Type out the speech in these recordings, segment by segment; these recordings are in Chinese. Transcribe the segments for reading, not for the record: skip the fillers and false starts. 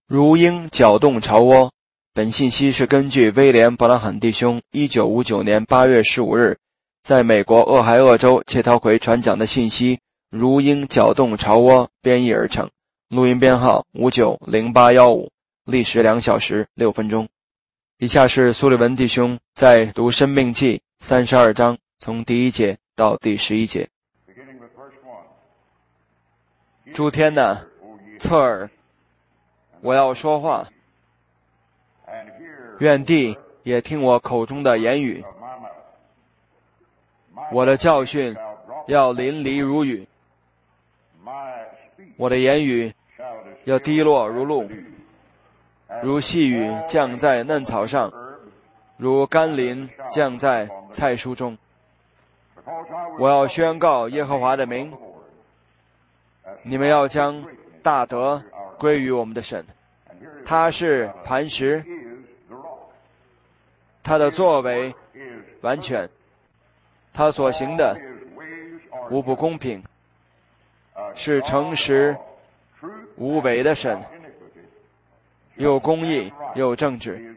如鹰搅动巢窝。本信息是根据威廉·伯朗罕弟兄1959年8月15日在美国俄亥俄州切陶奎传讲的信息如鹰搅动巢窝编译而成，录音编号590815，历时2小时6分钟。以下是苏利文弟兄在读申命记32章从第1节到第11节。诸天哪，侧耳，我要说话，愿地也听我口中的言语。我的教训要淋漓如雨，我的言语要滴落如露，如细雨降在嫩草上，如甘霖降在菜蔬中。我要宣告耶和华的名，你们要将大德归于我们的神。他是磐石，他的作为完全，他所行的无不公平，是诚实无伪的神，又公义又正直。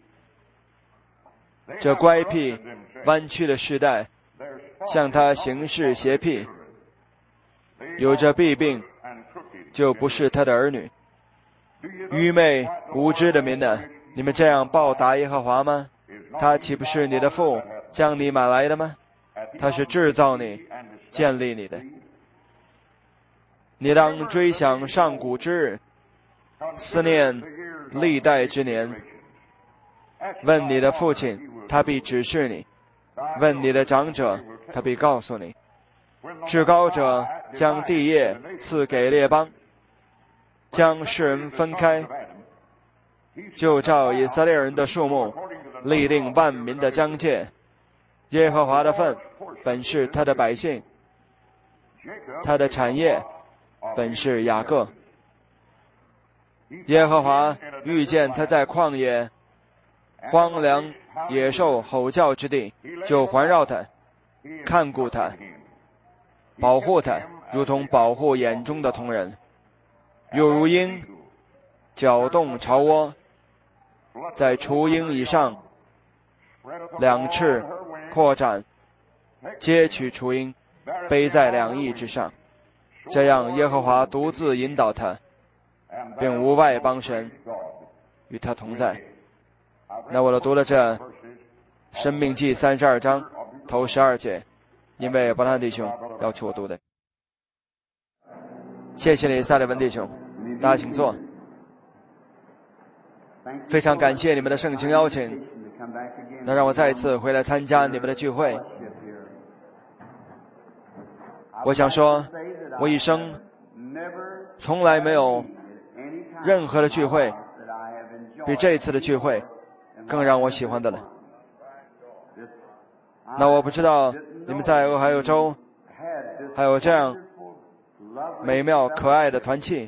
这乖僻弯曲的世代向他行事邪僻，有着弊病就不是他的儿女。愚昧无知的民呢，你们这样报答耶和华吗？他岂不是你的父将你买来的吗？他是制造你建立你的。你当追想上古之日，思念历代之年。问你的父亲，他必指示你；问你的长者，他必告诉你。至高者将地业赐给列邦，将世人分开，就照以色列人的数目立定万民的疆界。耶和华的份本是他的百姓，他的产业本是雅各。耶和华遇见他在旷野荒凉野兽吼叫之地，就环绕他，看顾他，保护他，如同保护眼中的瞳人。又如鹰搅动巢窝，在雏鹰以上两翅扩展，接取雏鹰，背在两翼之上。这样耶和华独自引导他，并无外邦神与他同在。那我读了这申命记32章头12节，因为伯兰弟兄要求我读的。谢谢你，萨利文弟兄，大家请坐。非常感谢你们的盛情邀请，能让我再一次回来参加你们的聚会。我想说，我一生从来没有任何的聚会比这一次的聚会更让我喜欢的了。那我不知道你们在俄亥俄州还有这样美妙可爱的团契，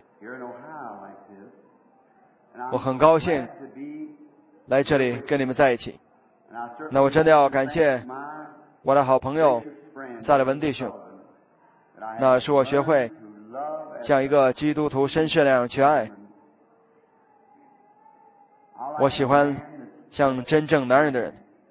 我很高兴来这里跟你们在一起。那我真的要感谢我的好朋友萨利文弟兄，那是我学会像一个基督徒绅士那样去爱。我喜欢像真正男人的人。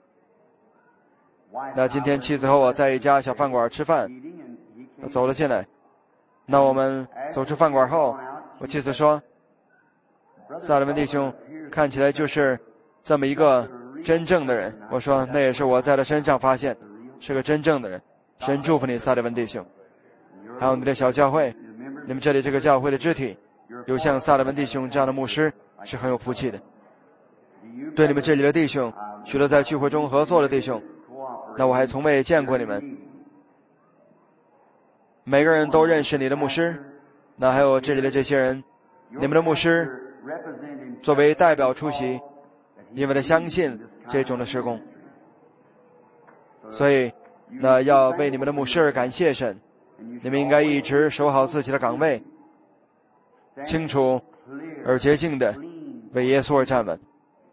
那今天妻子和我在一家小饭馆吃饭，走了进来。那我们走出饭馆后，我妻子说，萨利文弟兄看起来就是这么一个真正的人。我说那也是我在他身上发现是个真正的人。神祝福你，萨利文弟兄。还有你的小教会，你们这里这个教会的肢体有像萨利文弟兄这样的牧师是很有福气的。对你们这里的弟兄，许多在聚会中合作的弟兄，那我还从未见过你们。每个人都认识你的牧师，那还有这里的这些人，你们的牧师作为代表出席，因为他相信这种的事工，所以那要为你们的牧师而感谢神。你们应该一直守好自己的岗位，清楚而洁净的为耶稣而站稳。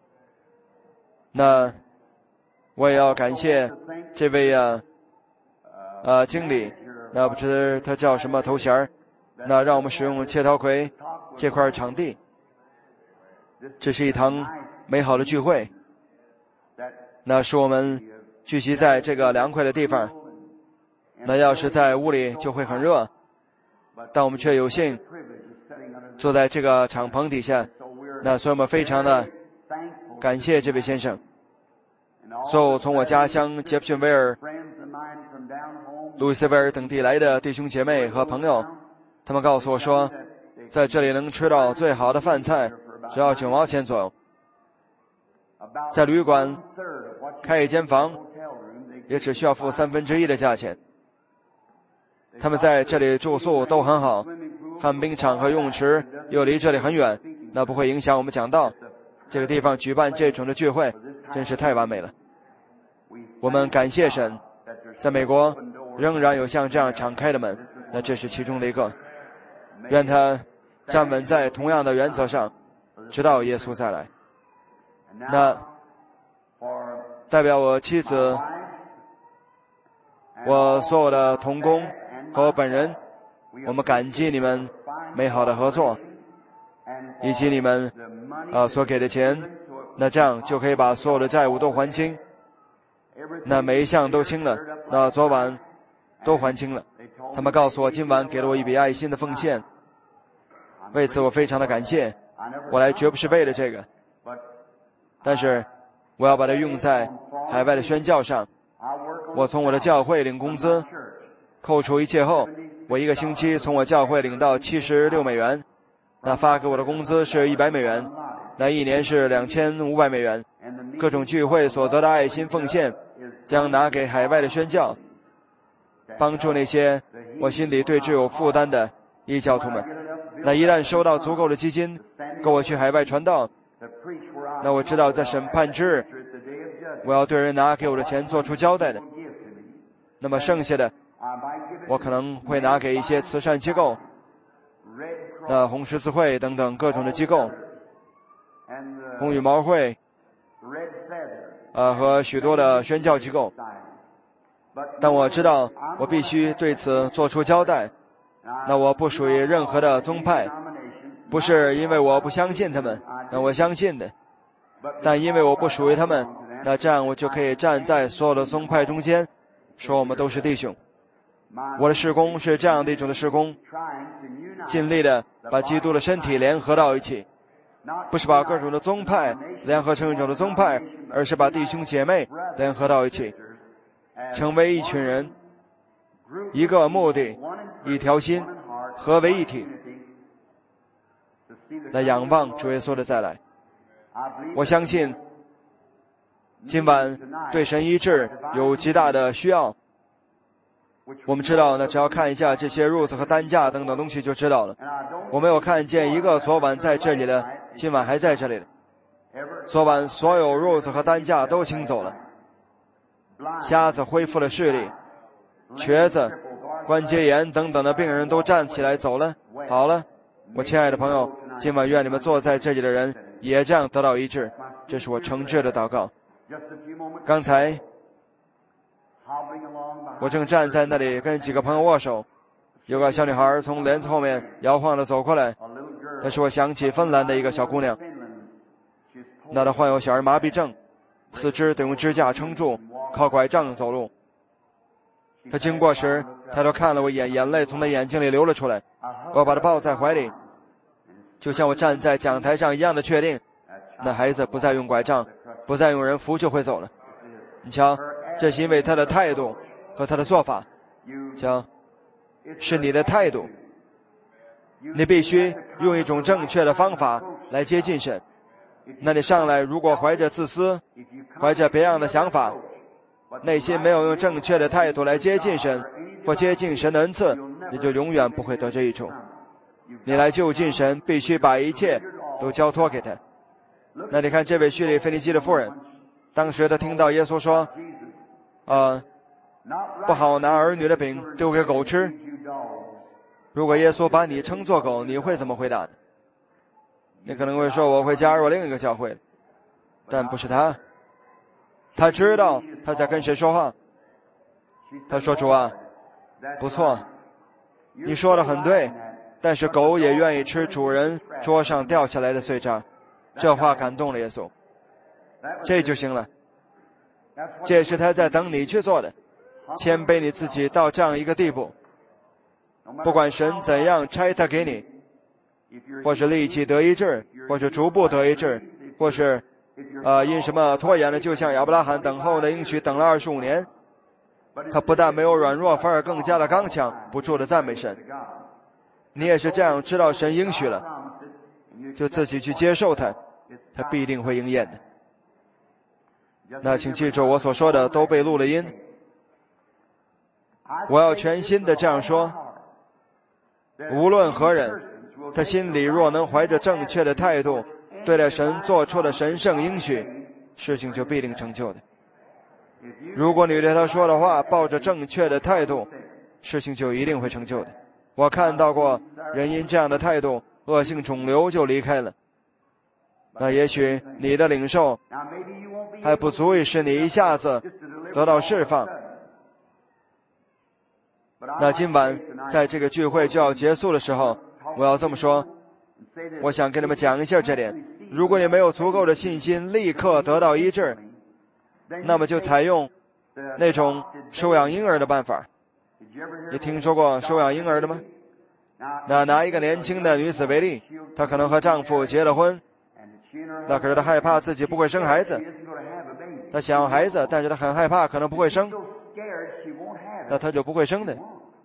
那我也要感谢这位经理，那不知道他叫什么头衔，那让我们使用切陶奎这块场地。 这是一堂美好的聚会，那是我们聚集在这个凉快的地方。那要是在屋里就会很热，但我们却有幸坐在这个敞篷底下，那所以我们非常的感谢这位先生。所有从我家乡杰弗逊维尔、路易斯维尔等地来的弟兄姐妹和朋友，他们告诉我说，在这里能吃到最好的饭菜，只要9毛钱左右。在旅馆开一间房，也只需要付1/3的价钱。他们在这里住宿都很好，旱冰场和游泳池又离这里很远，那不会影响我们讲道。这个地方举办这种的聚会真是太完美了。我们感谢神，在美国仍然有像这样敞开的门，那这是其中的一个。愿他站稳在同样的原则上，直到耶稣再来。那代表我妻子、我所有的同工和我本人，我们感激你们美好的合作，以及你们所给的钱，那这样就可以把所有的债务都还清。那每一项都清了，那昨晚都还清了。他们告诉我今晚给了我一笔爱心的奉献，为此我非常的感谢。我来绝不是为了这个，但是我要把它用在海外的宣教上。我从我的教会领工资，扣除一切后，我一个星期从我教会领到76美元，那发给我的工资是100美元，那一年是2500美元。各种聚会所得的爱心奉献将拿给海外的宣教，帮助那些我心里对这有负担的异教徒们。那一旦收到足够的基金够我去海外传道，那我知道在审判之日我要对人拿给我的钱做出交代的。那么剩下的我可能会拿给一些慈善机构，那红十字会等等各种的机构，红羽毛会和许多的宣教机构。但我知道我必须对此做出交代。那我不属于任何的宗派，不是因为我不相信他们，那我相信的，但因为我不属于他们，那这样我就可以站在所有的宗派中间，说我们都是弟兄。我的事工是这样的一种的事工，尽力的把基督的身体联合到一起，不是把各种的宗派联合成一种的宗派，而是把弟兄姐妹联合到一起，成为一群人，一个目的，一条心，合为一体，来仰望主耶稣的再来。我相信今晚对神医治有极大的需要。我们知道呢，只要看一下这些 rules 和单价等等东西就知道了。我没有看见一个昨晚在这里的今晚还在这里的。昨晚所有 rules 和单价都清走了，瞎子恢复了视力，瘸子、关节炎等等的病人都站起来走了，好了。我亲爱的朋友，今晚愿你们坐在这里的人也这样得到医治，这是我诚挚的祷告。刚才我正站在那里跟几个朋友握手，有个小女孩从帘子后面摇晃着走过来，但是我想起芬兰的一个小姑娘，那她患有小儿麻痹症，四肢得用支架撑住，靠拐杖走路。她经过时她都看了我一眼，眼泪从她眼睛里流了出来。我把她抱在怀里，就像我站在讲台上一样的确定，那孩子不再用拐杖，不再用人扶就会走了。你瞧，这是因为他的态度和他的做法。瞧，是你的态度，你必须用一种正确的方法来接近神。那你上来如果怀着自私，怀着别样的想法，内心没有用正确的态度来接近神或接近神的恩赐，你就永远不会得这一处。你来就近神，必须把一切都交托给他。那你看这位叙利腓尼基的妇人，当时他听到耶稣说不好拿儿女的饼丢给狗吃，如果耶稣把你称作狗，你会怎么回答呢？你可能会说我会加入另一个教会，但不是他。他知道他在跟谁说话。他说，主啊，不错，你说的很对，但是狗也愿意吃主人桌上掉下来的碎渣。 这话感动了耶稣，这就行了。这是他在等你去做的，谦卑你自己到这样一个地步，不管神怎样差他给你，或是立即得医治，或是逐步得医治，或是因什么拖延了，就像亚伯拉罕等候的应许等了25年，他不但没有软弱，反而更加的刚强，不住的赞美神。你也是这样，知道神应许了，就自己去接受它，它必定会应验的。那请记住，我所说的都被录了音，我要全心的这样说，无论何人，他心里若能怀着正确的态度对待神做出的神圣应许，事情就必定成就的。如果你对他说的话抱着正确的态度，事情就一定会成就的。我看到过人因这样的态度，恶性肿瘤就离开了。那也许你的领受还不足以使你一下子得到释放。那今晚在这个聚会就要结束的时候，我要这么说，我想跟你们讲一下这点。如果你没有足够的信心立刻得到医治，那么就采用那种收养婴儿的办法。你听说过收养婴儿的吗？那拿一个年轻的女子为例，她可能和丈夫结了婚，那可是她害怕自己不会生孩子，她想要孩子，但是她很害怕可能不会生，那她就不会生的。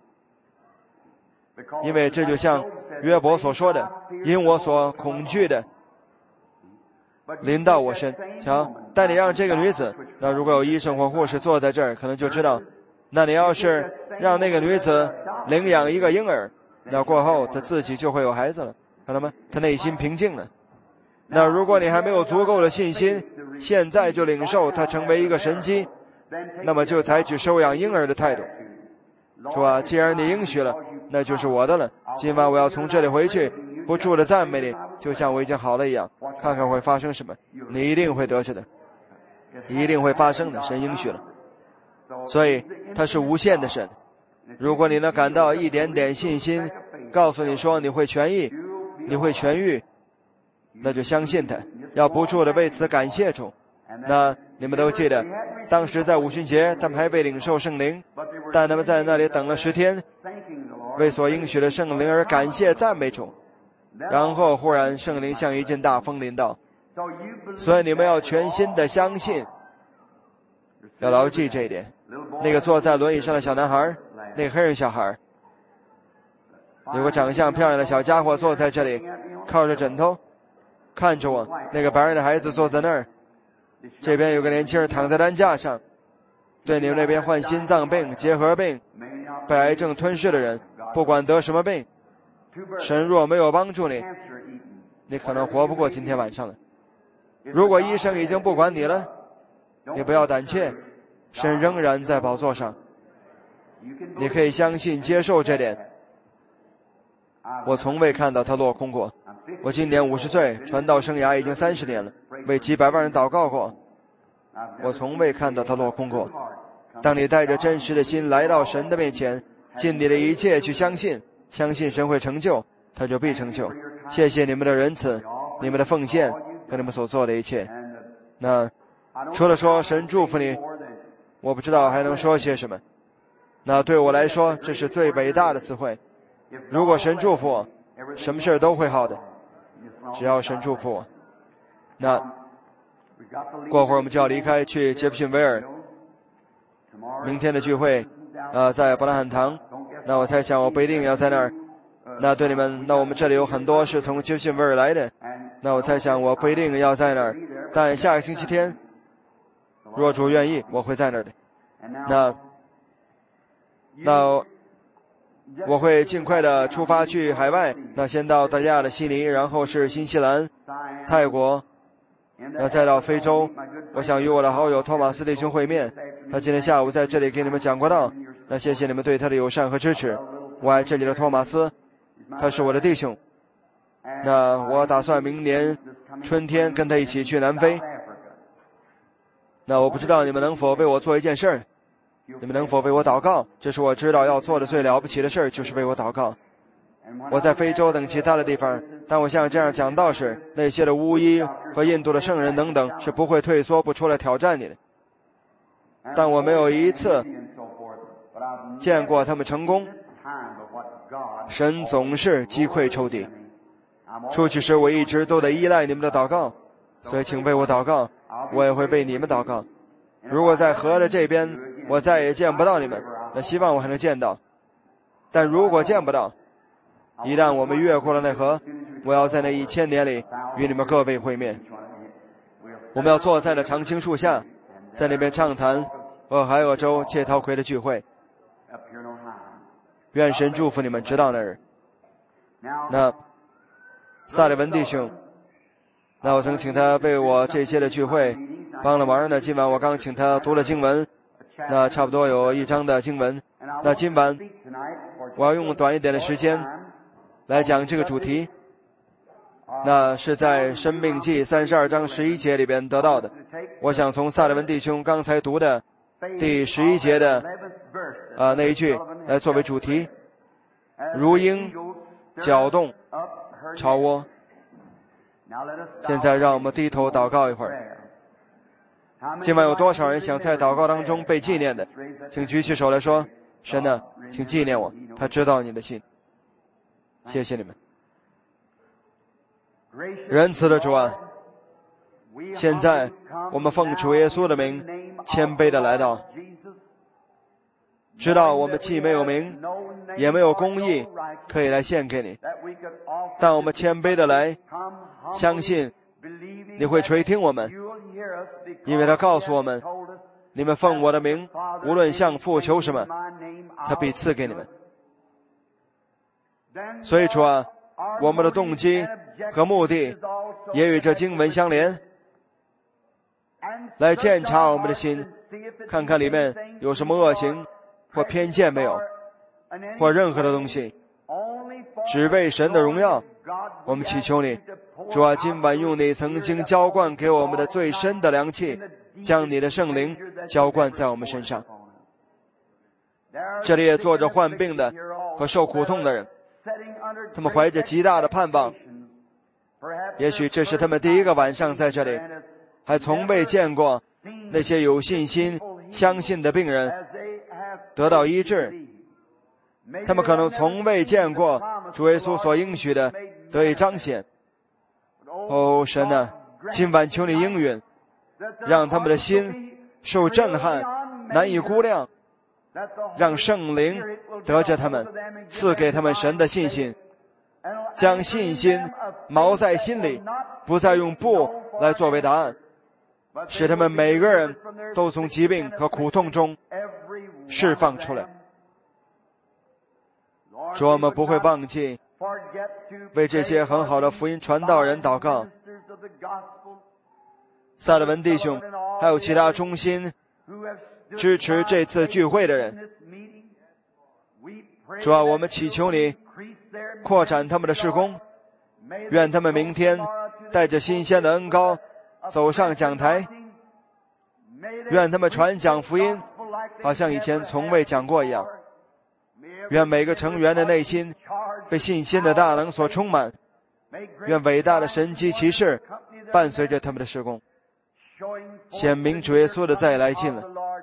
因为这就像约伯所说的，因我所恐惧的临到我身。瞧，但你让这个女子，那如果有医生或护士坐在这儿，可能就知道，那你要是让那个女子领养一个婴儿，那过后她自己就会有孩子了，看到吗？她内心平静了。那如果你还没有足够的信心，现在就领受它成为一个神迹，那么就采取收养婴儿的态度，说啊，既然你应许了，那就是我的了。今晚我要从这里回去，不住的赞美你，就像我已经好了一样，看看会发生什么。你一定会得着的，一定会发生的，神应许了。所以他是无限的神。如果你能感到一点点信心告诉你说你会痊愈，你会痊愈，那就相信他，要不住的为此感谢主。那你们都记得，当时在五旬节他们还未领受圣灵，但他们在那里等了10天，为所应许的圣灵而感谢赞美主。然后忽然圣灵像一阵大风临到，所以你们要全心的相信，要牢记这一点。那个坐在轮椅上的小男孩，那个黑人小孩，有个长相漂亮的小家伙坐在这里，靠着枕头看着我。那个白人的孩子坐在那儿，这边有个年轻人躺在担架上。对你们那边患心脏病、结核病、被癌症吞噬的人，不管得什么病，神若没有帮助你，你可能活不过今天晚上了。如果医生已经不管你了，你不要胆怯，神仍然在宝座上，你可以相信接受这点。我从未看到他落空过。我今年50岁，传道生涯已经30年了，为几百万人祷告过，我从未看到他落空过。当你带着真实的心来到神的面前，尽你的一切去相信，相信神会成就，他就必成就。谢谢你们的仁慈，你们的奉献和你们所做的一切。那除了说神祝福你，我不知道还能说些什么。那对我来说，这是最伟大的词汇。如果神祝福我，什么事都会好的，只要神祝福我。那过会儿我们就要离开去杰弗逊维尔，明天的聚会在伯兰罕堂。那我猜想我不一定要在那儿。那对你们，那我们这里有很多是从杰弗逊维尔来的，那我猜想我不一定要在那儿，但下个星期天若主愿意，我会在那儿的。那我会尽快的出发去海外，那先到澳大利亚的悉尼，然后是新西兰、泰国，那再到非洲。我想与我的好友托马斯弟兄会面，他今天下午在这里给你们讲过道。那谢谢你们对他的友善和支持。我爱这里的托马斯，他是我的弟兄。那我打算明年春天跟他一起去南非。那我不知道你们能否为我做一件事儿，你们能否为我祷告？这是我知道要做的最了不起的事儿，就是为我祷告。 我在非洲等其他的地方，当我像这样讲道时，那些的巫医和印度的圣人等等是不会退缩不出来挑战你的。但我没有一次见过他们成功，神总是击溃仇敌。出去时我一直都得依赖你们的祷告，所以请为我祷告，我也会为你们祷告。如果在河的这边我再也见不到你们，那希望我还能见到。但如果见不到，一旦我们越过了那河，我要在那1000年里与你们各位会面。我们要坐在了常青树下，在那边畅谈俄亥俄州切陶奎的聚会。愿神祝福你们直到那日。那萨利文弟兄，那我曾请他为我这些的聚会帮了忙呢。今晚我刚请他读了经文，那差不多有1章的经文。那今晚我要用短一点的时间来讲这个主题，那是在申命记32章11节里边得到的。我想从萨利文弟兄刚才读的第11节的那一句来作为主题，如鹰搅动巢窝。现在让我们低头祷告一会儿。今晚有多少人想在祷告当中被纪念的？请举起手来说，神啊，请纪念我，他知道你的心。谢谢你们。仁慈的主啊，现在我们奉主耶稣的名谦卑的来到，知道我们既没有名也没有公义可以来献给你，但我们谦卑的来，相信你会垂听我们，因为他告诉我们，你们奉我的名无论向父求什么，他必赐给你们。所以主啊，我们的动机和目的也与这经文相连，来检查我们的心，看看里面有什么恶行或偏见没有，或任何的东西，只为神的荣耀。我们祈求你，主啊，今晚用你曾经浇灌给我们的最深的良气，将你的圣灵浇灌在我们身上。这里也坐着患病的和受苦痛的人，他们怀着极大的盼望，也许这是他们第一个晚上在这里，还从未见过那些有信心相信的病人得到医治，他们可能从未见过主耶稣所应许的得以彰显。哦，神啊，今晚求你应允，让他们的心受震撼，难以估量，让圣灵得着他们，赐给他们神的信心，将信心锚在心里，不再用不来作为答案，使他们每个人都从疾病和苦痛中释放出来。主，我们不会忘记为这些很好的福音传道人祷告，萨利文弟兄还有其他忠心支持这次聚会的人。主啊，我们祈求你扩展他们的事工，愿他们明天带着新鲜的恩膏走上讲台，愿他们传讲福音好像以前从未讲过一样，愿每个成员的内心被信心的大能所充满，愿伟大的神迹奇事伴随着他们的事工，显明主耶稣的再来近了。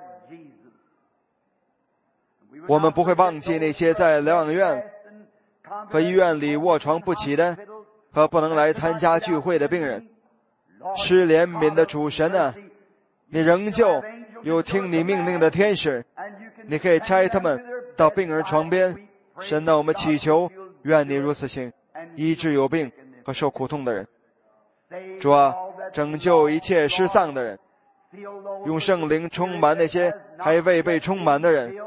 我们不会忘记那些在疗养院和医院里卧床不起的和不能来参加聚会的病人。施怜悯的主神啊，你仍旧有听你命令的天使，你可以差他们到病人床边。神啊，我们祈求愿你如此行，医治有病和受苦痛的人。主啊，拯救一切失丧的人，用圣灵充满那些还未被充满的人。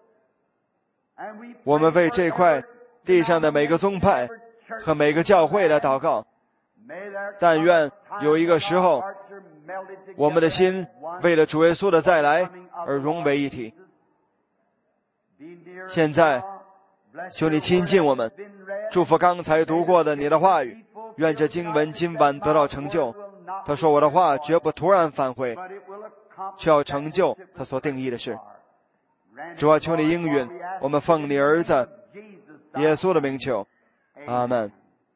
我们为这块地上的每个宗派和每个教会来祷告，但愿有一个时候，我们的心为了主耶稣的再来而融为一体。现在求你亲近我们，祝福刚才读过的你的话语，愿这经文今晚得到成就。他说，我的话绝不突然返回，却要成就他所定义的事。主啊，求你应允，我们奉你儿子耶稣的名求， 阿们。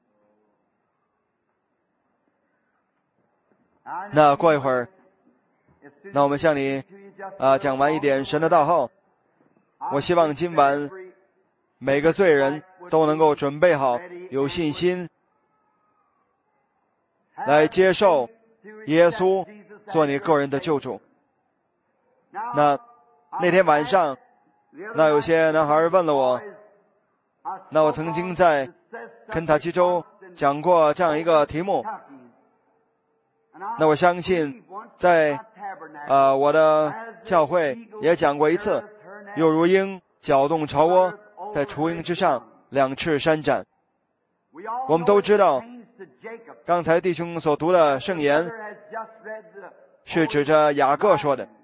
那过一会儿，那我们向你讲完一点神的道后，我希望今晚每个罪人都能够准备好，有信心来接受耶稣做你个人的救主。那天晚上，那有些男孩问了我，那我曾经在肯塔基州讲过这样一个题目，那我相信在我的教会也讲过一次，又如鹰搅动巢窝，在雏鹰之上两翅扇展。我们都知道刚才弟兄所读的圣言是指着雅各说的。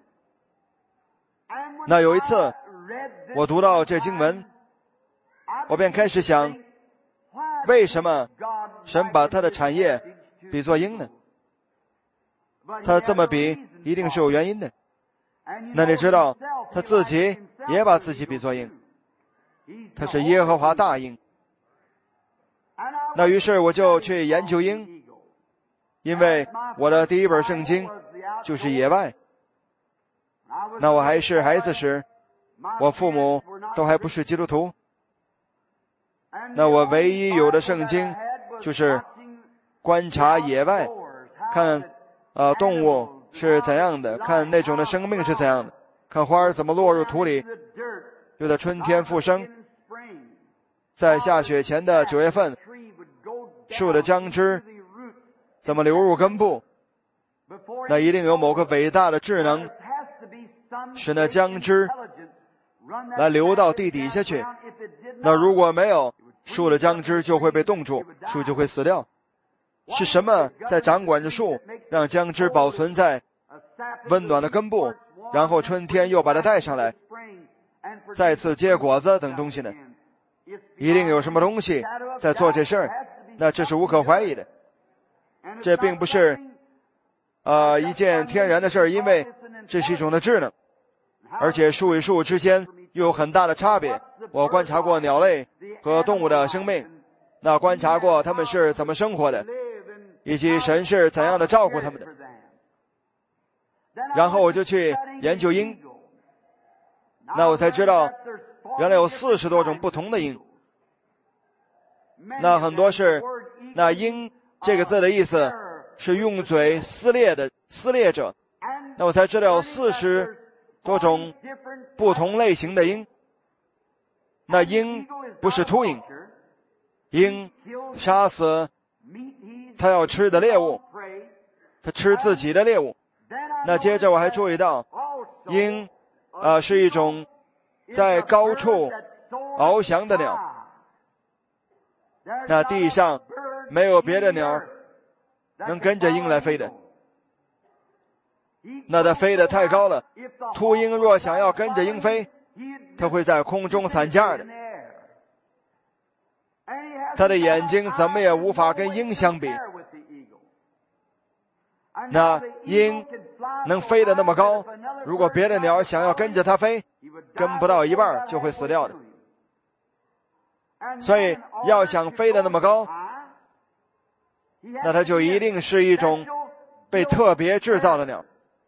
那有一次我读到这经文，我便开始想，为什么神把他的产业比作鹰呢？他这么比一定是有原因的。那你知道他自己也把自己比作鹰，他是耶和华大鹰。那于是我就去研究鹰，因为我的第一本圣经就是野外。那我还是孩子时，我父母都还不是基督徒，那我唯一有的圣经就是观察野外，看动物是怎样的，看那种的生命是怎样的，看花儿怎么落入土里，又在春天复生，在下雪前的9月份，树的浆汁怎么流入根部，那一定有某个伟大的智能使那浆汁来流到地底下去。那如果没有，树的浆汁就会被冻住，树就会死掉。是什么在掌管着树，让浆汁保存在温暖的根部，然后春天又把它带上来，再次结果子等东西呢？一定有什么东西在做这事儿，那这是无可怀疑的。这并不是一件天然的事儿，因为这是一种的智能，而且树与树之间又有很大的差别。我观察过鸟类和动物的生命，那观察过它们是怎么生活的，以及神是怎样的照顾他们的。然后我就去研究鹰，那我才知道原来有40多种不同的鹰。那很多是，那鹰这个字的意思是用嘴撕裂者。那我才知道有40多种不同类型的鹰。那鹰不是秃鹰，鹰杀死他要吃的猎物，他吃自己的猎物。那接着我还注意到，鹰是一种在高处翱翔的鸟。那地上没有别的鸟能跟着鹰来飞的，那它飞得太高了。秃鹰若想要跟着鹰飞，它会在空中散架的。它的眼睛怎么也无法跟鹰相比。那鹰能飞得那么高，如果别的鸟想要跟着它飞，跟不到一半就会死掉的。所以要想飞得那么高，那它就一定是一种被特别制造的鸟。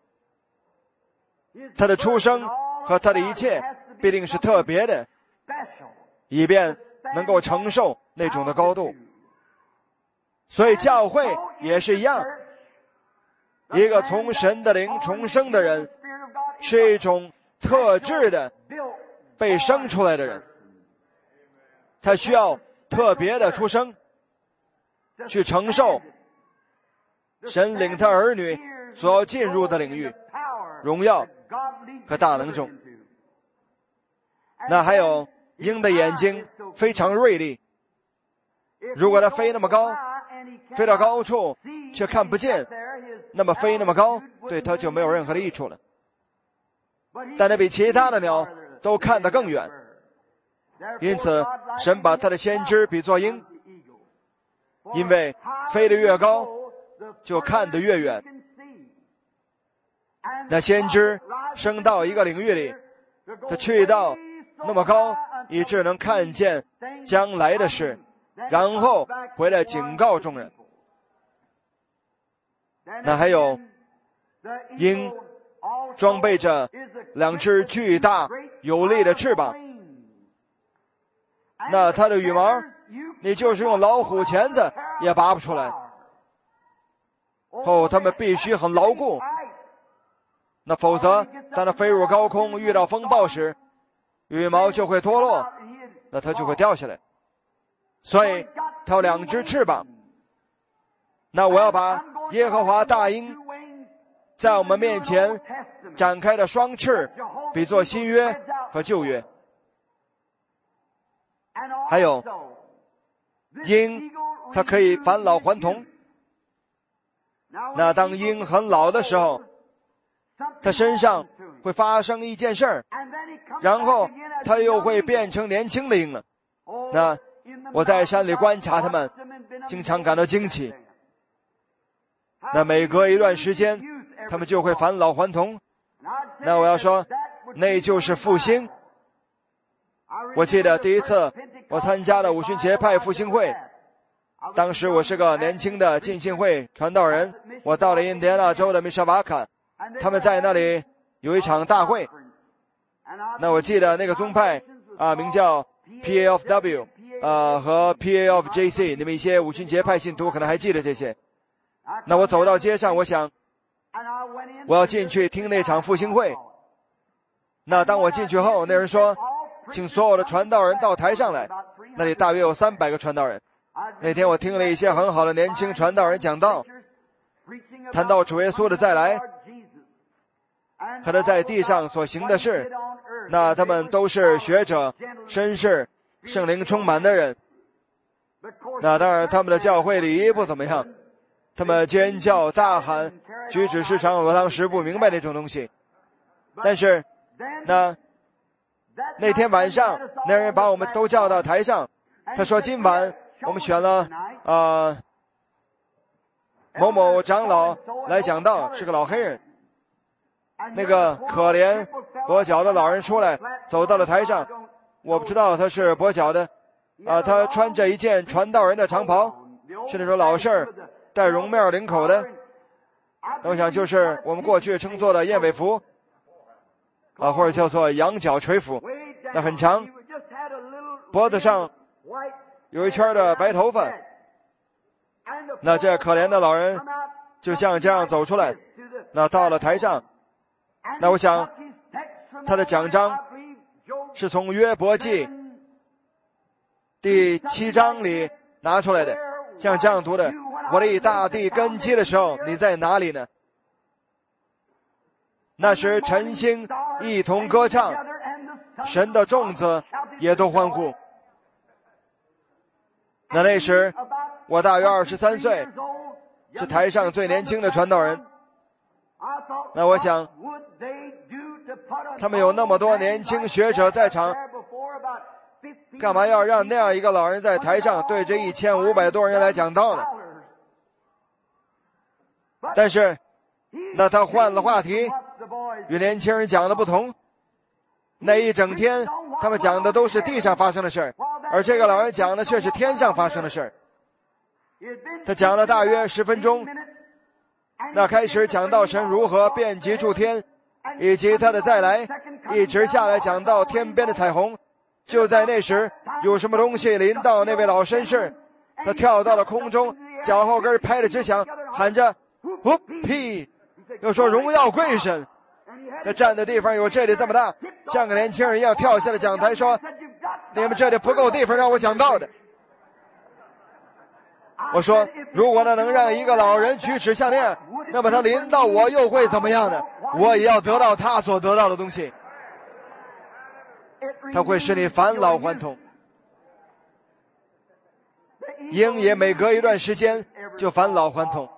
它的出生和它的一切必定是特别的，以便能够承受那种的高度。所以教会也是一样，一个从神的灵重生的人是一种特质的被生出来的人，他需要特别的出生，去承受神领他儿女所要进入的领域、荣耀和大能中。那还有鹰的眼睛非常锐利，如果它飞那么高，飞到高处却看不见，那么飞那么高对它就没有任何的益处了。但它比其他的鸟都看得更远，因此神把他的先知比作鹰，因为飞得越高就看得越远。那先知升到一个领域里，他去到那么高，以致能看见将来的事， 然后回来警告众人。那还有鹰装备着2只巨大有力的翅膀，那它的羽毛你就是用老虎钳子也拔不出来。它们必须很牢固，那否则当它飞入高空遇到风暴时，羽毛就会脱落，那它就会掉下来。所以它有2只翅膀。那我要把耶和华大鹰在我们面前展开的双翅比作新约和旧约。还有鹰，它可以返老还童。那当鹰很老的时候，它身上会发生一件事儿，然后它又会变成年轻的鹰了。那我在山里观察它们，经常感到惊奇。那每隔一段时间他们就会返老还童。那我要说，那就是复兴。我记得第一次我参加了五旬节派复兴会，当时我是个年轻的浸信会传道人，我到了印第安纳州的米沙瓦卡，他们在那里有一场大会。那我记得那个宗派名叫 PA of W 和 PA of JC， 你们一些五旬节派信徒可能还记得这些。那我走到街上，我想我要进去听那场复兴会。那当我进去后，那人说请所有的传道人到台上来，那里大约有300个传道人。那天我听了一些很好的年轻传道人讲道，谈到主耶稣的再来和他在地上所行的事。那他们都是学者、绅士、圣灵充满的人。那当然他们的教会礼仪不怎么样，他们尖叫大喊，举止时常我当时不明白那种东西。但是那天晚上那人把我们都叫到台上，他说今晚我们选了某某长老来讲道，是个老黑人。那个可怜跛脚的老人出来走到了台上，我不知道他是跛脚的他穿着一件传道人的长袍，是那种老式带绒面领口的，我想就是我们过去称作的燕尾服或者叫做羊角垂服。那很长，脖子上有一圈的白头发。那这可怜的老人就像这样走出来，那到了台上，那我想他的讲章是从约伯记第7章里拿出来的，像这样读的：我立大地根基的时候，你在哪里呢？那时晨星一同歌唱，神的众子也都欢呼。那时我大约23岁，是台上最年轻的传道人。那我想他们有那么多年轻学者在场，干嘛要让那样一个老人在台上对着1500多人来讲道呢？但是那他换了话题，与年轻人讲的不同。那一整天他们讲的都是地上发生的事儿，而这个老人讲的却是天上发生的事儿。他讲了大约10分钟，那开始讲到神如何遍及诸天，以及他的再来，一直下来讲到天边的彩虹。就在那时，有什么东西临到那位老绅士，他跳到了空中，脚后跟拍得直响，喊着呼屁，又说荣耀归神。他站的地方有这里这么大，像个年轻人一样跳下了讲台，说你们这里不够地方让我讲道的。我说如果能让一个老人举止像那样，那么他临到我又会怎么样呢？我也要得到他所得到的东西。他会使你返老还童。鹰也每隔一段时间就返老还童。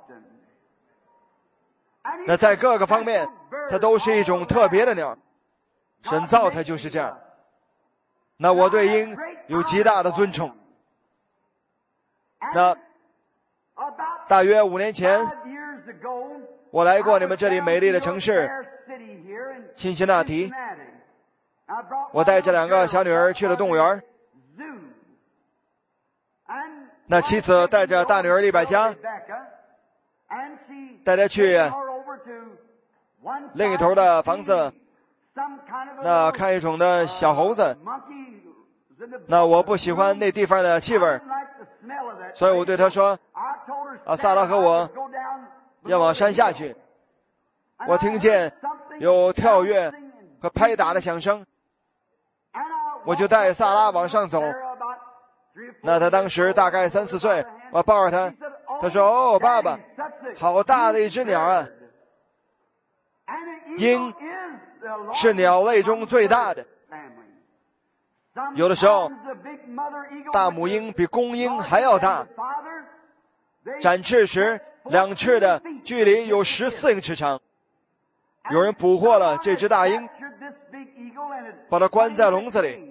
那在各个方面它都是一种特别的鸟，神造它就是这样。那我对鹰有极大的尊崇。那大约5年前我来过你们这里美丽的城市辛辛那提，我带着2个小女儿去了动物园。 那妻子带着大女儿利百加，带她去另一头的房子，那看一种的小猴子。那我不喜欢那地方的气味，所以我对她说，萨拉和我要往山下去。我听见有跳跃和拍打的响声，我就带萨拉往上走。那他当时大概3、4岁，我抱着他，他说：“哦，爸爸，好大的一只鸟啊！鹰是鸟类中最大的，有的时候大母鹰比公鹰还要大，展翅时两翅的距离有14英尺长。有人捕获了这只大鹰，把它关在笼子里。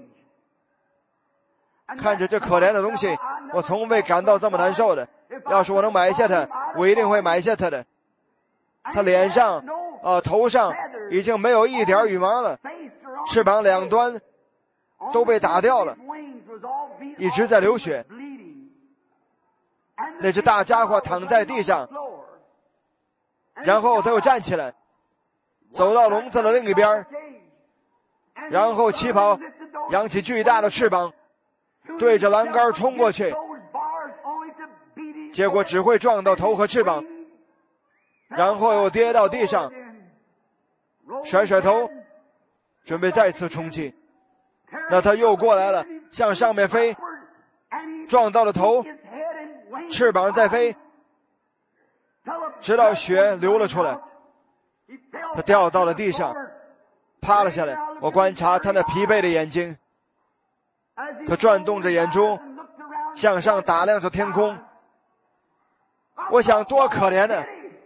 看着这可怜的东西，我从未感到这么难受的。要是我能买下它，我一定会买下它的。它脸上头上已经没有一点羽毛了，翅膀两端都被打掉了，一直在流血。那只大家伙躺在地上，然后他又站起来，走到笼子的另一边，然后起跑，扬起巨大的翅膀，对着栏杆冲过去，结果只会撞到头和翅膀，然后又跌到地上，甩甩头，准备再次冲击。那他又过来了，向上面飞，撞到了头，翅膀在飞，直到血流了出来。他掉到了地上，趴了下来。我观察他那疲惫的眼睛，他转动着眼珠，向上打量着天空。我想多可怜呢！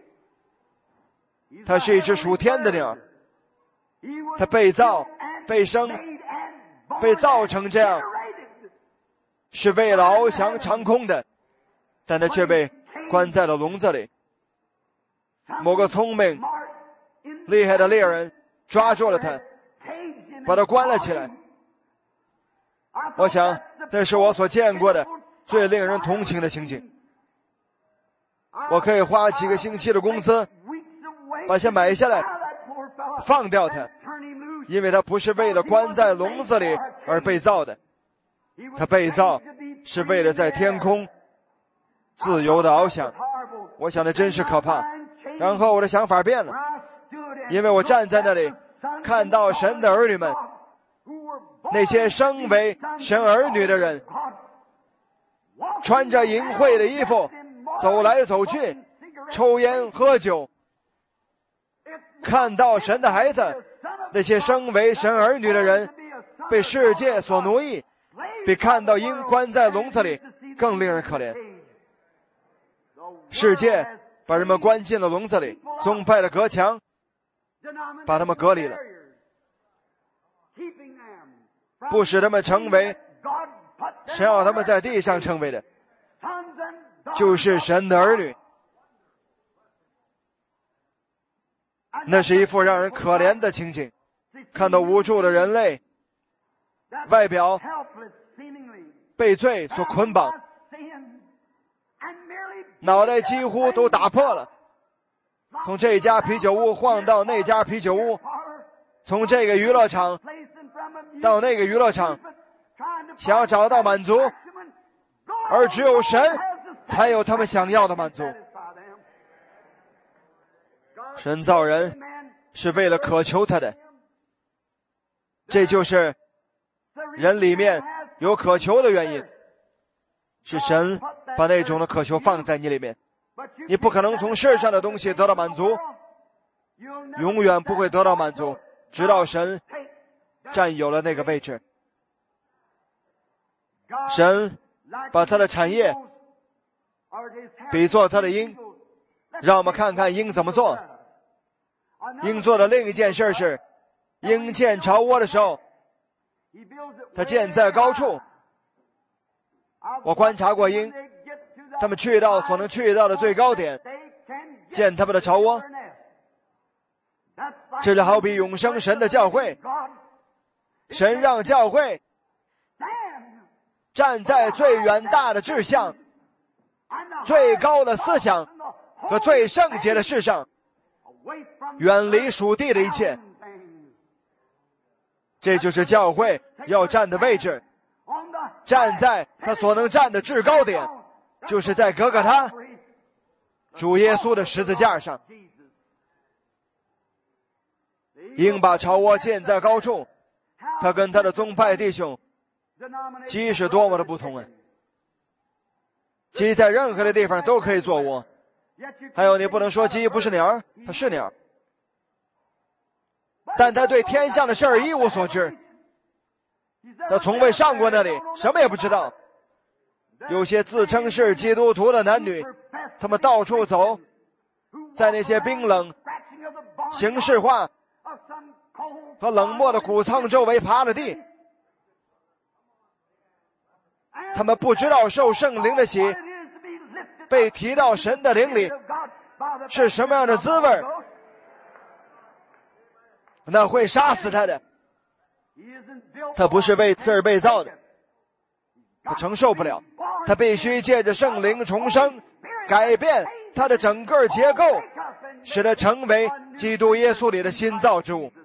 他是一只属天的鸟，他被造、被生、被造成这样，是为了翱翔长空的，但他却被关在了笼子里。某个聪明厉害的猎人抓住了他，把他关了起来。我想这是我所见过的最令人同情的情景。我可以花几个星期的工资把它买下来，放掉它，因为它不是为了关在笼子里而被造的，它被造是为了在天空自由的翱翔。我想这真是可怕。然后我的想法变了，因为我站在那里看到神的儿女们，那些生为神儿女的人，穿着淫秽的衣服走来走去，抽烟喝酒。看到神的孩子，那些生为神儿女的人被世界所奴役，比看到鹰关在笼子里更令人可怜。世界把人们关进了笼子里，宗派的隔墙把他们隔离了，不使他们成为神要他们在地上成为的，就是神的儿女。那是一幅让人可怜的情景，看到无助的人类，外表被罪所捆绑，脑袋几乎都打破了，从这家啤酒屋晃到那家啤酒屋，从这个娱乐场到那个娱乐场，想要找到满足，而只有神才有他们想要的满足。神造人是为了渴求他的，这就是人里面有渴求的原因，是神把那种的渴求放在你里面。你不可能从世上的东西得到满足，永远不会得到满足，直到神占有了那个位置。神把他的产业比作他的鹰，让我们看看鹰怎么做。鹰做的另一件事是，鹰建巢窝的时候，它建在高处。我观察过鹰，他们去到所能去到的最高点，建他们的巢窝。这就好比永生神的教会，神让教会站在最远大的志向、最高的思想和最圣洁的事上，远离属地的一切。这就是教会要站的位置，站在他所能站的制高点，就是在各个他主耶稣的十字架上。鹰把巢窝建在高处，他跟他的宗派弟兄鸡是多么的不同啊！鸡在任何的地方都可以做窝，还有你不能说鸡不是鸟，它是鸟，但他对天上的事儿一无所知，他从未上过那里，什么也不知道。有些自称是基督徒的男女，他们到处走，在那些冰冷、形式化和冷漠的谷仓周围爬了地，他们不知道受圣灵的洗，被提到神的灵里是什么样的滋味，那会杀死他的。他不是为此而被造的，他承受不了，他必须借着圣灵重生，改变他的整个结构，使他成为基督耶稣里的新造之物。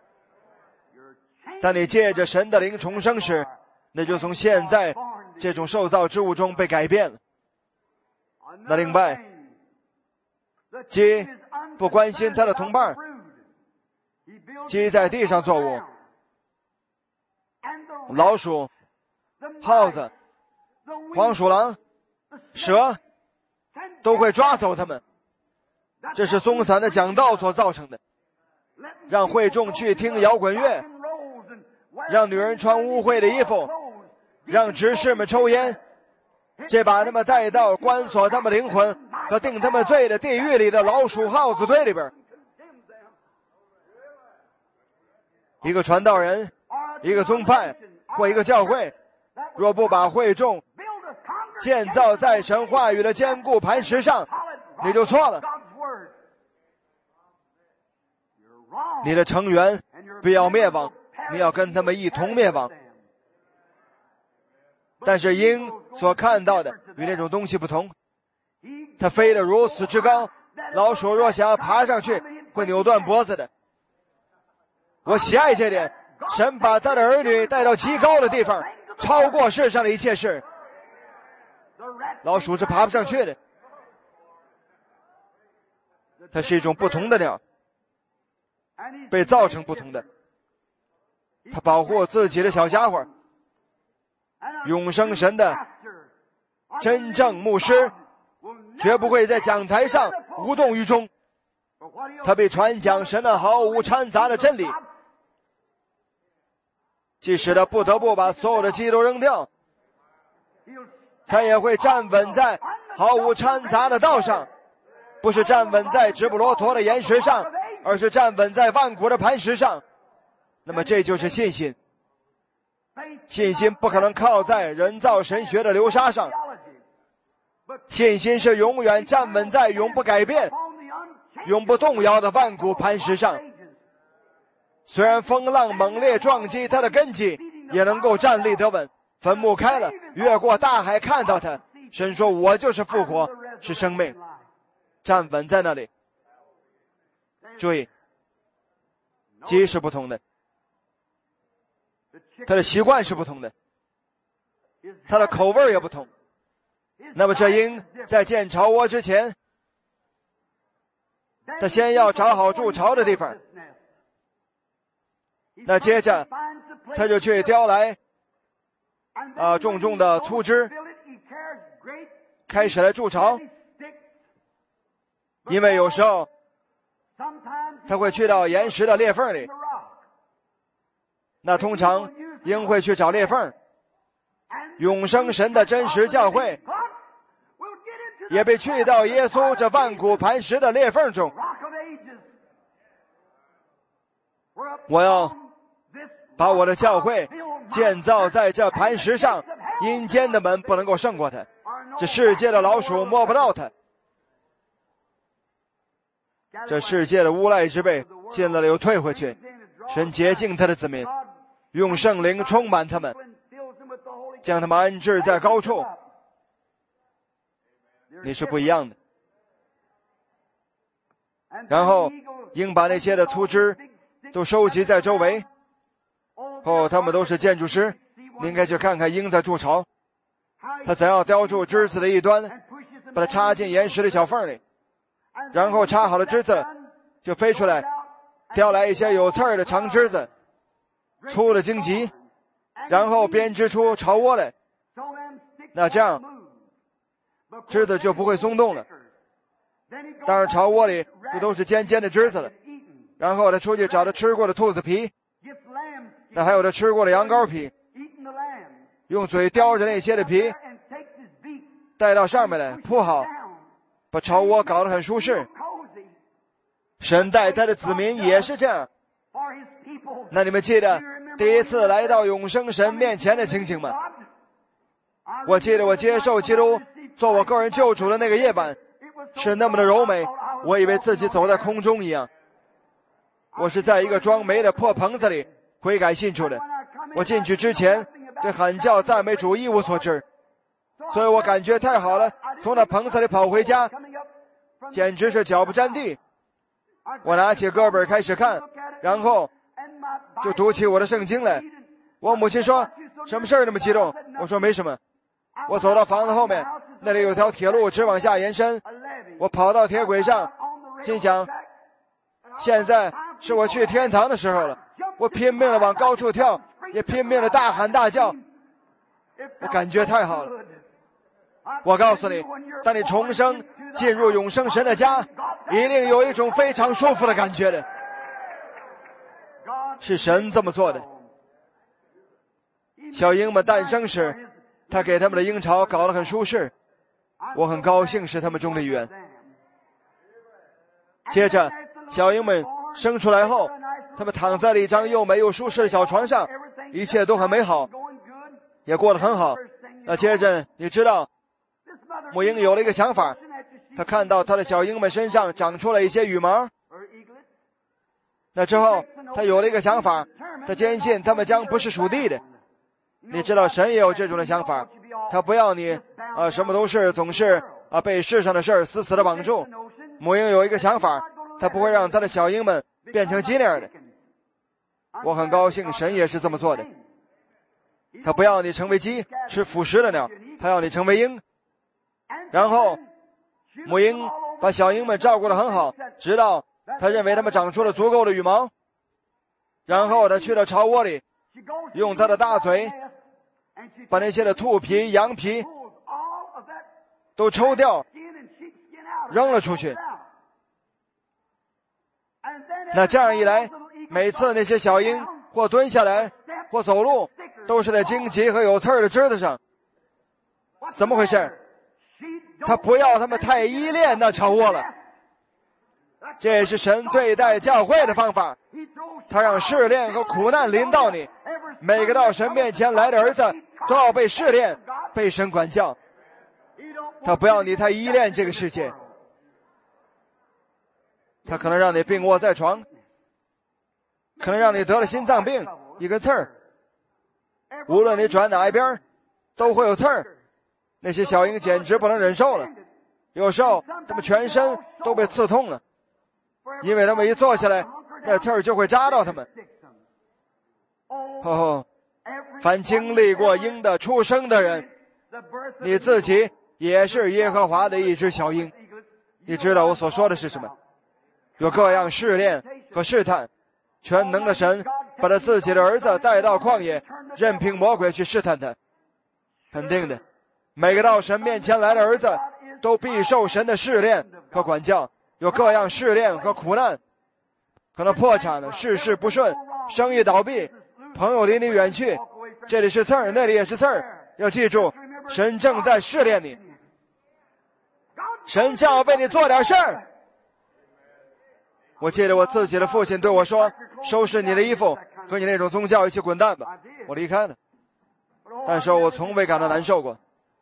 当你借着神的灵重生时，那就从现在这种受造之物中被改变了。那另外，鸡不关心他的同伴，鸡在地上作窝，老鼠、耗子、黄鼠狼、蛇都会抓走他们。这是松散的讲道所造成的，让会众去听摇滚乐，让女人穿污秽的衣服，让执事们抽烟，这把他们带到关锁他们灵魂和定他们罪的地狱里的老鼠耗子堆里边。一个传道人，一个宗派或一个教会，若不把会众建造在神话语的坚固磐石上，你就错了。你的成员必要灭亡，你要跟他们一同灭亡。但是鹰所看到的与那种东西不同，它飞得如此之高，老鼠若想要爬上去会扭断脖子的。我喜爱这点，神把他的儿女带到极高的地方，超过世上的一切事。老鼠是爬不上去的，它是一种不同的鸟，被造成不同的。它保护自己的小家伙。永生神的真正牧师绝不会在讲台上无动于衷，他被传讲神的毫无掺杂的真理，即使他不得不把所有的鸡都扔掉，他也会站稳在毫无掺杂的道上，不是站稳在直布罗陀的岩石上，而是站稳在万古的磐石上。那么这就是信心。信心不可能靠在人造神学的流沙上，信心是永远站稳在永不改变、永不动摇的万古磐石上。虽然风浪猛烈撞击它的根基，也能够站立得稳。坟墓开了，越过大海看到它，神说我就是复活，是生命，站稳在那里。注意，鸡是不同的，他的习惯是不同的，他的口味也不同。那么这鹰在建巢窝之前，他先要找好筑巢的地方，那接着他就去叼来重重的粗枝，开始来筑巢。因为有时候他会去到岩石的裂缝里，那通常鹰会去找裂缝。永生神的真实教会也被去到耶稣这万古磐石的裂缝中。我要把我的教会建造在这磐石上，阴间的门不能够胜过它，这世界的老鼠摸不到它，这世界的无赖之辈进了又退回去。神洁净他的子民，用圣灵充满他们， 将他们安置在高处。你是不一样的。然后鹰把那些的粗枝都收集在周围。他们都是建筑师，你应该去看看鹰在筑巢，他怎样叼住枝子的一端，把它插进岩石的小缝里，然后插好了枝子就飞出来，叼来一些有刺儿的长枝子，粗的荆棘，然后编织出巢窝来。那这样枝子就不会松动了。当然巢窝里都是尖尖的枝子了。然后他出去找他吃过的兔子皮，那还有他吃过的羊羔皮，用嘴叼着那些的皮带到上面来铺好，把巢窝搞得很舒适。神待他的子民也是这样。那你们记得第一次来到永生神面前的情形吗？我记得我接受基督做我个人救主的那个夜晚是那么的柔美，我以为自己走在空中一样。我是在一个装煤的破棚子里悔改信主的。我进去之前对喊叫赞美主一无所知，所以我感觉太好了，从那棚子里跑回家简直是脚不沾地。我拿起歌本开始看，然后就读起我的圣经来。我母亲说，什么事儿那么激动？我说没什么。我走到房子后面，那里有条铁路直往下延伸，我跑到铁轨上，心想现在是我去天堂的时候了。我拼命的往高处跳，也拼命的大喊大叫，我感觉太好了。我告诉你，当你重生进入永生神的家，一定有一种非常舒服的感觉的，是神这么做的。小鹰们诞生时，他给他们的鹰巢搞得很舒适，我很高兴是他们中的一员。接着小鹰们生出来后，他们躺在了一张又美又舒适的小床上，一切都很美好，也过得很好。那接着你知道母鹰有了一个想法，他看到他的小鹰们身上长出了一些羽毛，那之后他有了一个想法，他坚信他们将不是属地的。你知道神也有这种的想法，他不要你什么都是总是被世上的事儿死死的绑住。母鹰有一个想法，他不会让他的小鹰们变成鸡那样的。我很高兴神也是这么做的，他不要你成为鸡吃腐食的鸟，他要你成为鹰。然后母鹰把小鹰们照顾得很好，直到他认为他们长出了足够的羽毛，然后他去了巢窝里，用他的大嘴把那些的兔皮羊皮都抽掉扔了出去。那这样一来，每次那些小鹰或蹲下来或走路都是在荆棘和有刺儿的枝子上。怎么回事？他不要他们太依恋那巢窝了。这也是神对待教会的方法，他让试炼和苦难临到你，每个到神面前来的儿子都要被试炼，被神管教。他不要你太依恋这个世界，他可能让你病卧在床，可能让你得了心脏病，一根刺儿，无论你转哪一边都会有刺儿。那些小鹰简直不能忍受了，有时候他们全身都被刺痛了，因为他们一坐下来，那刺儿就会扎到他们。凡经历过鹰的出生的人，你自己也是耶和华的一只小鹰。你知道我所说的是什么？有各样试炼和试探，全能的神把他自己的儿子带到旷野，任凭魔鬼去试探他。肯定的，每个到神面前来的儿子都必受神的试炼和管教，有各样试炼和苦难，可能破产了，事事不顺，生意倒闭，朋友离你远去，这里是刺儿，那里也是刺儿。要记住，神正在试炼你，神正要为你做点事儿。我记得我自己的父亲对我说，收拾你的衣服，和你那种宗教一起滚蛋吧。我离开了，但是我从未感到难受过，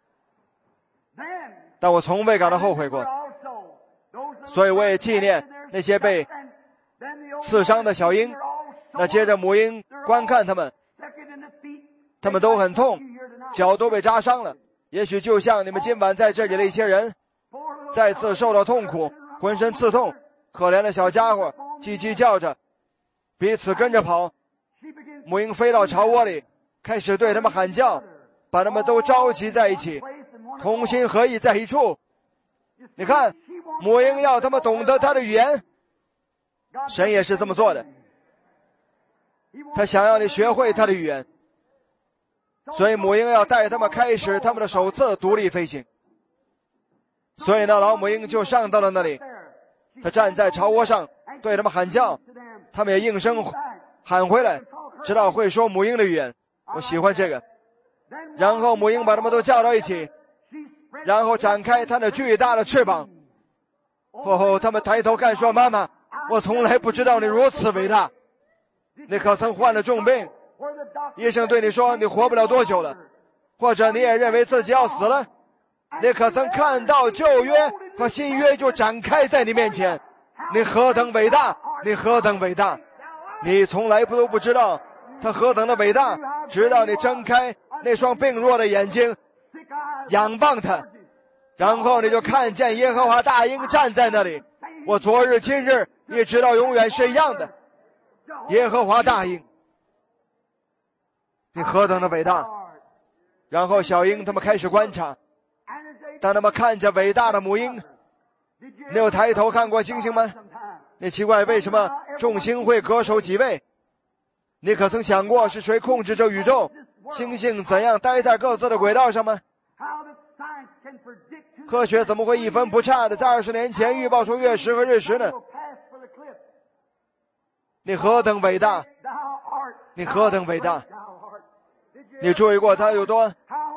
但我从未感到后悔过。所以我也纪念那些被刺伤的小鹰。那接着母鹰观看他们都很痛， 脚都被扎伤了。也许就像你们今晚在这里的一些人，再次受到痛苦，浑身刺痛，可怜的小家伙叽叽叫着，彼此跟着跑。母鹰飞到巢窝里，开始对他们喊叫，把他们都召集在一起，同心合意在一处。你看，母鹰要他们懂得他的语言，神也是这么做的，他想要你学会他的语言，所以母鹰要带他们开始他们的首次独立飞行。所以呢，老母鹰就上到了那里，他站在巢窝上对他们喊叫，他们也应声喊回来，直到会说母鹰的语言。我喜欢这个。然后母鹰把他们都叫到一起，然后展开它的巨大的翅膀。他们抬头看说，妈妈，我从来不知道你如此伟大，你可曾患了重病，医生对你说你活不了多久了，或者你也认为自己要死了，你可曾看到旧约和新约就展开在你面前，你何等伟大，你何等伟大，你从来都不知道他何等的伟大，直到你睁开那双病弱的眼睛仰望他，然后你就看见耶和华大鹰站在那里。我昨日今日一直到永远是一样的，耶和华大鹰，你何等的伟大。然后小鹰他们开始观察，当他们看着伟大的母鹰，你有抬头看过星星吗？你奇怪为什么众星会各守己位？你可曾想过是谁控制着宇宙，星星怎样待在各自的轨道上吗？科学怎么会一分不差的在20年前预报出月食和日食呢？你何等伟大，你何等伟大。你注意过他有多，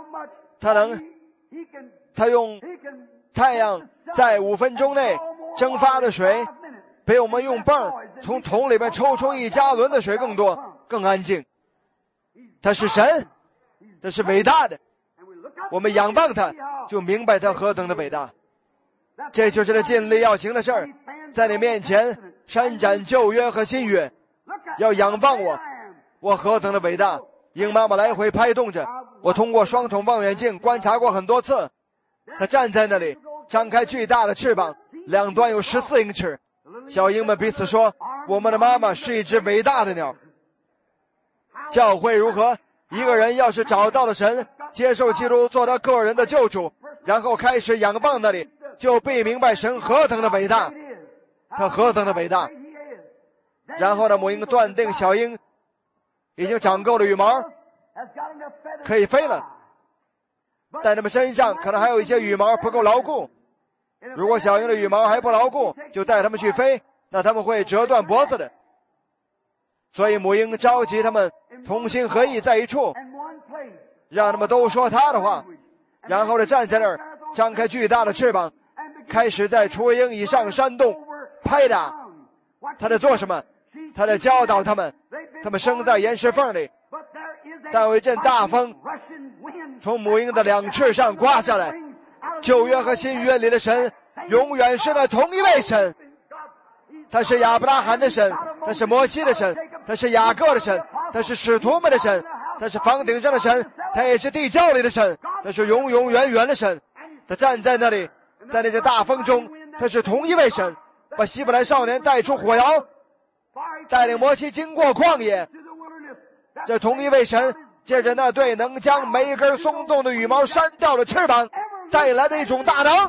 他用太阳在5分钟内蒸发的水比我们用泵从桶里面抽出1加仑的水更多更安静。他是神，他是伟大的，我们仰望他就明白他何等的伟大。这就是他尽力要行的事儿，在你面前伸展旧约和新约，要仰望我何等的伟大。鹰妈妈来回拍动着，我通过双筒望远镜观察过很多次，他站在那里张开巨大的翅膀，两端有14英尺。小鹰们彼此说，我们的妈妈是一只伟大的鸟。教会如何？一个人要是找到了神，接受基督做他个人的救主，然后开始仰望那里，就必明白神何等的伟大，他何等的伟大。然后呢，母鹰断定小鹰已经长够了羽毛，可以飞了，但它们身上可能还有一些羽毛不够牢固。如果小鹰的羽毛还不牢固，就带它们去飞，那它们会折断脖子的。所以母鹰召集他们同心合意在一处，让他们都说他的话，然后呢站在那儿张开巨大的翅膀，开始在雏鹰以上煽动拍打。他在做什么？他在教导他们。他们生在岩石缝里，但有一阵大风从母鹰的2翅上刮下来。旧约和新约里的神永远是那同一位神，他是亚伯拉罕的神，他是摩西的神，他是雅各的神，他是使徒们的神，他是房顶上的神，他也是地窖里的神，他是永永远远的神。他站在那里，在那些大风中，他是同一位神，把希伯来少年带出火窑，带领摩西经过旷野。这同一位神借着那对能将每一根松动的羽毛删掉的翅膀带来的一种大能。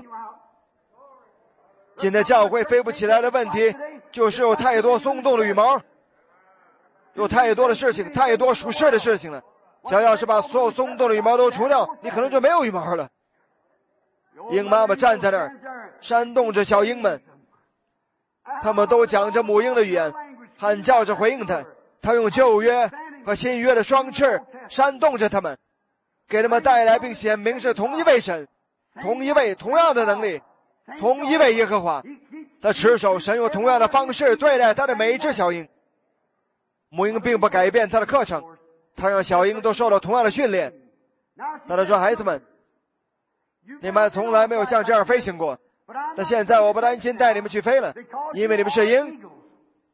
今天教会飞不起来的问题，就是有太多松动的羽毛，有太多的事情，太多属世的事情了。要是把所有松动的羽毛都除掉，你可能就没有羽毛了。鹰妈妈站在那儿煽动着小鹰们，他们都讲着母鹰的语言，喊叫着回应他。他用旧约和新约的双翅煽动着他们，给他们带来并显明是同一位神，同一位同样的能力，同一位耶和华。他持守神用同样的方式对待他的每一只小鹰。母鹰并不改变他的课程，他让小鹰都受到同样的训练。他说，孩子们，你们从来没有像这样飞行过，但现在我不担心带你们去飞了，因为你们是鹰。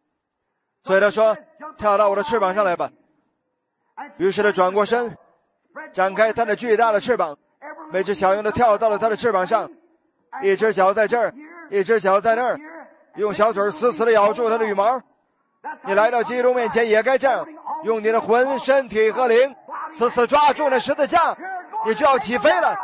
所以他说，跳到我的翅膀上来吧。于是他转过身， 展开它的巨大的翅膀，每只小鹰都跳到了它的翅膀上，一只脚在这儿，一只脚在那儿，用小嘴死死地咬住它的羽毛。你来到基督面前也该这样，用你的魂、身体和灵死死抓住那十字架，你就要起飞了。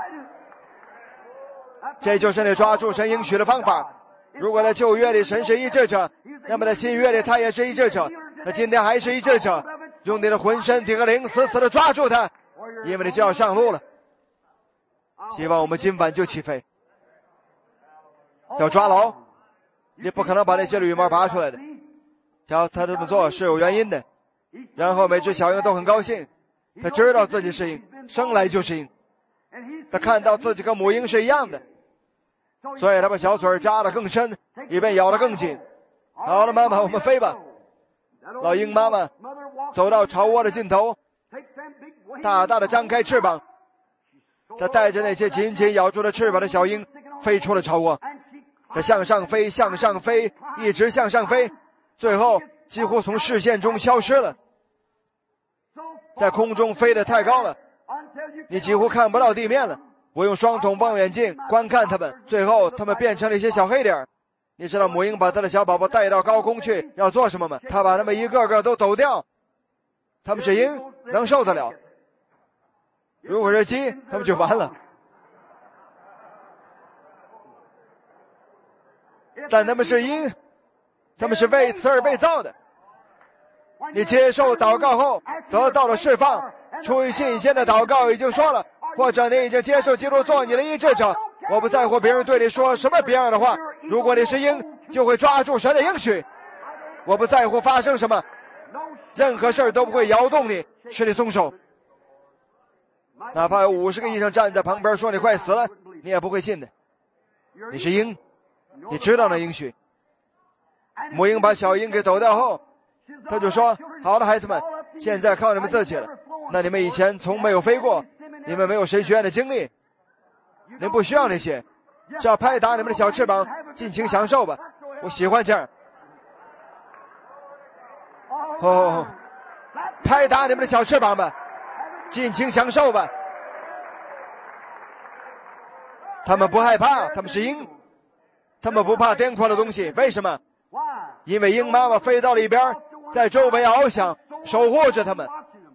这就是你抓住神应许的方法。如果在旧约里神是医治者，那么在新约里他也是医治者，那今天还是医治者。用你的浑身体和灵死死地抓住他，因为你就要上路了。希望我们今晚就起飞。要抓牢，你不可能把那些羽毛拔出来的。他这么做是有原因的。然后每只小鹰都很高兴，他知道自己是鹰，生来就是鹰，他看到自己跟母鹰是一样的，所以他把小嘴扎得更深，以便咬得更紧。好了，妈妈，我们飞吧。老鹰妈妈走到巢窝的尽头，大大的张开翅膀，他带着那些紧紧咬住了翅膀的小鹰飞出了巢窝。他向上飞，向上飞，一直向上飞，最后几乎从视线中消失了。在空中飞得太高了，你几乎看不到地面了。我用双筒望远镜观看它们，最后它们变成了一些小黑点。你知道母鹰把它的小宝宝带到高空去要做什么吗？它把它们一个个都抖掉。它们是鹰，能受得了。如果是鸡，它们就完了。但它们是鹰，它们是为此而被造的。你接受祷告后得到了释放，出于信心的祷告已经说了，或者你已经接受基督做你的医治者。我不在乎别人对你说什么别样的话，如果你是鹰，就会抓住神的应许。我不在乎发生什么，任何事都不会摇动你，使你松手。哪怕有50个医生站在旁边说你快死了，你也不会信的。你是鹰，你知道那应许。母鹰把小鹰给抖掉后，他就说，好了孩子们，现在靠你们自己了。那你们以前从没有飞过，你们没有神学院的经历，你们不需要那些，只要拍打你们的小翅膀，尽情享受吧。我喜欢这样。拍打你们的小翅膀吧，尽情享受吧。他们不害怕，他们是鹰，他们不怕癫狂的东西。为什么？因为鹰妈妈飞到了一边，在周围翱翔，守护着他们。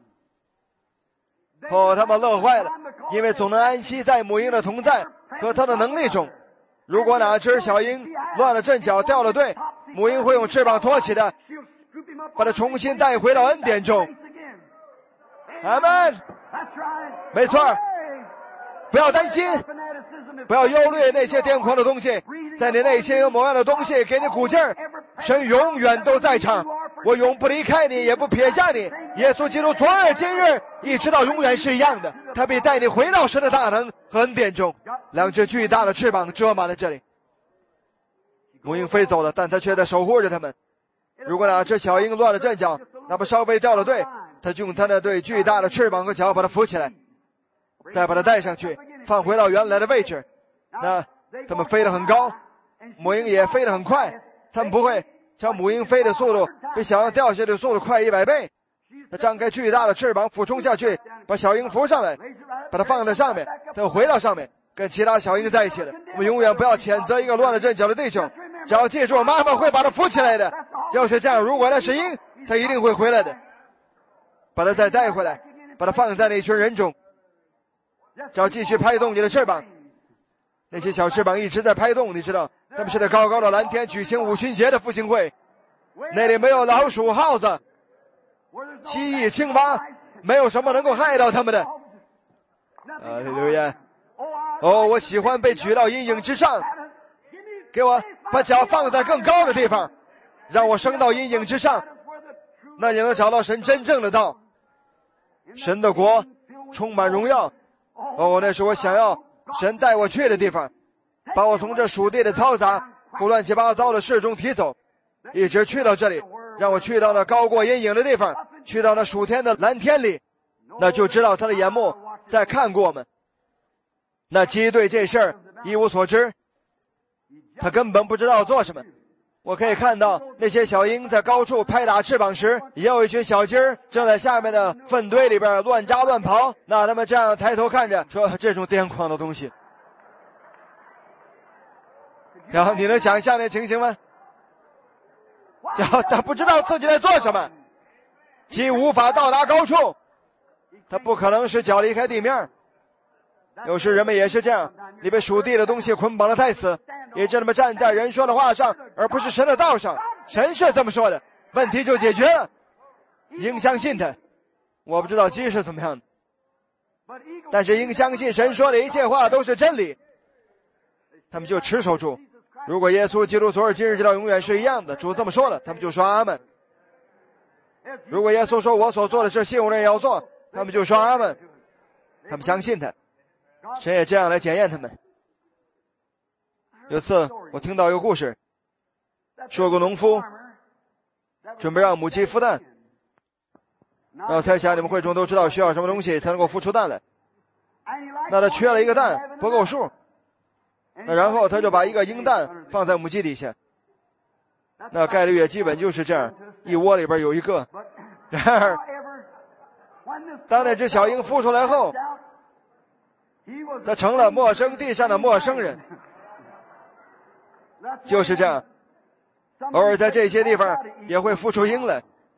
他们乐坏了，因为总能安息在母鹰的同在和它的能力中。如果哪只小鹰乱了阵脚掉了队，母鹰会用翅膀托起的，把它重新带回到恩典中。阿们，没错，不要担心，不要忧虑那些癫狂的东西，在你内心有某样的东西给你鼓劲儿。神永远都在场，我永不离开你，也不撇下你。耶稣基督昨日今日一直到永远是一样的，他必带你回到神的大能和恩典中。两只巨大的翅膀遮满了这里。母鹰飞走了，但他却在守护着他们。如果哪只小鹰乱了阵脚，哪怕稍微掉了队，他就用他那对巨大的翅膀和脚把它扶起来，再把它带上去，放回到原来的位置。那他们飞得很高，母鹰也飞得很快，他们不会像母鹰飞的速度比小鹰掉下去的速度快100倍。他张开巨大的翅膀俯冲下去，把小鹰扶上来，把它放在上面，他又回到上面，跟其他小鹰在一起了。我们永远不要谴责一个乱了阵脚的弟兄，只要记住妈妈会把他扶起来的。就是这样，如果那是鹰，他一定会回来的。把他再带回来，把他放在那群人中，只要继续拍动你的翅膀。那些小翅膀一直在拍动，你知道，他们是在高高的蓝天举行5旬节的复兴会，那里没有老鼠、耗子、蜥蜴、青蛙，没有什么能够害到他们的。留言，我喜欢被举到阴影之上，给我把脚放在更高的地方，让我升到阴影之上，那你能找到神真正的道。神的国充满荣耀，那是我想要神带我去的地方，把我从这属地的嘈杂和乱七八糟的事中提走，一直去到这里，让我去到那高过阴影的地方，去到那属天的蓝天里，那就知道他的眼目在看过我们。那鸡对这事儿一无所知，他根本不知道做什么， 我可以看到那些小鹰在高处拍打翅膀时，也有一群小鸡儿正在下面的粪堆里边乱扎乱跑。那他们这样抬头看着，说这种癫狂的东西。然后你能想象那情形吗？他不知道自己在做什么，鸡无法到达高处，他不可能使脚离开地面。有时人们也是这样，你被属地的东西捆绑得太死，也就这么站在人说的话上，而不是神的道上。神是这么说的，问题就解决了。鹰相信他，我不知道鸡是怎么样的，但是鹰相信神说的一切话都是真理，他们就持守住。如果耶稣基督昨日今日直到永远是一样的，主这么说了，他们就说阿们。如果耶稣说我所做的事信我的人也要做，他们就说阿们。他们相信他，神也这样来检验他们。有次我听到一个故事，说个农夫准备让母鸡孵蛋，那我猜想你们会中都知道需要什么东西才能够孵出蛋来。那他缺了一个蛋，不够数，那然后他就把一个鹰蛋放在母鸡底下，那概率也基本就是这样，一窝里边有一个。然而当那只小鹰孵出来后，他成了陌生地上的陌生人。就是这样，偶尔在这些地方也会孵出鹰来。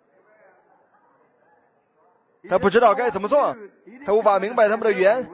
他不知道该怎么做，他无法明白他们的语言。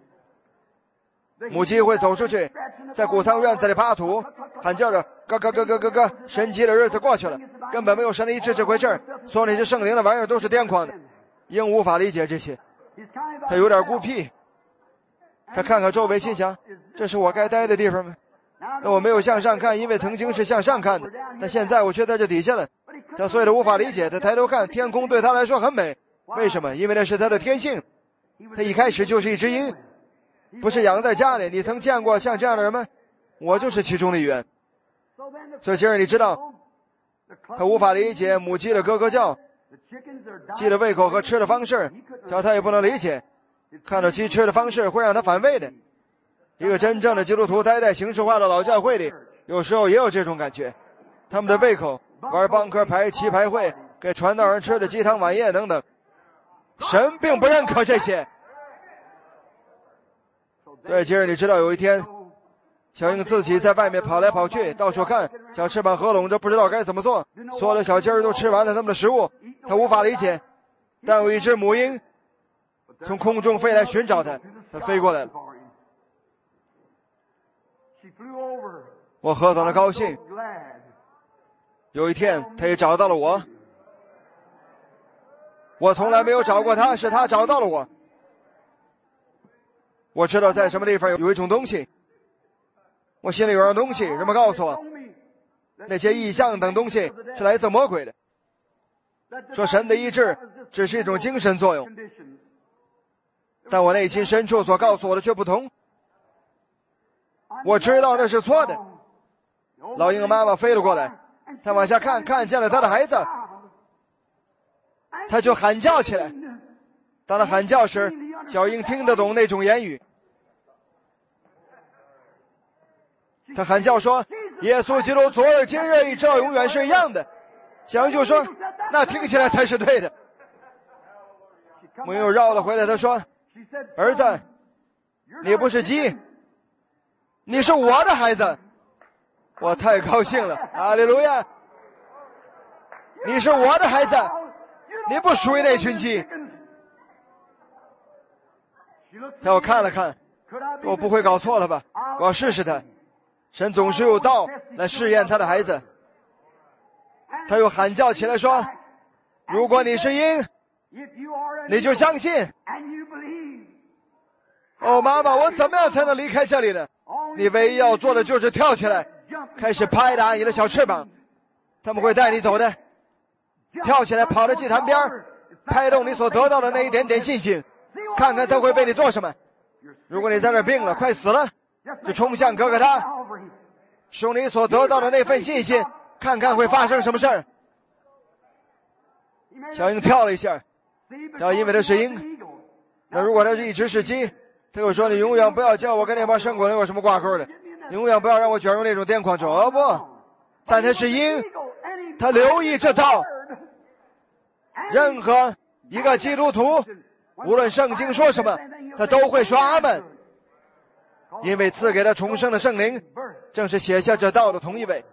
母鸡会走出去，在谷仓院子里扒土，喊叫着咯咯咯咯咯咯。神奇的日子过去了，根本没有神的医治这回事儿，所有那些圣灵的玩意儿都是癫狂的。鹰无法理解这些，他有点孤僻。他看看周围，心想这是我该待的地方吗？那我没有向上看，因为曾经是向上看的，但现在我却在这底下了。他所以他无法理解，他抬头看，天空对他来说很美。为什么？因为那是他的天性。他一开始就是一只鹰，不是养在家里。你曾见过像这样的人吗？我就是其中的一员。所以其实你知道，他无法理解母鸡的咯咯叫，鸡的胃口和吃的方式，他也不能理解。看到鸡吃的方式会让他反胃的。一个真正的基督徒待在形式化的老教会里，有时候也有这种感觉。他们的胃口玩帮科牌、棋牌会，给传道人吃的鸡汤晚宴等等。神并不认可这些。对，其实你知道有一天，小鹰自己在外面跑来跑去，到处看，小翅膀合拢着，不知道该怎么做。所有的小鸡儿都吃完了他们的食物，他无法理解。但有一只母鹰从空中飞来寻找他，他飞过来了。我何等的高兴！有一天他也找到了我，我从来没有找过他，是他找到了我。我知道在什么地方有一种东西，我心里有样东西，人们告诉我那些异象等东西是来自魔鬼的，说神的医治只是一种精神作用，但我内心深处所告诉我的却不同。我知道那是错的。老鹰的妈妈飞了过来，她往下看，看见了她的孩子，她就喊叫起来。当她喊叫时，小鹰听得懂那种言语。她喊叫说耶稣基督昨日今日一直到永远是一样的。小鹰就说那听起来才是对的。母鹰又绕了回来，她说儿子，你不是鸡，你是我的孩子。我太高兴了，哈利路亚！你是我的孩子，你不属于那群鸡。他我看了看，我不会搞错了吧？我要试试他。神总是用道来试验他的孩子。他又喊叫起来说，如果你是鹰，你就相信。哦，妈妈，我怎么样才能离开这里呢？你唯一要做的就是跳起来，开始拍打你的小翅膀，他们会带你走的。跳起来，跑到祭坛边，拍动你所得到的那一点点信心，看看他会为你做什么。如果你在这病了，快死了，就冲向哥哥他，使用你所得到的那份信心，看看会发生什么事儿。小鹰跳了一下，要因为它是鹰。那如果它是一直是鸡，他又说你永远不要叫我跟那帮生滚有什么挂钩的，你永远不要让我卷入那种癫狂中。哦不， 但他是鹰，他留意这道。任何一个基督徒，无论圣经说什么，他都会说阿们，因为赐给他重生的圣灵正是写下这道的同一位。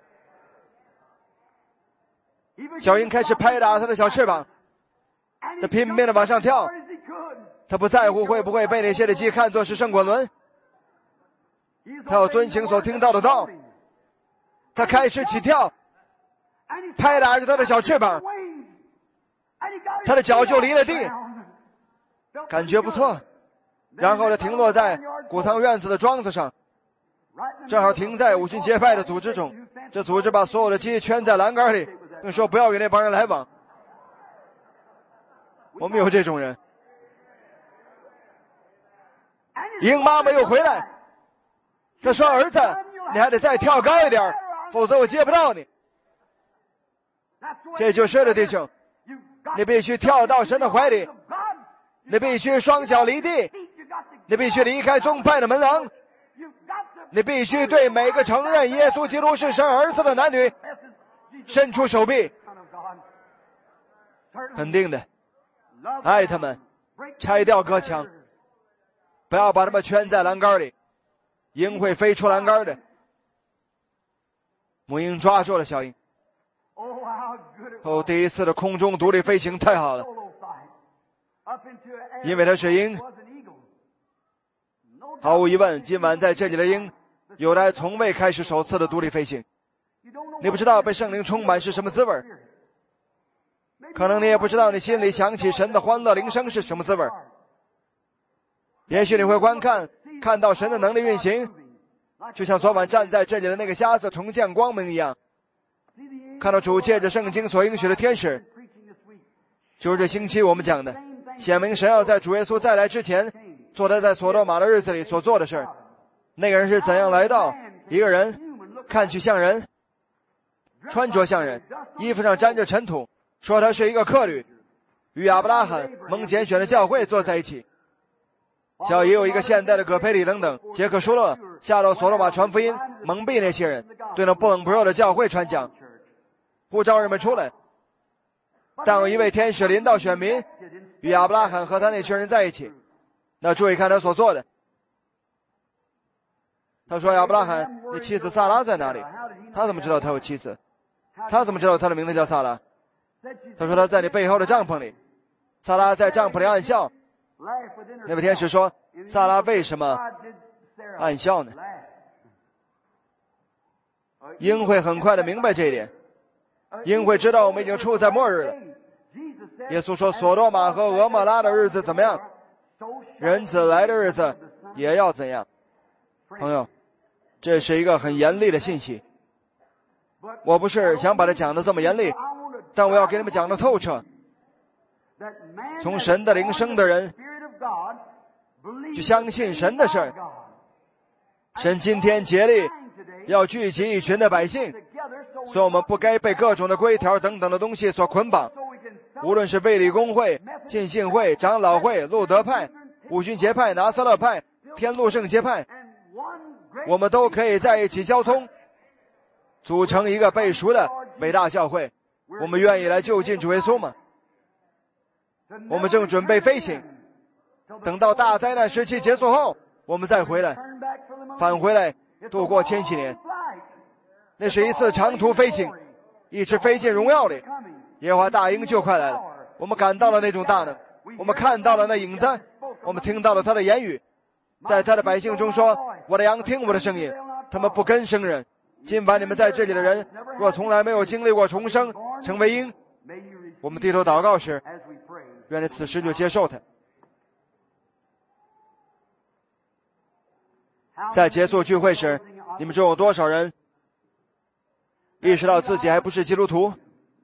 小鹰开始拍打他的小翅膀，他拼命地往上跳，他不在乎会不会被那些的鸡看作是圣滚轮，他要遵行所听到的道。他开始起跳，拍打着他的小翅膀，他的脚就离了地，感觉不错。然后他停落在谷仓院子的桩子上，正好停在五旬节派的组织中。这组织把所有的鸡圈在栏杆里，并说不要与那帮人来往。我们有这种人。鹰妈妈又回来，她说：“儿子，你还得再跳高一点，否则我接不到你。”这就是了，弟兄，你必须跳到神的怀里，你必须双脚离地，你必须离开宗派的门廊，你必须对每个承认耶稣基督是神儿子的男女伸出手臂。肯定的，爱他们，拆掉隔墙，不要把他们圈在栏杆里，鹰会飞出栏杆的。母鹰抓住了小鹰。第一次的空中独立飞行太好了，因为它是鹰。毫无疑问，今晚在这里的鹰有待从未开始首次的独立飞行。你不知道被圣灵充满是什么滋味，可能你也不知道你心里想起神的欢乐铃声是什么滋味。也许你会看到神的能力运行，就像昨晚站在这里的那个瞎子重见光明一样，看到主借着圣经所应许的天使。就是这星期我们讲的，显明神要在主耶稣再来之前做他在所多玛的日子里所做的事。那个人是怎样来到？一个人看去像人，穿着像人，衣服上沾着尘土，说他是一个客旅，与亚伯拉罕蒙拣选的教会坐在一起。也有一个现代的葛培理等等，杰克舒勒下到所罗巴传福音，蒙蔽那些人，对那不冷不热的教会传讲，呼召人们出来。但有一位天使临到选民，与亚伯拉罕和他那群人在一起。那注意看他所做的。他说：“亚伯拉罕，你妻子萨拉在哪里？”他怎么知道他有妻子？他怎么知道他的名字叫萨拉？他说：“他在你背后的帐篷里。”萨拉在帐篷里暗笑。那位天使说：“萨拉为什么暗笑呢？”鹰会很快的明白这一点，鹰会知道我们已经处在末日了。耶稣说：“所多玛和俄摩拉的日子怎么样，人子来的日子也要怎样。”朋友，这是一个很严厉的信息。我不是想把它讲得这么严厉，但我要给你们讲得透彻。从神的灵生的人就相信神的事儿。神今天竭力要聚集一群的百姓，所以我们不该被各种的规条等等的东西所捆绑。无论是卫理公会、浸信会、长老会、路德派、五旬节派、拿撒勒派、天路圣节派，我们都可以在一起交通，组成一个背熟的伟大教会。我们愿意来就近主耶稣吗？我们正准备飞行，等到大灾难时期结束后，我们再回来，返回来度过千禧年。那是一次长途飞行，一直飞进荣耀里。耶和华大鹰就快来了，我们感到了那种大能，我们看到了那影子，我们听到了他的言语，在他的百姓中说：“我的羊听我的声音，他们不跟生人。”今晚你们在这里的人，若从来没有经历过重生，成为鹰，我们低头祷告时，愿你此时就接受他。在结束聚会时，你们中有多少人意识到自己还不是基督徒？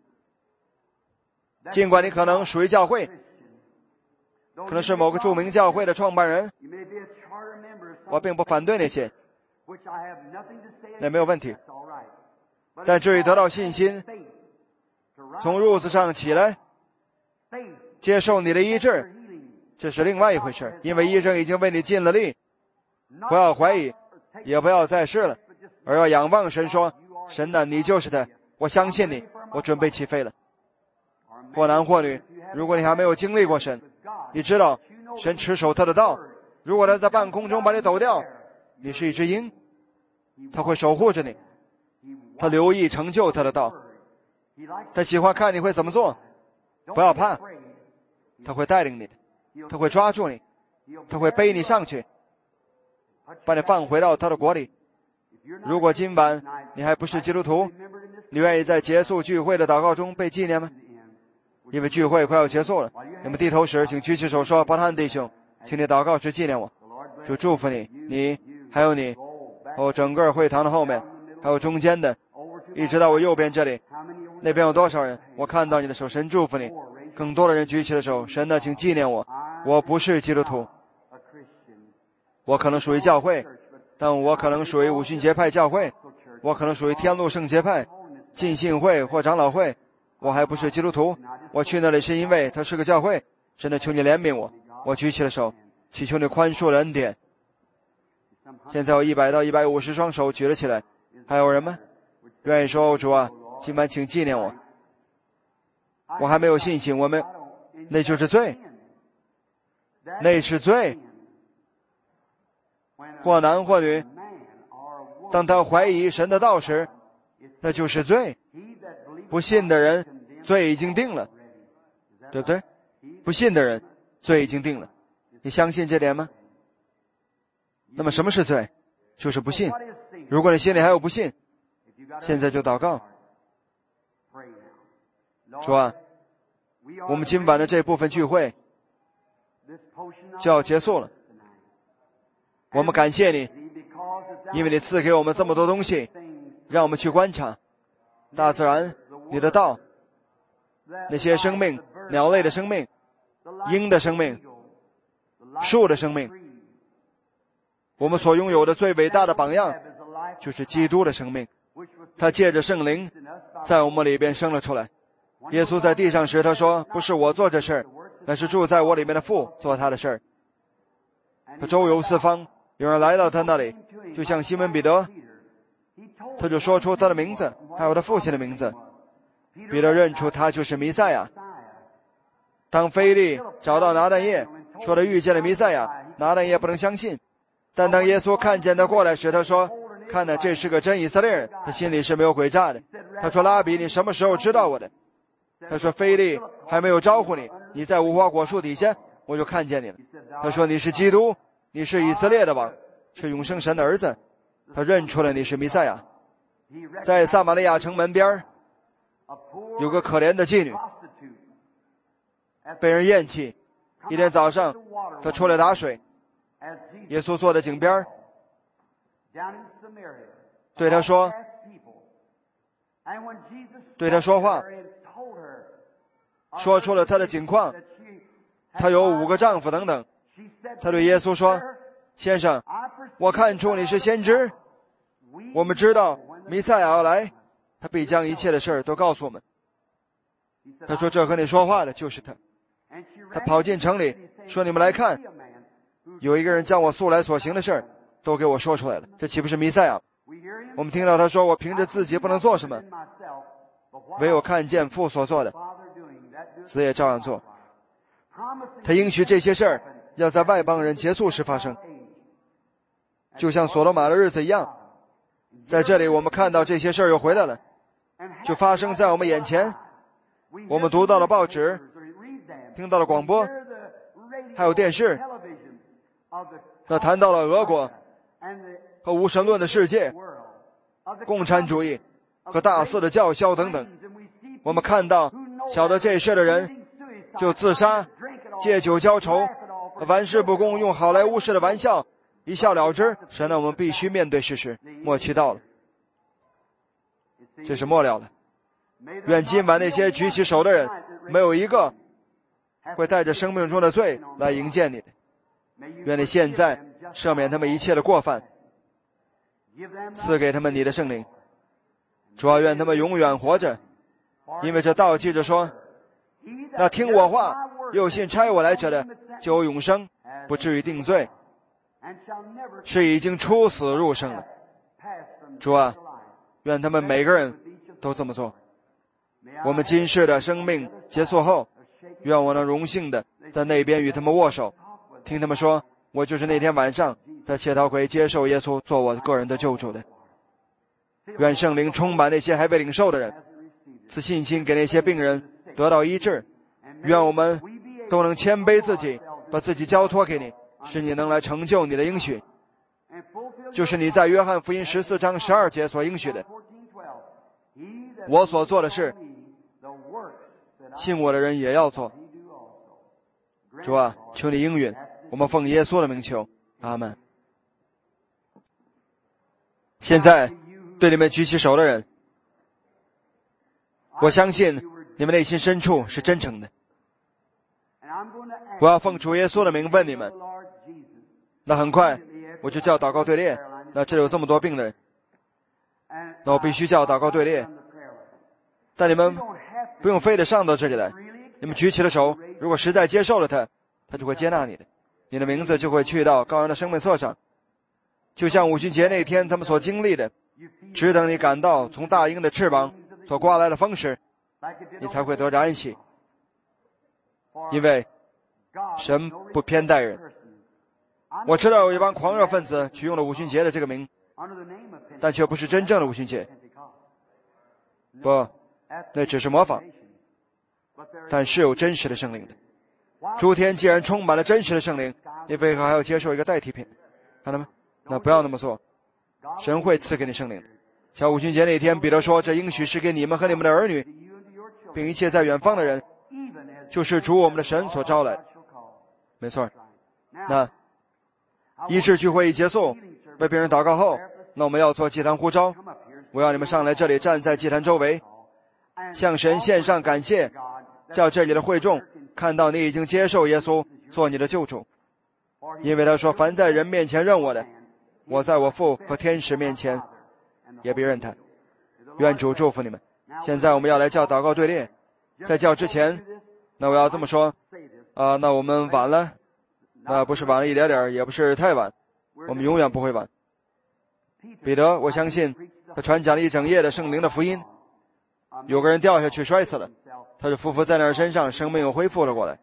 尽管你可能属于教会，可能是某个著名教会的创办人，我并不反对那些，那没有问题。但至于得到信心，从褥子上起来，接受你的医治，这是另外一回事，因为医生已经为你尽了力。不要怀疑，也不要再试了，而要仰望神说：“ 神呐，你就是他，我相信你，我准备起飞了。或男或女，如果你还没有经历过神，你知道神持守他的道，如果他在半空中把你抖掉，你是一只鹰，他会守护着你，他留意成就他的道，他喜欢看你会怎么做。不要怕，他会带领你的，他会抓住你，他会背你上去，把你放回到他的国里。如果今晚你还不是基督徒，你愿意在结束聚会的祷告中被纪念吗？因为聚会快要结束了，你们低头时请举起手说，伯特汉弟兄，请你祷告时纪念我。主祝福你，你还有你整个会堂的后面，还有中间的，一直到我右边这里，那边有多少人？我看到你的手，神祝福你。更多的人举起了手，神呢，请纪念我，我不是基督徒，我可能属于教会，但我可能属于五旬节派教会，我可能属于天路圣节派、浸信会或长老会，我还不是基督徒。我去那里是因为它是个教会，真的求你怜悯我。我举起了手，祈求你宽恕的恩典。现在有100到150双手举了起来，还有人吗？愿意说，主啊，今晚请纪念我。我还没有信心，那就是罪，那是罪。或男或女，当他怀疑神的道时，那就是罪。不信的人，罪已经定了，对不对？不信的人，罪已经定了。你相信这点吗？那么什么是罪？就是不信。如果你心里还有不信，现在就祷告。主啊，我们今晚的这部分聚会就要结束了，我们感谢你，因为你赐给我们这么多东西，让我们去观察大自然，你的道，那些生命，鸟类的生命，鹰的生命，树的生命。我们所拥有的最伟大的榜样就是基督的生命，他借着圣灵在我们里边生了出来。耶稣在地上时他说，不是我做这事儿，那是住在我里面的父做他的事儿。他周游四方，有人来到他那里，就像西门彼得，他就说出他的名字还有他父亲的名字，彼得认出他就是弥赛亚。当腓利找到拿但业，说他遇见了弥赛亚，拿但业不能相信，但当耶稣看见他过来时，他说，看哪，这是个真以色列人，他心里是没有诡诈的。他说，拉比，你什么时候知道我的？他说，腓利还没有招呼你，你在无花果树底下，我就看见你了。他说，你是基督，你是以色列的王，是永生神的儿子。他认出了你是弥赛亚。在撒玛利亚城门边有个可怜的妓女，被人厌弃。一天早上他出来打水，耶稣坐在井边，对他说话，说出了他的境况，他有5个丈夫等等。他对耶稣说，先生，我看出你是先知，我们知道弥赛亚要来，他必将一切的事都告诉我们。他说，这和你说话的就是他。他跑进城里说，你们来看，有一个人将我素来所行的事都给我说出来了，这岂不是弥赛亚？我们听到他说，我凭着自己不能做什么，唯有看见父所做的，子也照样做。他应许这些事儿要在外邦人结束时发生，就像所罗马的日子一样。在这里我们看到这些事儿又回来了，就发生在我们眼前。我们读到了报纸，听到了广播，还有电视，他谈到了俄国和无神论的世界，共产主义和大肆的叫嚣等等。我们看到晓得这事的人就自杀，借酒浇愁，玩世不恭，用好莱坞式的玩笑一笑了之。神呢，我们必须面对事实，末期到了，这是末了了。愿今晚那些举起手的人，没有一个会带着生命中的罪来迎接你的。愿你现在赦免他们一切的过犯，赐给他们你的圣灵。主要愿他们永远活着，因为这道记着说，那听我话又信差我来者的，就有永生，不至于定罪，是已经出死入生了。主啊， 愿他们每个人都这么做。我们今世的生命结束后，愿我能荣幸的在那边与他们握手，听他们说，我就是那天晚上在切陶会接受耶稣做我个人的救主的。愿圣灵充满那些还未领受的人，赐信心给那些病人得到医治。愿我们都能谦卑自己，把自己交托给你，使你能来成就你的应许，就是你在约翰福音14章12节所应许的。我所做的事，信我的人也要做。主啊，求你应允，我们奉耶稣的名求，阿们。现在对你们举起手的人，我相信你们内心深处是真诚的。我要奉主耶稣的名问你们。那很快我就叫祷告队列，那这里有这么多病人，那我必须叫祷告队列。但你们不用非得上到这里来，你们举起了手，如果实在接受了他就会接纳你的，你的名字就会去到羔羊的生命册上，就像五旬节那天他们所经历的，只等你感到从大鹰的翅膀所刮来的风时，你才会得着安息。因为神不偏待人。我知道有一帮狂热分子取用了五旬节的这个名，但却不是真正的五旬节。不，那只是模仿，但是有真实的圣灵的。诸天既然充满了真实的圣灵，你为何还要接受一个代替品？看到吗？那不要那么做，神会赐给你圣灵的。像五旬节那天，彼得说，这应许是给你们和你们的儿女，并一切在远方的人，就是主我们的神所招来。没错。那医治聚会一结束，为病人祷告后，那我们要做祭坛呼召。我要你们上来这里，站在祭坛周围，向神献上感谢，叫这里的会众看到你已经接受耶稣做你的救主。因为他说，凡在人面前认我的，我在我父和天使面前也必认他。愿主祝福你们。现在我们要来叫祷告队列。在叫之前，那我要这么说那我们晚了，那不是晚了一点点，也不是太晚，我们永远不会晚。彼得，我相信他传讲了一整夜的圣灵的福音，有个人掉下去摔死了，他就匍匐在那儿身上，生命又恢复了过来。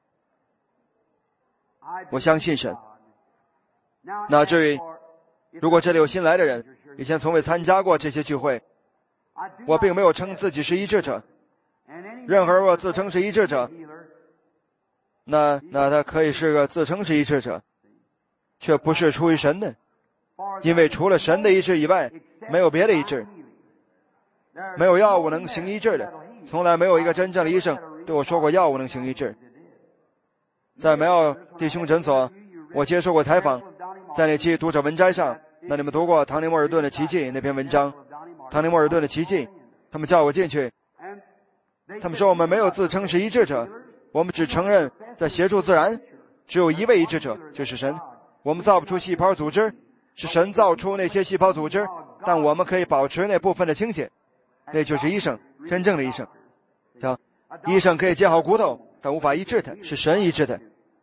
我相信神。那至于如果这里有新来的人，以前从未参加过这些聚会，我并没有称自己是医治者。任何人若自称是医治者，那他可以是个自称是医治者，却不是出于神的。因为除了神的医治以外，没有别的医治，没有药物能行医治的。从来没有一个真正的医生对我说过药物能行医治。在梅奥弟兄诊所，我接受过采访，在那期读者文摘上，那你们读过唐尼莫尔顿的奇迹那篇文章，唐尼莫尔顿的奇迹，他们叫我进去，他们说我们没有自称是医治者，我们只承认在协助自然，只有一位医治者，就是神。我们造不出细胞组织，是神造出那些细胞组织，但我们可以保持那部分的清洁，那就是医生，真正的医生。医生可以接好骨头，但无法医治它，是神医治它。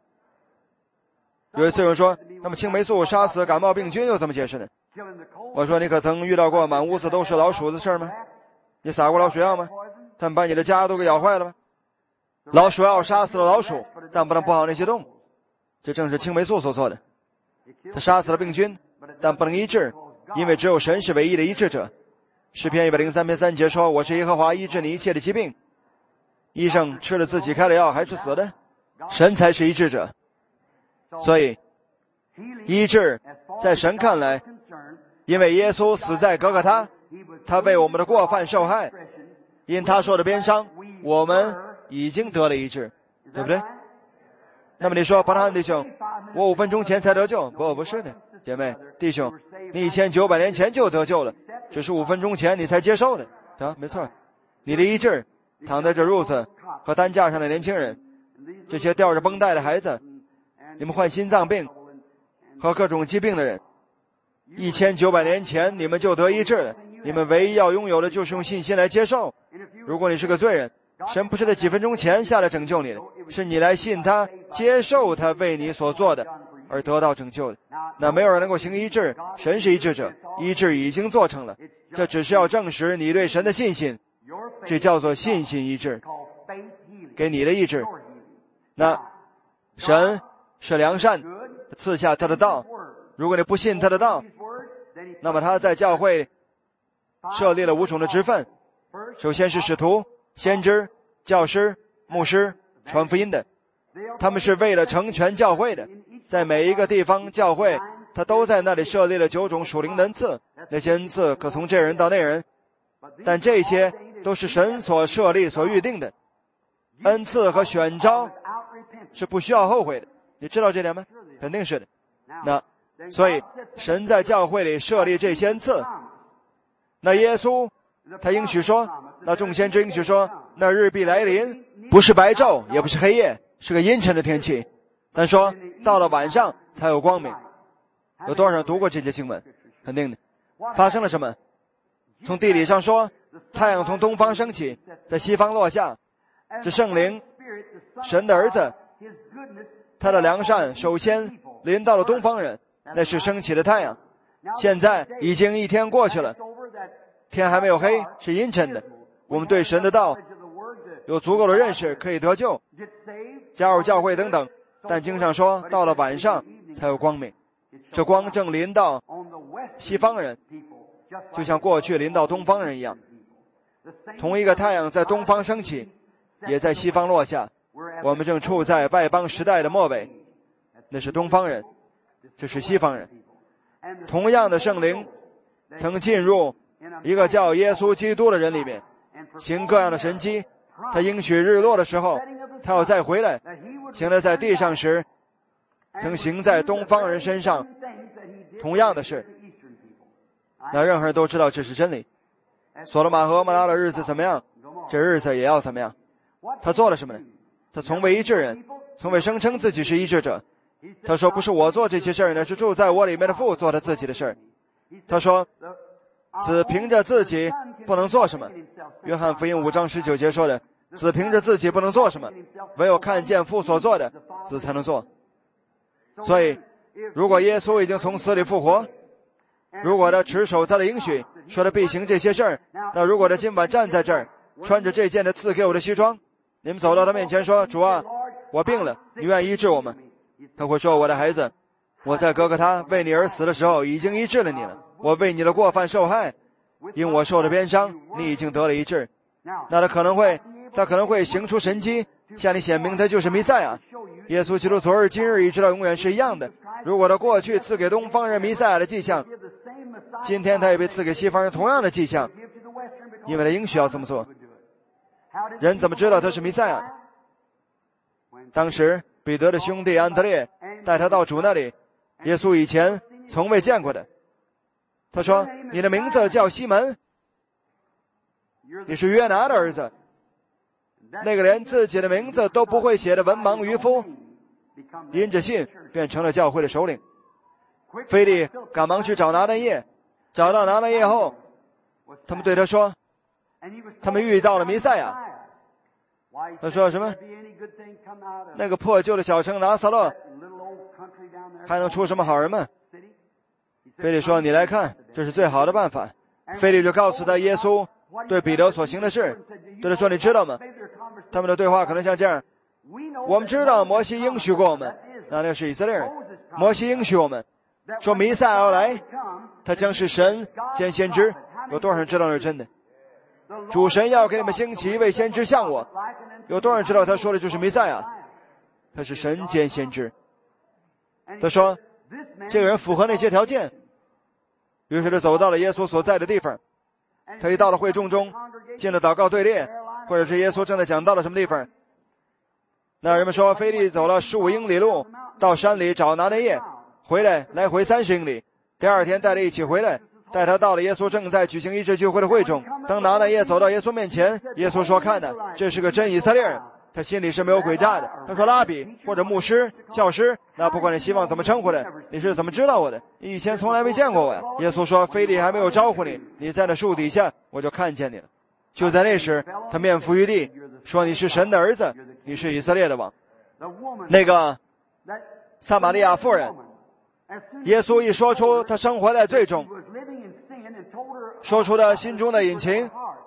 有一次有人说，那么青霉素杀死感冒病菌又怎么解释呢？我说，你可曾遇到过满屋子都是老鼠的事儿吗？你撒过老鼠药吗？他们把你的家都给咬坏了吗？老鼠药杀死了老鼠，但不能不好那些动物，这正是青霉素所做的。它杀死了病菌，但不能医治，因为只有神是唯一的医治者。诗篇103篇3节说，我是耶和华医治你一切的疾病。医生吃了自己开的药还是死的，神才是医治者。所以医治在神看来，因为耶稣死在革各他，他为我们的过犯受害，因他受的鞭伤，我们已经得了医治，对不对？那么你说，伯特汉弟兄，我5分钟前才得救？不是的，姐妹弟兄，你1900年前就得救了，只是5分钟前你才接受的没错。你的医治躺在这褥子和担架上的年轻人，这些吊着绷带的孩子，你们患心脏病和各种疾病的人，1900年前你们就得医治了。你们唯一要拥有的就是用信心来接受。如果你是个罪人，神不是在几分钟前下来拯救你的，是你来信他，接受他为你所做的而得到拯救的。那没有人能够行医治，神是医治者，医治已经做成了， 这只是要证实你对神的信心，这叫做信心医治，给你的医治。那神是良善，赐下他的道，如果你不信他的道，那么他在教会设立了5种的职分，首先是使徒、先知、教师、牧师，传福音的，他们是为了成全教会的。在每一个地方教会，他都在那里设立了9种属灵的恩赐，那些恩赐可从这人到那人，但这些都是神所设立所预定的。恩赐和选召是不需要后悔的，你知道这点吗？肯定是的。那所以神在教会里设立这些恩赐，那耶稣他应许说，那众先知应许说，那日必来临，不是白昼也不是黑夜，是个阴沉的天气，但说到了晚上才有光明。有多少人读过这节经文？肯定的。发生了什么？从地理上说，太阳从东方升起，在西方落下，这圣灵神的儿子他的良善首先临到了东方人，那是升起的太阳。现在已经1天过去了，天还没有黑，是阴沉的。我们对神的道有足够的认识，可以得救，加入教会等等，但经上说到了晚上才有光明，这光正临到西方人，就像过去临到东方人一样。同一个太阳在东方升起，也在西方落下，我们正处在外邦时代的末尾，那是东方人，这是西方人。同样的圣灵曾进入一个叫耶稣基督的人里面，行各样的神迹，他应许日落的时候他要再回来，行了在地上时曾行在东方人身上同样的事。那任何人都知道这是真理。所罗马和蛾摩拉的日子怎么样，这日子也要怎么样。他做了什么呢？他从未医治人，从未声称自己是医治者。他说不是我做这些事儿呢，是住在我里面的父做他自己的事儿。他说子凭着自己不能做什么，约翰福音5章19节说的，子凭着自己不能做什么，唯有看见父所做的，子才能做。所以如果耶稣已经从死里复活，如果他持守他的应许，说他必行这些事儿，那如果他今晚站在这儿，穿着这件他赐给我的西装，你们走到他面前说，主啊，我病了，你愿意医治我吗？他会说，我的孩子，我在哥哥他为你而死的时候已经医治了你了，我为你的过犯受害，因我受的鞭伤，你已经得了医治。那他可能会行出神迹，向你显明他就是弥赛亚。耶稣基督昨日今日一直到永远是一样的。如果他过去赐给东方人弥赛亚的迹象，今天他也被赐给西方人同样的迹象，因为他应许要这么做。人怎么知道他是弥赛亚？当时彼得的兄弟安德烈带他到主那里，耶稣以前从未见过的。他说，你的名字叫西门，你是约拿的儿子。那个连自己的名字都不会写的文盲渔夫，因着信变成了教会的首领。腓利赶忙去找拿但业，找到拿但业后，他们对他说，他们遇到了弥赛亚。他说什么？那个破旧的小城拿撒勒还能出什么好人吗？腓利说，你来看，这是最好的办法。腓利就告诉他耶稣对彼得所行的事，对他说，你知道吗？他们的对话可能像这样，我们知道摩西应许过我们，那是以色列人，摩西应许我们说弥赛亚要来，他将是神兼先知。有多少人知道那是真的？主神要给你们兴起一位先知像我。有多少人知道他说的就是弥赛亚？他是神兼先知。他说这个人符合那些条件。于是他走到了耶稣所在的地方，他一到了会众中，进了祷告队列，或者是耶稣正在讲到了什么地方。那人们说，腓利走了15英里路到山里找拿但业，回来来回30英里，第二天带他一起回来，带他到了耶稣正在举行医治聚会的会中。当拿但业走到耶稣面前，耶稣说，看呐，这是个真以色列人，他心里是没有诡诈的。他说，拉比或者牧师教师，那不管你希望怎么称呼的，你是怎么知道我的？你以前从来没见过我呀。耶稣说，腓利还没有招呼你，你在那树底下我就看见你了。就在那时，他面伏于地说，你是神的儿子，你是以色列的王。那个撒玛利亚妇人，耶稣一说出他生活在罪中， 说出了心中的隐情。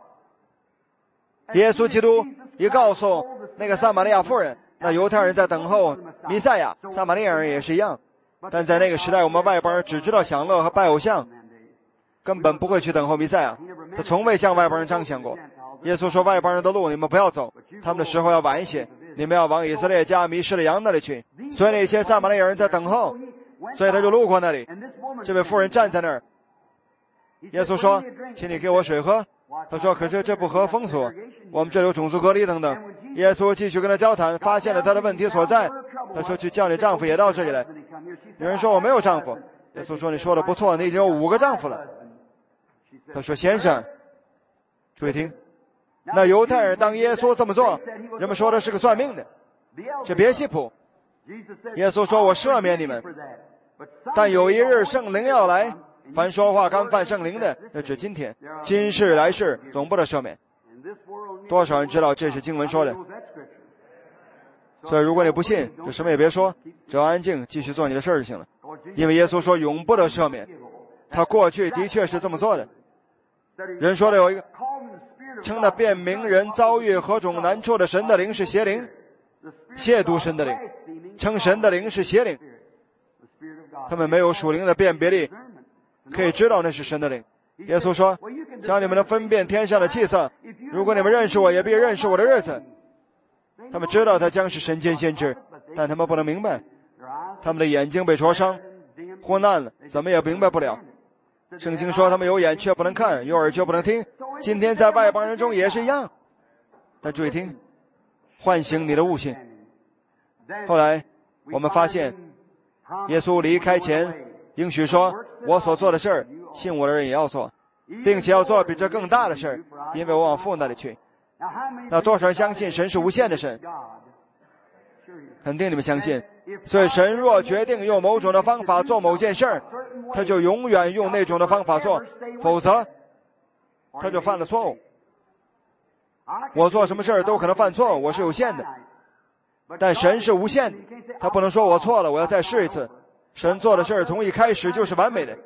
耶稣基督也告诉那个撒玛利亚妇人，那犹太人在等候弥赛亚，撒玛利亚人也是一样。但在那个时代，我们外邦人只知道享乐和拜偶像，根本不会去等候弥赛亚，他从未向外邦人彰显过。耶稣说，外邦人的路你们不要走，他们的时候要晚一些，你们要往以色列家迷失的羊那里去。所以那些撒玛利亚人在等候，所以他就路过那里。这位妇人站在那儿，耶稣说，请你给我水喝。他说，可是这不合风俗，我们这里有种族隔离等等。耶稣继续跟他交谈，发现了他的问题所在。他说，去叫你丈夫也到这里来。有人说，我没有丈夫。耶稣说，你说的不错，你已经有5个丈夫了。他说，先生，注意听，那犹太人当耶稣这么做，人们说的是个算命的，是别西卜。耶稣说，我赦免你们，但有一日圣灵要来，凡说话干犯圣灵的，那指今天，今世来世总不得赦免。多少人知道这是经文说的？所以如果你不信，就什么也别说，只要安静继续做你的事儿就行了。因为耶稣说永不得赦免，他过去的确是这么做的。人说的有一个称那辨明人遭遇何种难处的神的灵是邪灵，亵渎神的灵，称神的灵是邪灵。他们没有属灵的辨别力，可以知道那是神的灵。耶稣说，将你们能分辨天上的气色，如果你们认识我，也必认识我的日子。他们知道他将是神间先知，但他们不能明白，他们的眼睛被灼伤昏暗了，怎么也明白不了。圣经说他们有眼却不能看，有耳却不能听，今天在外邦人中也是一样。但注意听，唤醒你的悟性。后来我们发现耶稣离开前应许说，我所做的事儿信我的人也要做，并且要做比这更大的事儿，因为我往父那里去。那多少人相信神是无限的神？肯定你们相信。所以神若决定用某种的方法做某件事儿，他就永远用那种的方法做，否则他就犯了错误。我做什么事儿都可能犯错，我是有限的，但神是无限的，他不能说我错了，我要再试一次。神做的事儿从一开始就是完美的。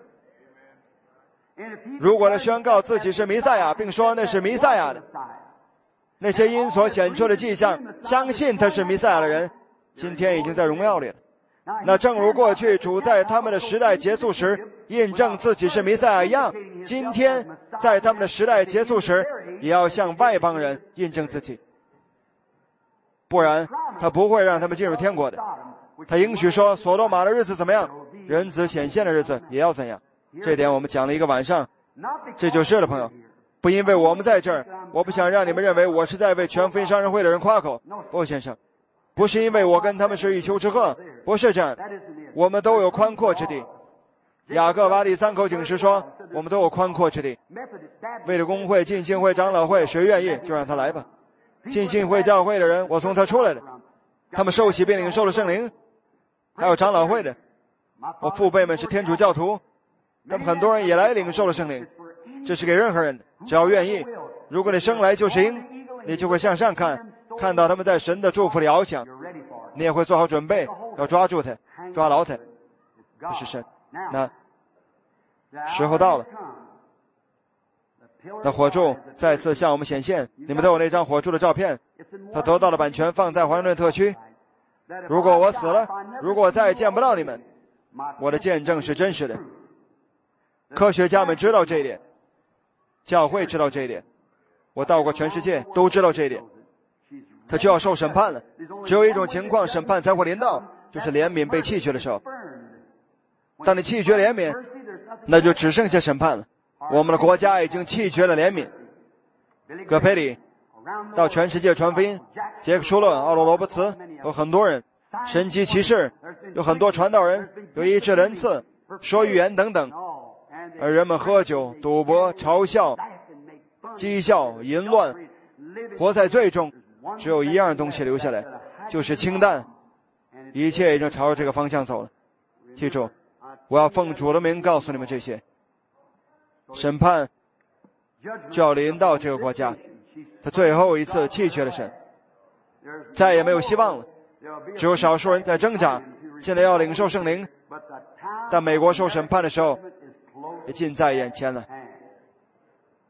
如果他宣告自己是弥赛亚，并说那是弥赛亚的，那些因所显出的迹象相信他是弥赛亚的人，今天已经在荣耀里了。那正如过去主在他们的时代结束时印证自己是弥赛亚一样，今天在他们的时代结束时也要向外邦人印证自己，不然他不会让他们进入天国的。他应许说，所罗马的日子怎么样，人子显现的日子也要怎样。这点我们讲了一个晚上，这就是了，朋友。不因为我们在这儿，我不想让你们认为我是在为全福音商人会的人夸口。不，先生，不是因为我跟他们是一丘之貉，不是这样的。我们都有宽阔之地。雅各巴第3口井时说，我们都有宽阔之地。为了公会、浸信会、长老会，谁愿意就让他来吧。浸信会教会的人，我从他出来的，他们受洗并领受了圣灵。还有长老会的，我父辈们是天主教徒，他们很多人也来领受了圣灵。这是给任何人的，只要愿意。如果你生来就是鹰，你就会向上看，看到他们在神的祝福里翱翔，你也会做好准备，要抓住他，抓牢他。这是神。那时候到了，那火柱再次向我们显现，你们都有那张火柱的照片，他得到了版权，放在华盛顿特区。如果我死了，如果我再也见不到你们，我的见证是真实的。科学家们知道这一点，教会知道这一点，我到过全世界都知道这一点。他就要受审判了，只有一种情况审判才会临到，就是怜悯被弃绝的时候。当你弃绝怜悯，那就只剩下审判了。我们的国家已经弃绝了怜悯。葛培理到全世界传福音，杰克舒勒、奥罗罗伯茨，有很多人，神迹奇事，有很多传道人，有医治人赐，说预言等等。而人们喝酒、赌博、嘲笑、讥笑、淫乱，活在罪中，只有一样东西留下来，就是清淡。一切已经朝着这个方向走了。记住，我要奉主的名告诉你们这些。审判就要临到这个国家，他最后一次弃绝了神，再也没有希望了。只有少数人在挣扎，现在要领受圣灵，但美国受审判的时候也近在眼前了。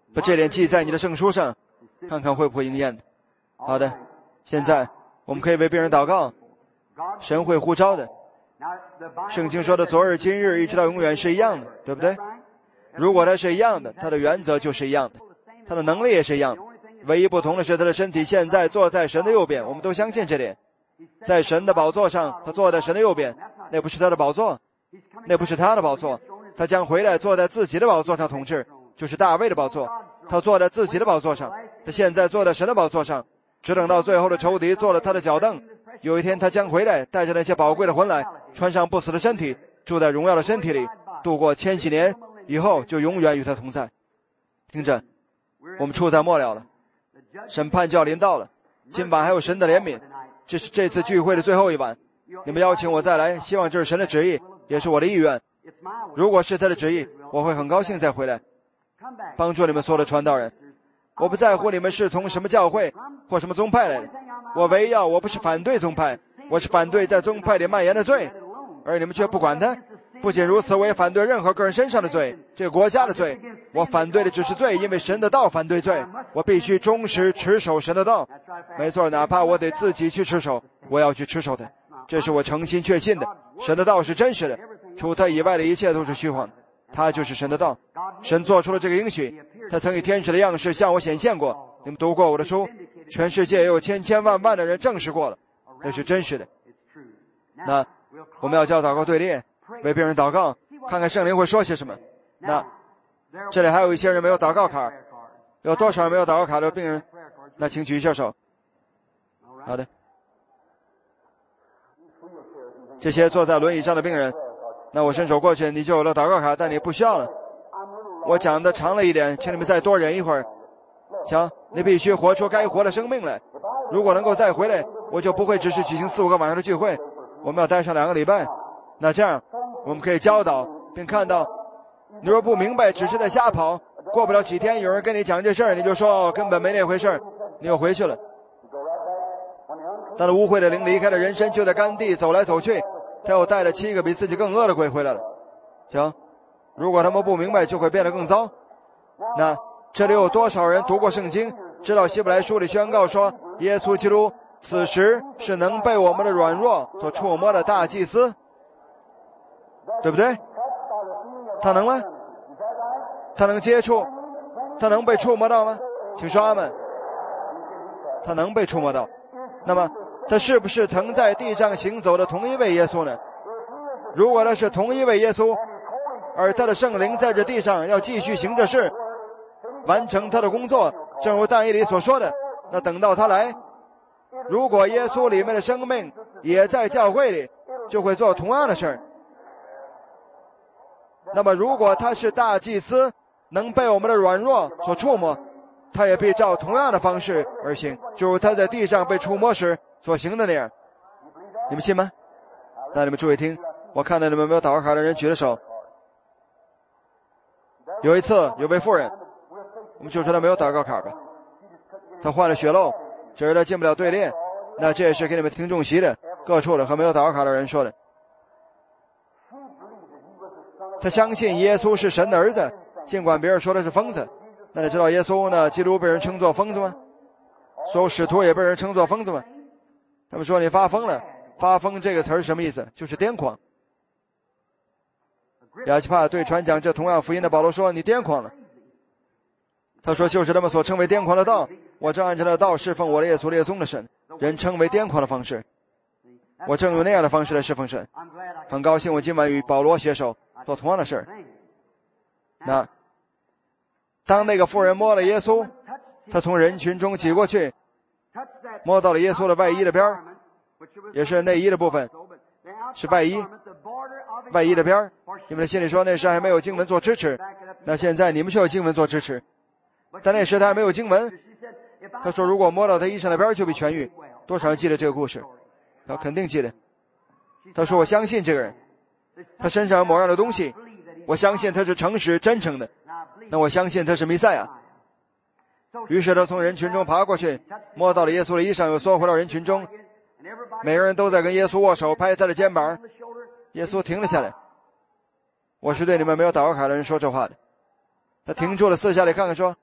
把这点记在你的圣书上，看看会不会应验的。好的，现在我们可以为病人祷告，神会呼召的。圣经说的昨日今日一直到永远是一样的，对不对？如果它是一样的，它的原则就是一样的，它的能力也是一样的，唯一不同的是他的身体现在坐在神的右边，我们都相信这点。在神的宝座上，他坐在神的右边，那不是他的宝座，那不是他的宝座，他将回来坐在自己的宝座上统治，就是大卫的宝座。他坐在自己的宝座上，他现在坐在神的宝座上，只等到最后的仇敌做了他的脚凳。有一天他将回来，带着那些宝贵的魂来，穿上不死的身体，住在荣耀的身体里，度过千禧年，以后就永远与他同在。听着，我们处在末了了，审判就要临到了。今晚还有神的怜悯，这是这次聚会的最后一晚。你们邀请我再来，希望这是神的旨意，也是我的意愿。如果是他的旨意，我会很高兴再回来，帮助你们所有的传道人。我不在乎你们是从什么教会或什么宗派来的，我唯一要我不是反对宗派，我是反对在宗派里蔓延的罪，而你们却不管它。不仅如此，我也反对任何个人身上的罪，这个国家的罪。我反对的只是罪，因为神的道反对罪。我必须忠实持守神的道。没错，哪怕我得自己去持守，我要去持守它。这是我诚心确信的。神的道是真实的，除他以外的一切都是虚幻。他就是神的道。神做出了这个应许，他曾以天使的样式向我显现过。你们读过我的书，全世界也有千千万万的人证实过了，这是真实的。那我们要叫祷告队列，为病人祷告，看看圣灵会说些什么。那这里还有一些人没有祷告卡，有多少人没有祷告卡的病人？那请举一下手。好的，这些坐在轮椅上的病人，那我伸手过去，你就有了祷告卡，但你不需要了。我讲的长了一点，请你们再多忍一会儿。瞧，你必须活出该活的生命来。如果能够再回来，我就不会只是举行4、5个晚上的聚会，我们要待上2个礼拜。那这样我们可以教导并看到，你若不明白，只是在瞎跑，过不了几天有人跟你讲这事儿，你就说根本没那回事儿，你又回去了。当那污秽的灵离开了人身，就在干地走来走去，他又带了7个比自己更恶的鬼回来了。行，如果他们不明白，就会变得更糟。那这里有多少人读过圣经，知道希伯来书里宣告说，耶稣基督此时是能被我们的软弱所触摸的大祭司，对不对？他能吗？他能接触？他能被触摸到吗？请说阿们。他能被触摸到。那么他是不是曾在地上行走的同一位耶稣呢？如果他是同一位耶稣，而他的圣灵在这地上要继续行这事，完成他的工作，正如但以理所说的，那等到他来，如果耶稣里面的生命也在教会里，就会做同样的事儿。那么如果他是大祭司，能被我们的软弱所触摸，他也必照同样的方式而行，就如他在地上被触摸时所行的那样。你们信吗？那你们注意听，我看到你们没有祷告卡的人举了手。有一次有位妇人，我们就说他没有祷告卡吧，他患了血漏，只是他进不了队列。那这也是给你们听众席的各处的和没有祷告卡的人说的。他相信耶稣是神的儿子，尽管别人说他是疯子。那你知道耶稣呢？基督被人称作疯子吗？所有使徒也被人称作疯子吗？他们说你发疯了。发疯这个词儿什么意思？就是癫狂。亚基帕对传讲这同样福音的保罗说，你癫狂了。他说就是他们所称为癫狂的道，我正按照那道侍奉我的耶稣列宗的神，人称为癫狂的方式，我正用那样的方式来侍奉神。很高兴我今晚与保罗携手做同样的事儿。那当那个妇人摸了耶稣，他从人群中挤过去，摸到了耶稣的外衣的边儿，也是内衣的部分，是外衣的边儿。你们的心里说那时还没有经文做支持，那现在你们却有经文做支持。但那时他还没有经文。他说如果摸到他衣裳的边就必痊愈。多少人记得这个故事？他肯定记得。他说我相信这个人，他身上有某样的东西，我相信他是诚实真诚的，那我相信他是弥赛亚。于是他从人群中爬过去，摸到了耶稣的衣裳，又缩回到人群中。每个人都在跟耶稣握手，拍他的肩膀。耶稣停了下来。我是对你们没有祷告卡的人说这话的。他停住了，四下里看看说，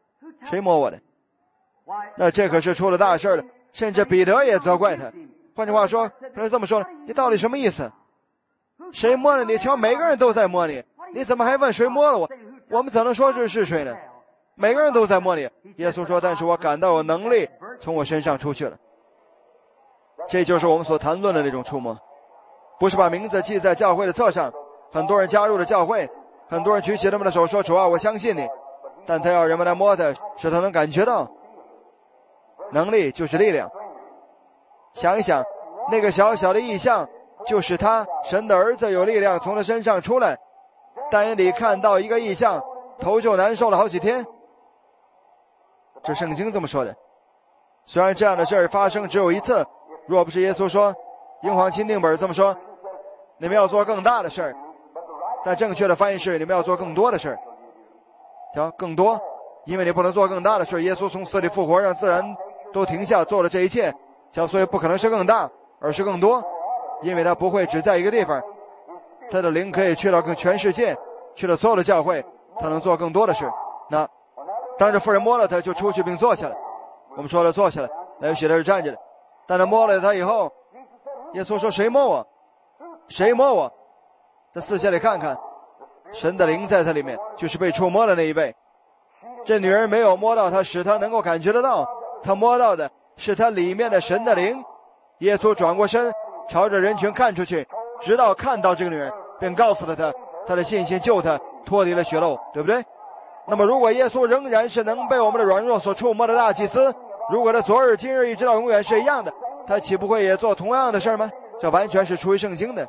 谁摸我的？那这可是出了大事了，甚至彼得也责怪他。换句话说，他就这么说了，你到底什么意思？谁摸了你？瞧，每个人都在摸你，你怎么还问谁摸了我？我们怎能说这是谁呢？每个人都在摸你。耶稣说，但是我感到有能力从我身上出去了。这就是我们所谈论的那种触摸，不是把名字记在教会的册上。很多人加入了教会，很多人举起他们的手说，主啊，我相信你，但他要人们来摸他，使他能感觉到。能力就是力量。想一想，那个小小的异象就是他，神的儿子有力量从他身上出来。但以理看到一个异象，头就难受了好几天。这圣经这么说的。虽然这样的事儿发生只有一次，若不是耶稣说，英皇钦定本这么说，你们要做更大的事儿，但正确的翻译是你们要做更多的事儿。瞧，更多，因为你不能做更大的事儿。耶稣从死里复活，让自然都停下，做了这一切。瞧，所以不可能是更大，而是更多，因为他不会只在一个地方，他的灵可以去到全世界，去了所有的教会，他能做更多的事。那当这妇人摸了他，就出去并坐下来。我们说了坐下来，那有写的是站着的。但他摸了他以后，耶稣说，谁摸我？谁摸我？他四下里看看，神的灵在他里面，就是被触摸的那一位。这女人没有摸到他，使他能够感觉得到，他摸到的是他里面的神的灵。耶稣转过身，朝着人群看出去，直到看到这个女人，便告诉了他，他的信心救他脱离了血漏，对不对？那么如果耶稣仍然是能被我们的软弱所触摸的大祭司，如果他昨日今日一直到永远是一样的，他岂不会也做同样的事吗？这完全是出于圣经的。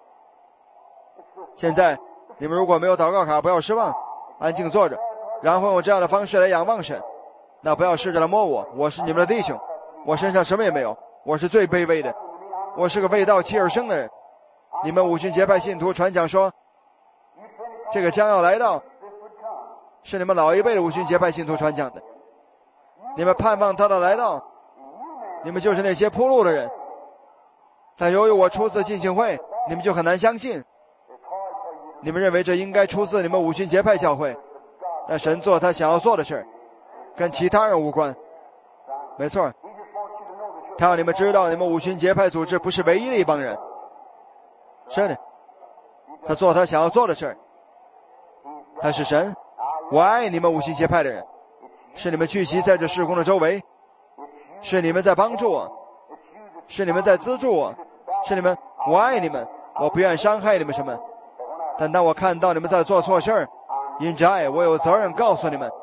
现在你们如果没有祷告卡，不要失望，安静坐着，然后用这样的方式来仰望神。那不要试着来摸我，我是你们的弟兄，我身上什么也没有，我是最卑微的，我是个未到期而生的人。你们五旬节派信徒传讲说，这个将要来到，是你们老一辈的五旬节派信徒传讲的。你们盼望他的来到，你们就是那些铺路的人。但由于我初次浸信会，你们就很难相信。你们认为这应该出自你们五旬节派教会，但神做他想要做的事，跟其他人无关。没错，他让你们知道，你们五旬节派组织不是唯一的一帮人。是的，他做他想要做的事。他是神，我爱你们五旬节派的人，是你们聚集在这事工的周围，是你们在帮助我，是你们在资助我，是你们，我爱你们，我不愿伤害你们什么。但当我看到你们在做错事儿，因着爱，我有责任告诉你们，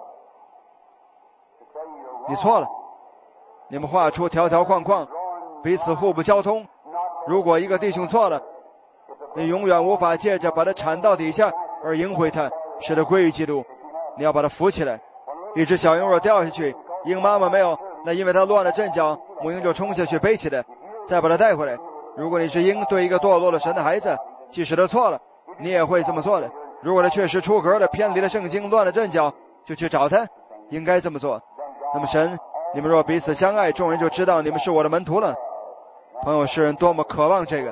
你错了。你们画出条条框框，彼此互不交通。如果一个弟兄错了，你永远无法借着把他铲到底下而赢回他，使他归于基督。你要把他扶起来。一只小鹰若掉下去，鹰妈妈没有，那因为它乱了阵脚，母鹰就冲下去背起来，再把它带回来。如果你是鹰，对一个堕落了神的孩子，即使他错了，你也会这么做的。如果他确实出格了，偏离了圣经，乱了阵脚，就去找他，应该这么做。那么神，你们若彼此相爱，众人就知道你们是我的门徒了。朋友，世人多么渴望这个。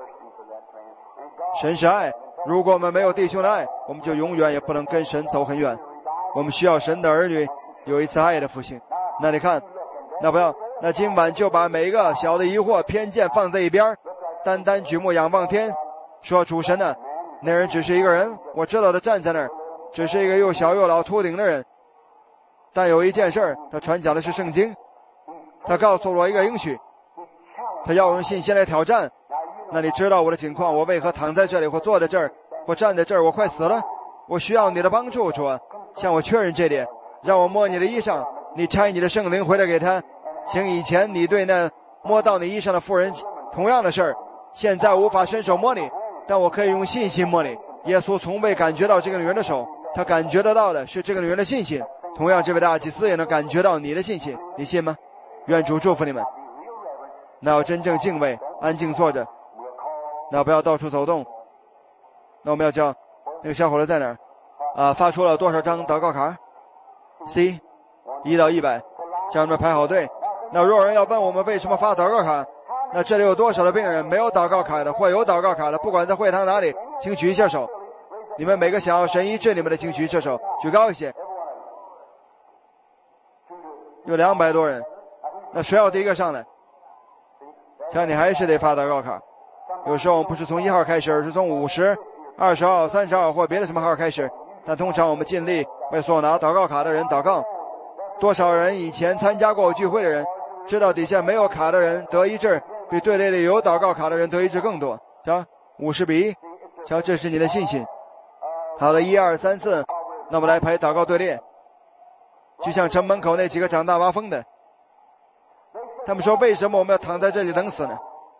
神是爱，如果我们没有弟兄的爱，我们就永远也不能跟神走很远。我们需要神的儿女有一次爱的复兴。那你看，那不要，那今晚就把每一个小的疑惑偏见放在一边，单单举目仰望天，说主神啊，那人只是一个人，我知道他站在那儿，只是一个又小又老秃顶的人。但有一件事，他传讲的是圣经，他告诉我一个应许，他要用信心来挑战。那你知道我的情况，我为何躺在这里或坐在这儿或站在这儿，我快死了，我需要你的帮助，主啊，向我确认这点，让我摸你的衣裳，你差你的圣灵回来给他。请以前你对那摸到你衣裳的妇人同样的事儿，现在无法伸手摸你，但我可以用信心摸你。耶稣从未感觉到这个女人的手，他感觉得到的是这个女人的信心。同样，这位大祭司也能感觉到你的信心，你信吗？愿主祝福你们。那要真正敬畏，安静坐着，那不要到处走动。那我们要叫那个小伙子在哪儿？发出了多少张祷告卡 ？C 1到100，叫他们排好队。那若有人要问我们为什么发祷告卡，那这里有多少的病人没有祷告卡的，或有祷告卡的，不管在会堂哪里，请举一下手。你们每个想要神医治你们的，请举一下手，举高一些。 有200多人，那谁要第一个上来？像你还是得发祷告卡。有时候不是从1号开始，而是从50、20号、30号或别的什么号开始。但通常我们尽力为所有拿祷告卡的人祷告。多少人以前参加过聚会的人，知道底下没有卡的人得医治，比队列里有祷告卡的人得医治更多。瞧，50比1，瞧，这是你的信心。好了，1、2、3、4，那我们来排祷告队列。就像城门口那几个长大麻风的，他们说为什么我们要躺在这里等死呢？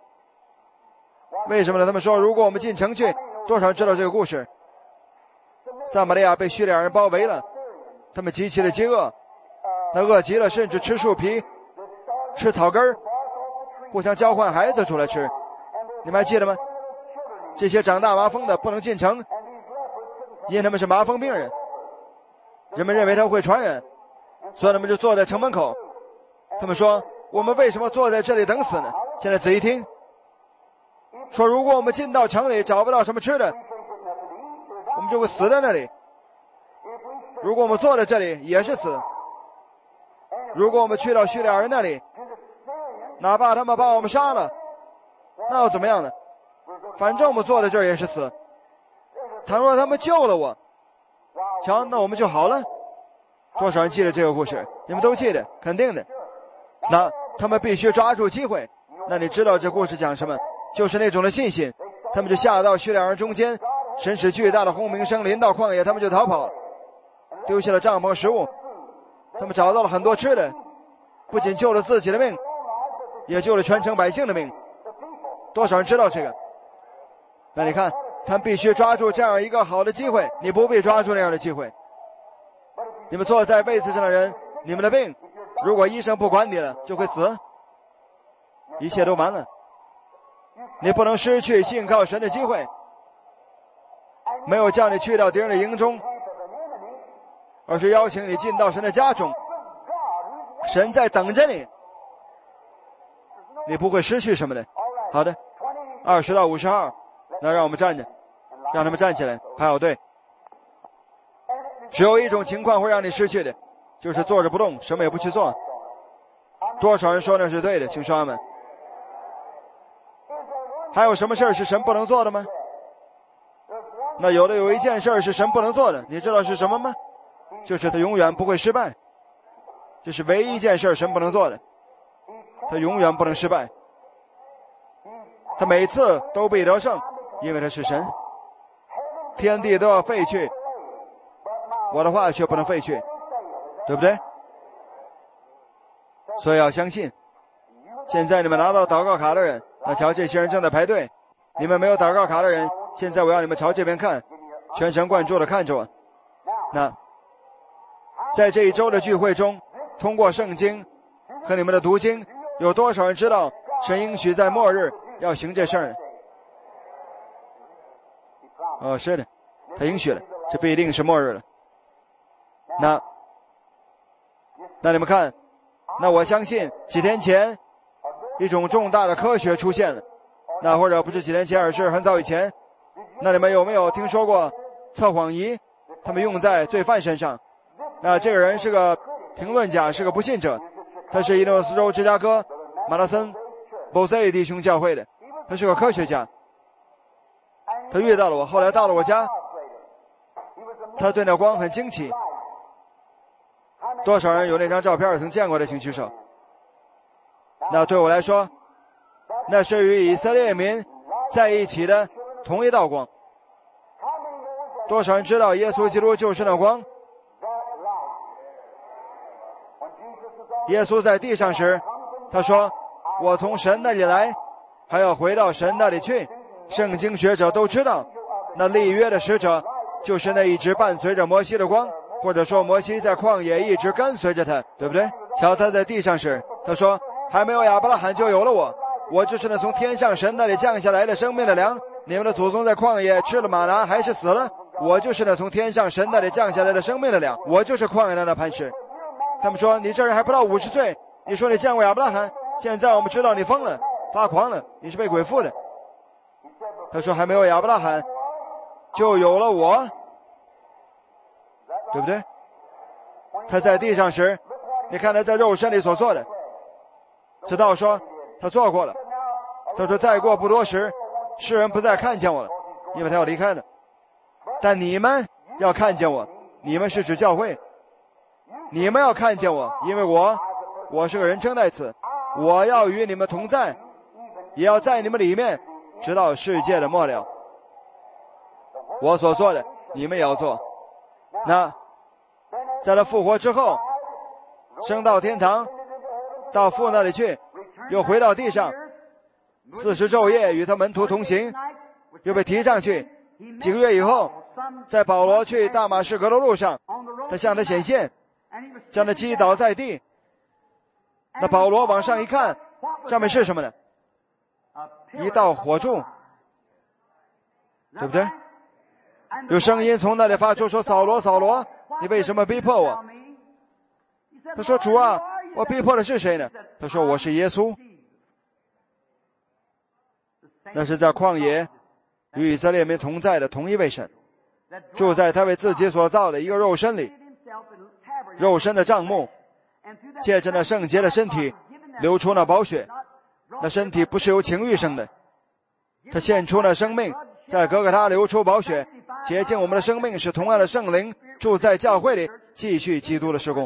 为什么呢？他们说如果我们进城去，多少人知道这个故事？撒玛利亚被叙利亚人包围了，他们极其的饥饿，那饿极了，甚至吃树皮、吃草根，互相交换孩子出来吃。你们还记得吗？这些长大麻风的不能进城，因为他们是麻风病人，人们认为他会传染，所以他们就坐在城门口。他们说我们为什么坐在这里等死呢？现在仔细听，说如果我们进到城里找不到什么吃的，我们就会死在那里。如果我们坐在这里也是死。如果我们去到叙利亚人那里，哪怕他们把我们杀了，那又怎么样呢？反正我们坐在这儿也是死。倘若他们救了我，瞧，那我们就好了。多少人记得这个故事？你们都记得，肯定的。那他们必须抓住机会。那你知道这故事讲什么？就是那种的信心。他们就下到叙利亚人中间，神使巨大的轰鸣声临到旷野，他们就逃跑，丢下了帐篷和食物。他们找到了很多吃的，不仅救了自己的命，也救了全城百姓的命。多少人知道这个？那你看，他们必须抓住这样一个好的机会。你不必抓住那样的机会。你们坐在位子上的人，你们的病，如果医生不管你了，就会死，一切都完了。你不能失去信靠神的机会。没有叫你去到敌人的营中，而是邀请你进到神的家中。神在等着你，你不会失去什么的。好的，20到50号，那让我们站着，让他们站起来，排好队。只有一种情况会让你失去的，就是坐着不动，什么也不去做。多少人说那是对的？请说阿们。还有什么事儿是神不能做的吗？那有一件事儿是神不能做的，你知道是什么吗？就是他永远不会失败。这是唯一一件事神不能做的，他永远不能失败，他每次都必得胜，因为他是神。天地都要废去，我的话却不能废去，对不对？所以要相信。现在你们拿到祷告卡的人，那瞧，这些人正在排队。你们没有祷告卡的人，现在我要你们朝这边看，全神贯注的看着我。那在这一周的聚会中，通过圣经和你们的读经，有多少人知道神应许在末日要行这事儿呢？哦，是的，他应许了，这必定是末日了。那你们看，那我相信几天前一种重大的科学出现了，那或者不是几天前，而是很早以前。那你们有没有听说过测谎仪？他们用在罪犯身上。那这个人是个评论家，是个不信者，他是伊利诺斯州芝加哥马拉森波塞弟兄教会的，他是个科学家。他遇到了我，后来到了我家，他对那光很惊奇。多少人有那张照片曾见过的，请举手。那对我来说，那是与以色列民在一起的同一道光。多少人知道耶稣基督就是那光？耶稣在地上时，他说我从神那里来，还要回到神那里去。圣经学者都知道，那立约的使者就是那一直伴随着摩西的光，或者说摩西在旷野一直跟随着他，对不对？瞧，他在地上时，他说还没有亚伯拉罕就有了我，我就是那从天上神那里降下来的生命的粮。你们的祖宗在旷野吃了玛拿还是死了，我就是那从天上神那里降下来的生命的粮，我就是旷野的那磐石。他们说你这人还不到50岁，你说你见过亚伯拉罕，现在我们知道你疯了，发狂了，你是被鬼附的。他说还没有亚伯拉罕就有了我，对不对？他在地上时， 你看他在肉身里所做的。这道说他做过了。他说再过不多时，世人不再看见我了，因为他要离开了。但你们要看见我，你们是指教会，你们要看见我，因为我是个人称代词，我要与你们同在，也要在你们里面，直到世界的末了。我所做的你们也要做。那在他复活之后，升到天堂，到父那里去，又回到地上，40昼夜与他门徒同行，又被提上去。几个月以后，在保罗去大马士革的路上，他向他显现，将他击倒在地。那保罗往上一看，上面是什么呢？一道火柱，对不对？有声音从那里发出，说：扫罗，扫罗，你为什么逼迫我？他说：主啊，我逼迫的是谁呢？他说：我是耶稣。那是在旷野与以色列民同在的同一位神，住在他为自己所造的一个肉身里，肉身的帐幕，借着那圣洁的身体流出那宝血。那身体不是由情欲生的，他献出了生命，在哥哥他流出宝血，洁净我们的生命，使同样的圣灵住在教会里，继续基督的事工。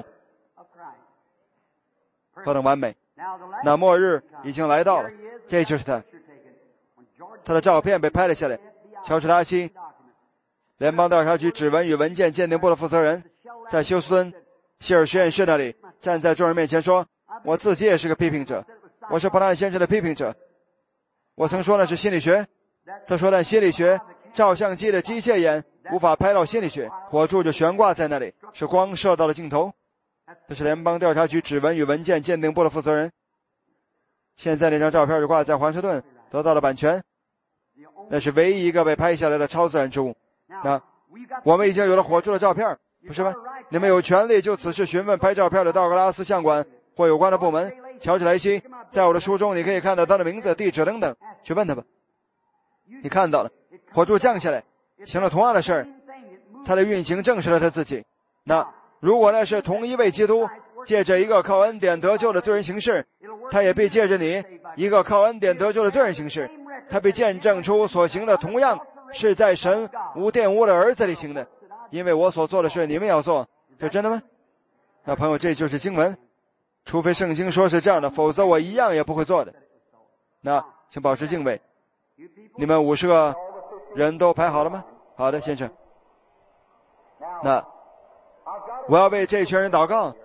何等完美！那末日已经来到了，这就是他。他的照片被拍了下来。乔治拉西，联邦调查局指纹与文件鉴定部的负责人，在休斯敦希尔实验室那里站在众人面前说：我自己也是个批评者，我是伯纳先生的批评者。我曾说那是心理学，他说但心理学照相机的机械眼无法拍到心理学，火柱就悬挂在那里，是光射到了镜头。这是联邦调查局指纹与文件鉴定部的负责人。现在那张照片就挂在华盛顿，得到了版权。那是唯一一个被拍下来的超自然之物。那我们已经有了火柱的照片，不是吗？你们有权利就此事询问拍照片的道格拉斯相馆或有关的部门。乔治莱西，在我的书中你可以看到他的名字、地址等等，去问他吧。你看到了，火柱降下来，行了同样的事儿，他的运行证实了他自己。那如果那是同一位基督借着一个靠恩典得救的罪人行事，他也必借着你一个靠恩典得救的罪人行事，他必见证出所行的同样是在神无玷污的儿子里行的，因为我所做的事你们要做。这真的吗？那朋友，这就是经文，除非圣经说是这样的，否则我一样也不会做的。那请保持敬畏。你们50个人都排好了吗？好的，先生。那我要为这群人祷告。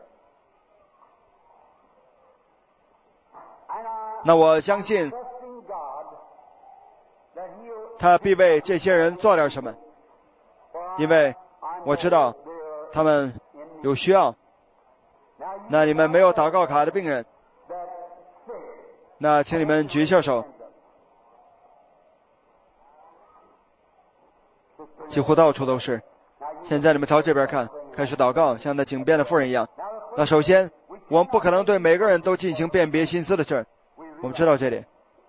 那我相信他必为这些人做点什么，因为我知道他们有需要。那你们没有祷告卡的病人，那请你们举一下手。几乎到处都是。现在你们朝这边看，开始祷告，像那井边的妇人一样。那首先我们不可能对每个人都进行辨别心思的事儿，我们知道这点。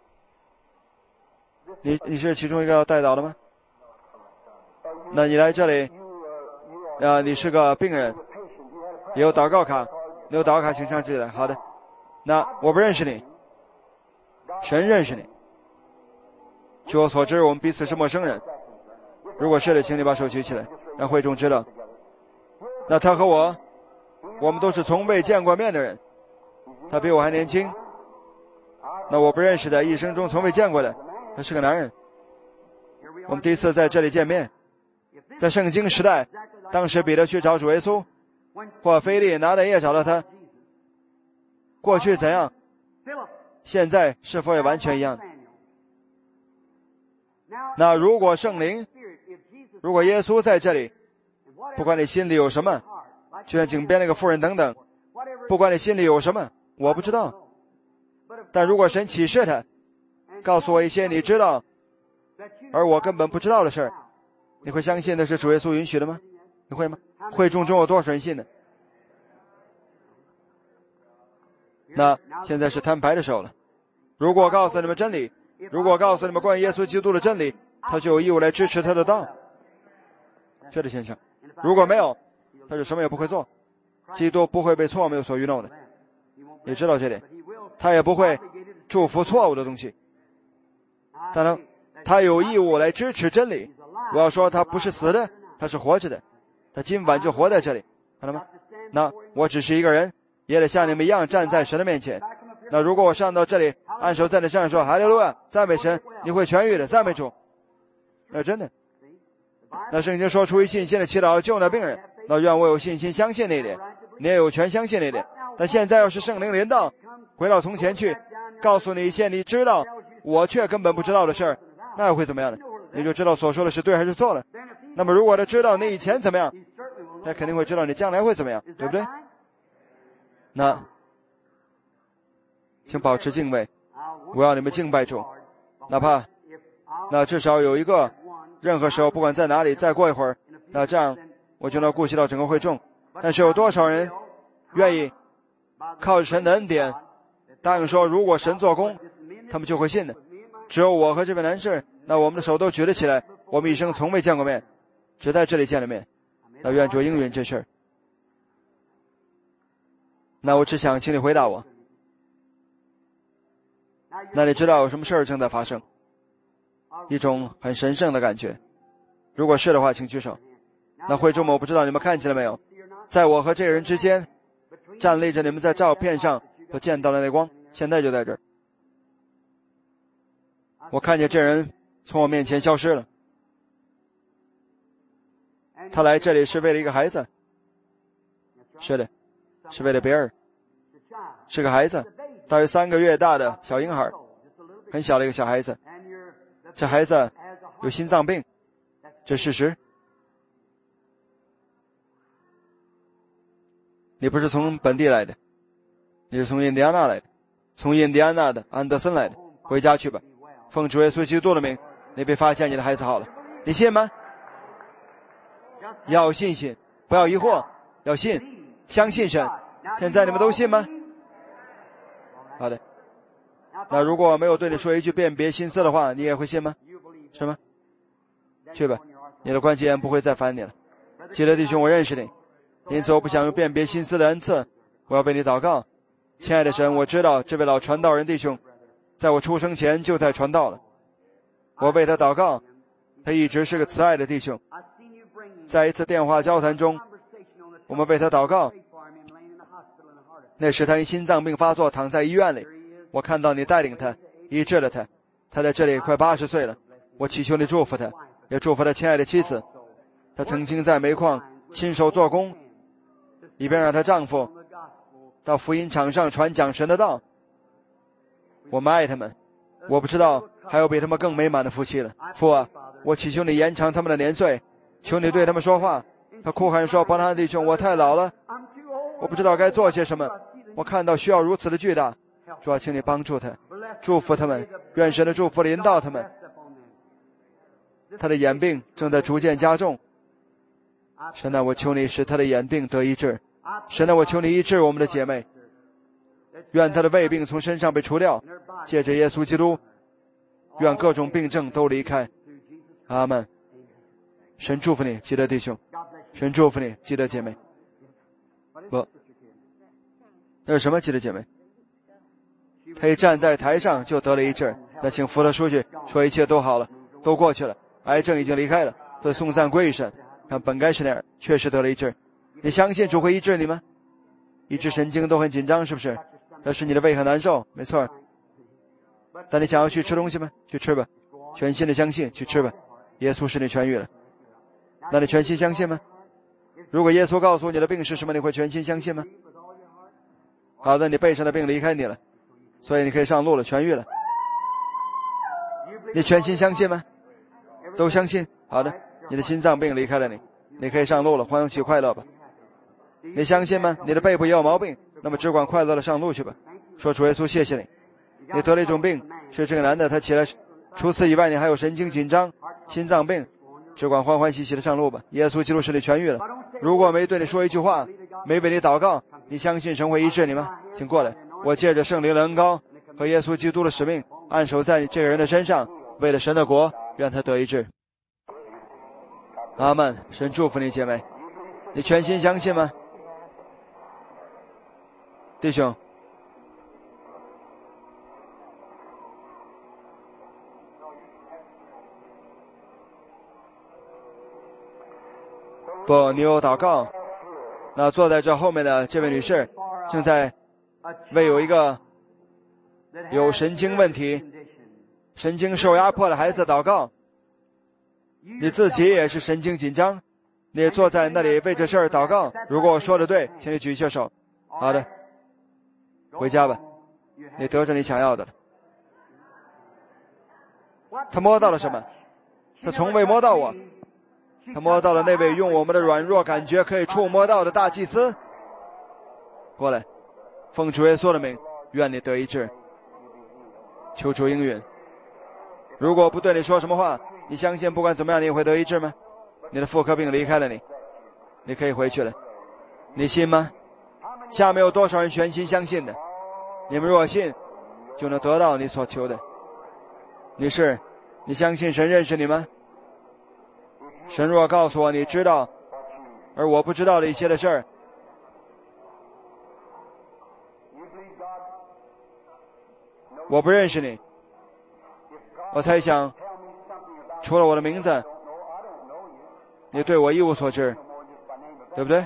你是其中一个要代祷的吗？那你来这里你是个病人，也有祷告卡，你有祷告卡请上这里来。好的。那我不认识你，神认识你。据我所知，我们彼此是陌生人。如果是的，请你把手举起来，让会众知道。那他和我们都是从未见过面的人，他比我还年轻。那我不认识的，一生中从未见过的，他是个男人。我们第一次在这里见面，在圣经时代，当时彼得去找主耶稣，或腓利拿但业找到他。过去怎样，现在是否也完全一样？那如果圣灵，如果耶稣在这里，不管你心里有什么，就像井边那个妇人等等，不管你心里有什么，我不知道。但如果神启示他，告诉我一些你知道而我根本不知道的事儿，你会相信那是主耶稣允许的吗？你会吗？会众中有多少人信呢？那现在是摊牌的时候了。如果我告诉你们真理，如果我告诉你们关于耶稣基督的真理，他就有义务来支持他的道。是的，先生。如果没有，他就什么也不会做。 基督不会被错谬所愚弄的，你知道这点。他也不会祝福错误的东西。当然，他有义务来支持真理。我要说，他不是死的，他是活着的。他今晚就活在这里，看到吗？那我只是一个人，也得像你们一样站在神的面前。那如果我上到这里，按手在你身上说哈利路亚，赞美神，你会痊愈的，赞美主。那真的，那圣经说出于信心的祈祷救那病人。那愿我有信心相信那一点，你也有权相信那一点。但现在要是圣灵临到，回到从前去，告诉你一些你知道我却根本不知道的事儿，那又会怎么样呢？你就知道所说的是对还是错了。那么如果他知道你以前怎么样，他肯定会知道你将来会怎么样，对不对？那请保持敬畏，我要你们敬拜主，哪怕那至少有一个，任何时候不管在哪里，再过一会儿，那这样我就能顾及到整个会众。但是有多少人愿意靠神的恩典答应说，如果神做工，他们就会信的？只有我和这位男士，那我们的手都举了起来，我们一生从未见过面，只在这里见了面。那愿主应允这事儿。那我只想请你回答我，那你知道有什么事儿正在发生？一种很神圣的感觉。如果是的话，请举手。那会众们，我不知道你们看见了没有，在我和这个人之间站立着你们在照片上所见到的那光，现在就在这儿。我看见这人从我面前消失了。他来这里是为了一个孩子。是的，是为了别人，是个孩子，大约3个月大的小婴孩，很小的一个小孩子。这孩子有心脏病，这事实。你不是从本地来的，你是从印第安纳来的，从印第安纳的安德森来的。回家去吧，奉主耶稣基督的名，你被发现你的孩子好了。你信吗？要有信心，不要疑惑，要信，相信神。现在你们都信吗？好的。那如果没有对你说一句辨别心思的话，你也会信吗？是吗？去吧，你的关节炎不会再烦你了。基督弟兄，我认识你，因此我不想用辨别心思的恩赐，我要为你祷告。亲爱的神，我知道这位老传道人弟兄在我出生前就在传道了，我为他祷告，他一直是个慈爱的弟兄。在一次电话交谈中，我们为他祷告，那时他因心脏病发作躺在医院里，我看到你带领他医治了他，他在这里快80岁了。我祈求你祝福他，也祝福他亲爱的妻子。他曾经在煤矿亲手做工，以便让她丈夫到福音场上传讲神的道。我们爱他们，我不知道还有比他们更美满的夫妻了。父啊，我祈求你延长他们的年岁，求你对他们说话。他哭喊说，伯拿弟兄，我太老了，我不知道该做些什么，我看到需要如此的巨大。主啊，请你帮助他，祝福他们，愿神的祝福临到他们。他的眼病正在逐渐加重，神啊，我求你使他的眼病得医治。神啊，我求你医治我们的姐妹，愿他的胃病从身上被除掉，借着耶稣基督，愿各种病症都离开。阿们。神祝福你，基德弟兄，神祝福你，基德姐妹。不，那是什么基德姐妹？他一站在台上就得了医治。那请扶他出去，说一切都好了，都过去了，癌症已经离开了，对颂赞归于神。看本该是那样，确实得了医治。你相信主会医治你吗？医治神经都很紧张，是不是？但是你的胃很难受，没错。但你想要去吃东西吗？去吃吧，全心的相信，去吃吧。耶稣使你痊愈了，那你全心相信吗？如果耶稣告诉你的病是什么，你会全心相信吗？好的，你背上的病离开你了，所以你可以上路了，痊愈了。你全心相信吗？都相信。好的，你的心脏病离开了你，你可以上路了，欢喜快乐吧。你相信吗？你的背部也有毛病，那么只管快乐的上路去吧。说主耶稣，谢谢你。你得了一种病，是这个男的他起来，除此以外你还有神经紧张、心脏病，只管欢欢喜喜的上路吧。耶稣基督使你痊愈了。如果没对你说一句话，没为你祷告，你相信神会医治你吗？请过来，我借着圣灵的恩膏和耶稣基督的使命，按手在这个人的身上，为了神的国，让他得医治。阿们。神祝福你，姐妹，你全心相信吗？ 弟兄，不，你有祷告。那坐在这后面的这位女士正在为有一个有神经问题、神经受压迫的孩子祷告。你自己也是神经紧张，你也坐在那里为这事儿祷告。如果我说的对，请你举起手。好的，回家吧，你得着你想要的了。他摸到了什么？他从未摸到我。他摸到了那位用我们的软弱感觉可以触摸到的大祭司。过来，奉主耶稣的名，愿你得医治。求主应允。如果不对你说什么话，你相信不管怎么样你也会得医治吗？你的妇科病离开了你，你可以回去了。你信吗？下面有多少人全心相信的？你们若信，就能得到你所求的。你相信神认识你吗？神若告诉我你知道而我不知道的一些的事儿，我不认识你，我猜想除了我的名字，你对我一无所知，对不对？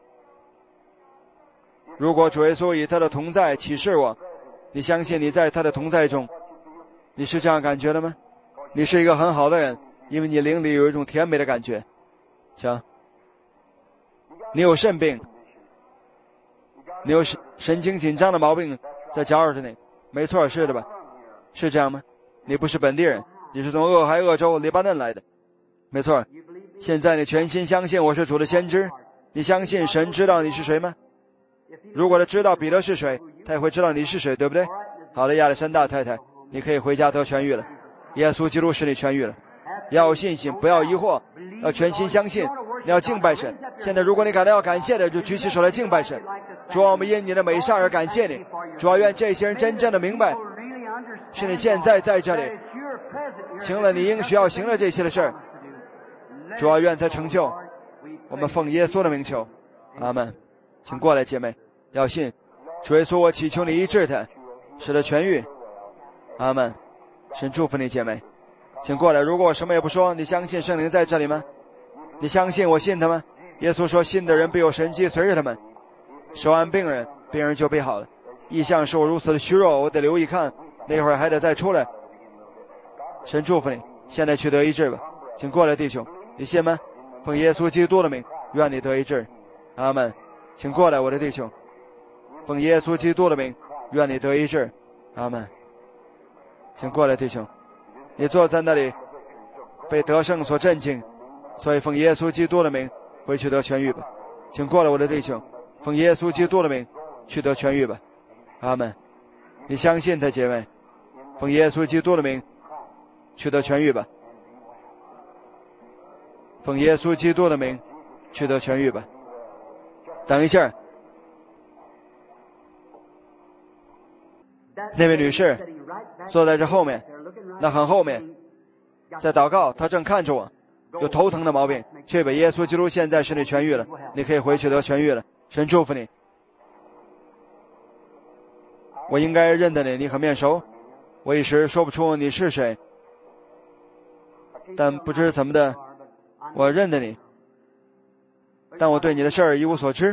如果主耶稣以他的同在启示我，你相信你在他的同在中，你是这样感觉的吗？你是一个很好的人，因为你灵里有一种甜美的感觉。瞧，你有肾病，你有神经紧张的毛病在搅扰着你，没错，是的吧？是这样吗？你不是本地人，你是从俄亥俄州黎巴嫩来的，没错。现在你全心相信我是主的先知，你相信神知道你是谁吗？如果他知道彼得是谁，他也会知道你是谁，对不对？好的，亚历山大太太，你可以回家得痊愈了。耶稣基督使你痊愈了。要有信心，不要疑惑，要全心相信，你要敬拜神。现在如果你感到要感谢的，就举起手来敬拜神。主啊，我们因你的美善而感谢你。主啊，愿这些人真正的明白是你现在在这里行了你应需要行了这些的事儿。主啊，愿他成就。我们奉耶稣的名求，阿们。请过来，姐妹，要信。主耶稣，我祈求你医治他，使他痊愈。阿们。神祝福你，姐妹，请过来。如果我什么也不说，你相信圣灵在这里吗？你相信我信他吗？耶稣说，信的人必有神迹随着他们。手按病人，病人就必好了。异象使我如此的虚弱，我得留意看，那会儿还得再出来。神祝福你，现在去得医治吧。请过来，弟兄，你信吗？奉耶稣基督的名，愿你得医治。阿们。请过来，我的弟兄，奉耶稣基督的名，愿你得医治。阿们。请过来，弟兄，你坐在那里被得胜所震惊，所以奉耶稣基督的名回去得痊愈吧。请过来，我的弟兄，奉耶稣基督的名去得痊愈吧。阿们。你相信他，姐妹，奉耶稣基督的名去得痊愈吧。奉耶稣基督的名去得痊愈吧。等一下，那位女士坐在这后面，那很后面，在祷告，她正看着我，有头疼的毛病，却被耶稣基督现在使你痊愈了，你可以回去得痊愈了。神祝福你。我应该认得你，你很面熟，我一时说不出你是谁，但不知怎么的，我认得你，但我对你的事儿一无所知。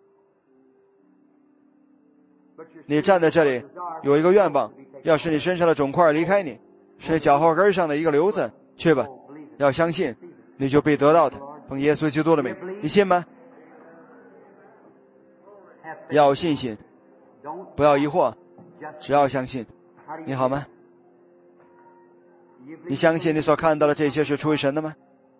你站在这里有一个愿望，要使你身上的肿块离开你，是你脚后跟上的一个瘤子，去吧，要相信，你就必得到它。奉耶稣基督的名，你信吗？要有信心，不要疑惑，只要相信。你好吗？你相信你所看到的这些是出于神的吗？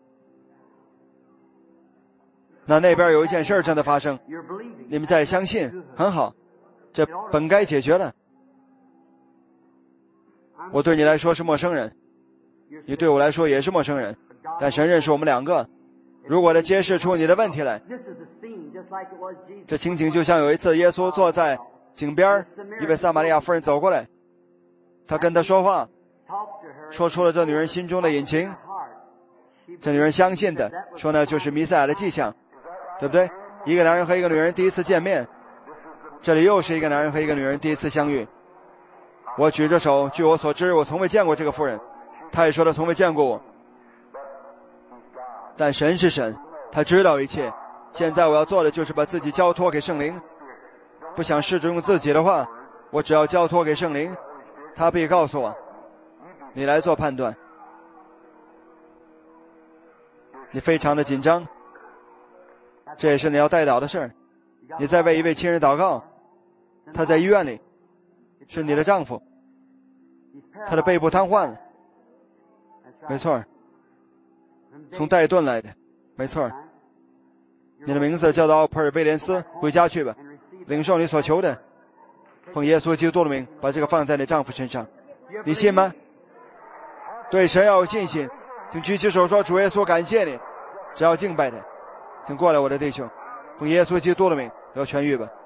那边有一件事正在发生，你们在相信，很好，这本该解决了。我对你来说是陌生人，你对我来说也是陌生人，但神认识我们两个。如果他揭示出你的问题来，这情景就像有一次耶稣坐在井边，一位撒玛利亚妇人走过来，他跟他说话，说出了这女人心中的隐情。这女人相信的，说呢就是弥赛亚的迹象，对不对？一个男人和一个女人第一次见面， 这里又是一个男人和一个女人第一次相遇。我举着手，据我所知，我从未见过这个妇人，他也说他从未见过我。但神是神，他知道一切。现在我要做的就是把自己交托给圣灵，不想试着用自己的话，我只要交托给圣灵，他必告诉我，你来做判断。你非常的紧张，这也是你要代祷的事儿。你在为一位亲人祷告，他在医院里，是你的丈夫，他的背部瘫痪了，没错，从戴顿来的，没错。你的名字叫做奥普尔威廉斯，回家去吧，领受你所求的，奉耶稣基督的名，把这个放在你丈夫身上。你信吗？对神要有信心，请举起手说，主耶稣感谢你，只要敬拜他。请过来我的弟兄，奉耶稣基督的名，得痊愈吧。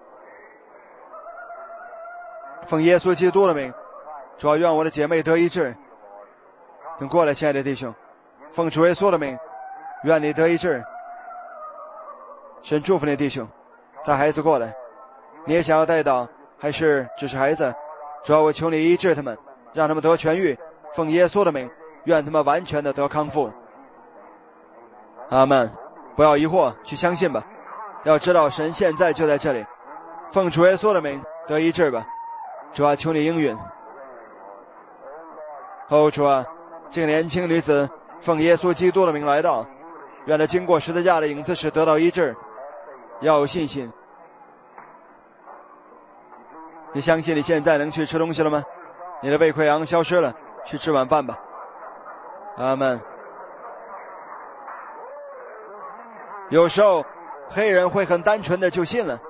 奉耶稣基督的名，主要愿我的姐妹得医治。请过来亲爱的弟兄，奉主耶稣的名，愿你得医治。神祝福你弟兄，带孩子过来。你也想要带到，还是只是孩子？主要我求你医治他们，让他们得痊愈。奉耶稣的名，愿他们完全的得康复。阿们。不要疑惑，去相信吧。要知道神现在就在这里。奉主耶稣的名得医治吧。主啊，求你应允。主啊，这个年轻女子奉耶稣基督的名来到，愿她经过十字架的影子时得到医治。要有信心。你相信你现在能去吃东西了吗？你的胃溃疡消失了，去吃晚饭吧。阿们。有时候黑人会很单纯的就信了，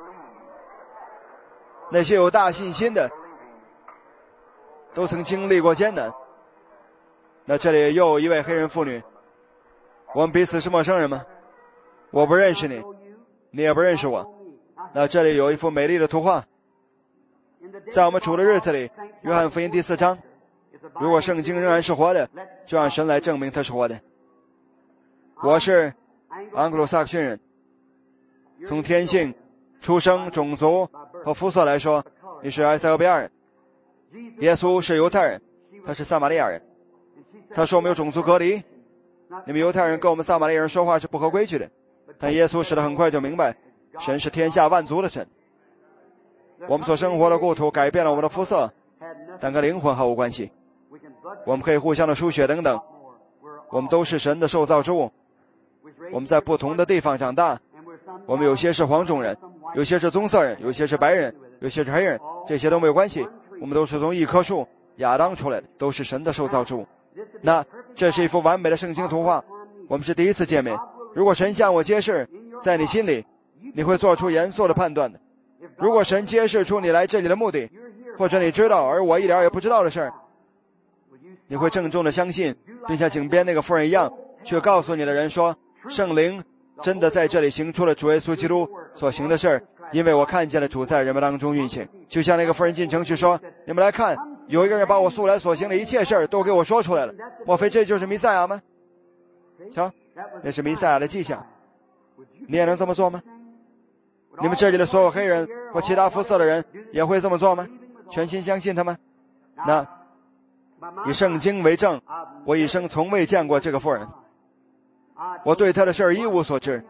那些有大信心的都曾经历过艰难。那这里又有一位黑人妇女，我们彼此是陌生人吗？我不认识你，你也不认识我。那这里有一幅美丽的图画，在我们主的日子里，约翰福音第4章，如果圣经仍然是活的，就让神来证明它是活的。我是盎格鲁撒克逊人，从天性、出生、种族和肤色来说，你是埃塞俄比亚人。耶稣是犹太人，他是撒玛利亚人。他说我们有种族隔离，你们犹太人跟我们撒玛利亚人说话是不合规矩的。但耶稣使得很快就明白，神是天下万族的神。我们所生活的故土改变了我们的肤色，但跟灵魂毫无关系。我们可以互相的输血等等，我们都是神的受造之物。我们在不同的地方长大，我们有些是黄种人，有些是棕色人，有些是白人，有些是黑人，这些都没有关系。我们都是从一棵树亚当出来的，都是神的受造之物。那这是一幅完美的圣经图画。我们是第一次见面，如果神向我揭示，在你心里你会做出严肃的判断的。如果神揭示出你来这里的目的，或者你知道而我一点也不知道的事儿，你会郑重的相信，并像井边那个妇人一样，去告诉你的人说，圣灵真的在这里行出了主耶稣基督所行的事儿，因为我看见了主在人们当中运行。就像那个妇人进城去说，你们来看，有一个人把我素来所行的一切事儿都给我说出来了，莫非这就是弥赛亚吗？瞧，那是弥赛亚的迹象。你也能这么做吗？你们这里的所有黑人或其他肤色的人也会这么做吗？全心相信他们？那以圣经为证，我一生从未见过这个妇人，我对她的事儿一无所知。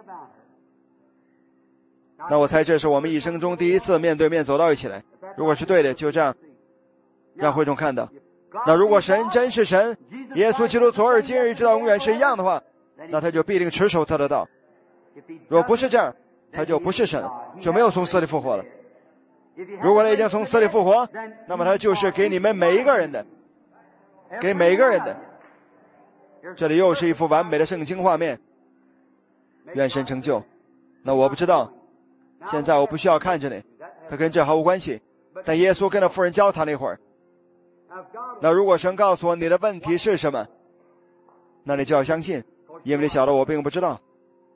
那我猜这是我们一生中第一次面对面走到一起来。如果是对的，就这样让会众看到。那如果神真是神，耶稣基督昨日今日直到永远是一样的话，那他就必定持守他的道。若不是这样，他就不是神，就没有从死里复活了。如果他已经从死里复活，那么他就是给你们每一个人的，给每一个人的。这里又是一幅完美的圣经画面，愿神成就。那我不知道，现在我不需要看着你，他跟这毫无关系。但耶稣跟那妇人交谈了一会儿。那如果神告诉我你的问题是什么，那你就要相信，因为你晓得我并不知道。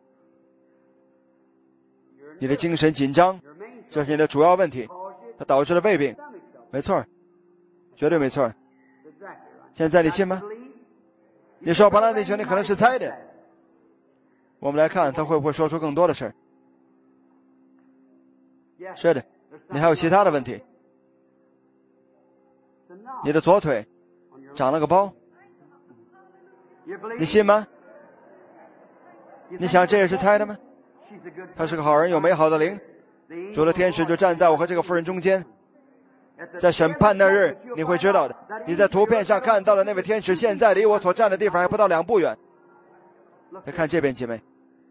你的精神紧张，这是你的主要问题，它导致了胃病。没错，绝对没错。现在你信吗？你说巴拉弟兄，你可能是猜的。我们来看他会不会说出更多的事儿。是的， 你还有其他的问题？你的左腿长了个包，你信吗？你想这也是猜的吗？他是个好人，有美好的灵，主的天使就站在我和这个妇人中间。在审判那日，你会知道的。你在图片上看到的那位天使，现在离我所站的地方还不到2步远。再看这边，姐妹，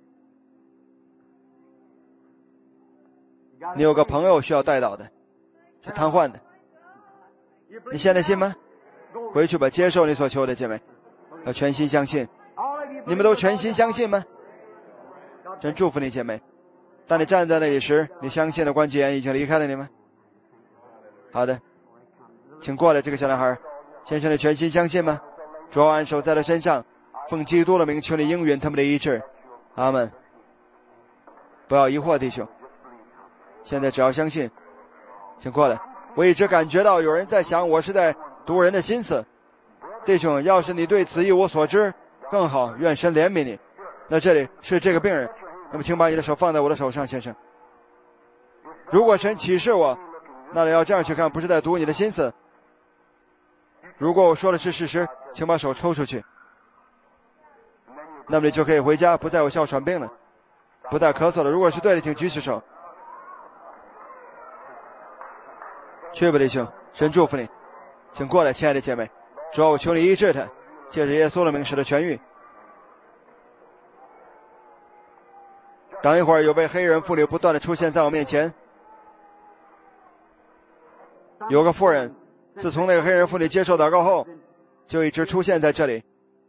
你有个朋友需要带到的，是瘫痪的。你现在信吗？回去吧，接受你所求的，姐妹，要全心相信。你们都全心相信吗？真祝福你，姐妹。当你站在那里时，你相信的关节炎已经离开了你吗？好的，请过来，这个小男孩。先生，你全心相信吗？主要按手在他身上，奉基督的名求你应允他们的医治。阿们。不要疑惑，弟兄，现在只要相信。请过来。我一直感觉到有人在想我是在读人的心思。弟兄，要是你对此一无所知，更好，愿神怜悯你。那这里是这个病人，那么请把你的手放在我的手上，先生。如果神启示我，那你要这样去看，不是在读你的心思。如果我说的是事实，请把手抽出去，那么你就可以回家，不再有哮喘病了，不再咳嗽了。如果是对的，请举起手。去吧，弟兄，神祝福你。请过来，亲爱的姐妹，主啊，我求你医治他，借着耶稣的名使他痊愈。等一会儿，有位黑人妇女不断地出现在我面前。有个妇人，自从那个黑人妇女接受祷告后，就一直出现在这里。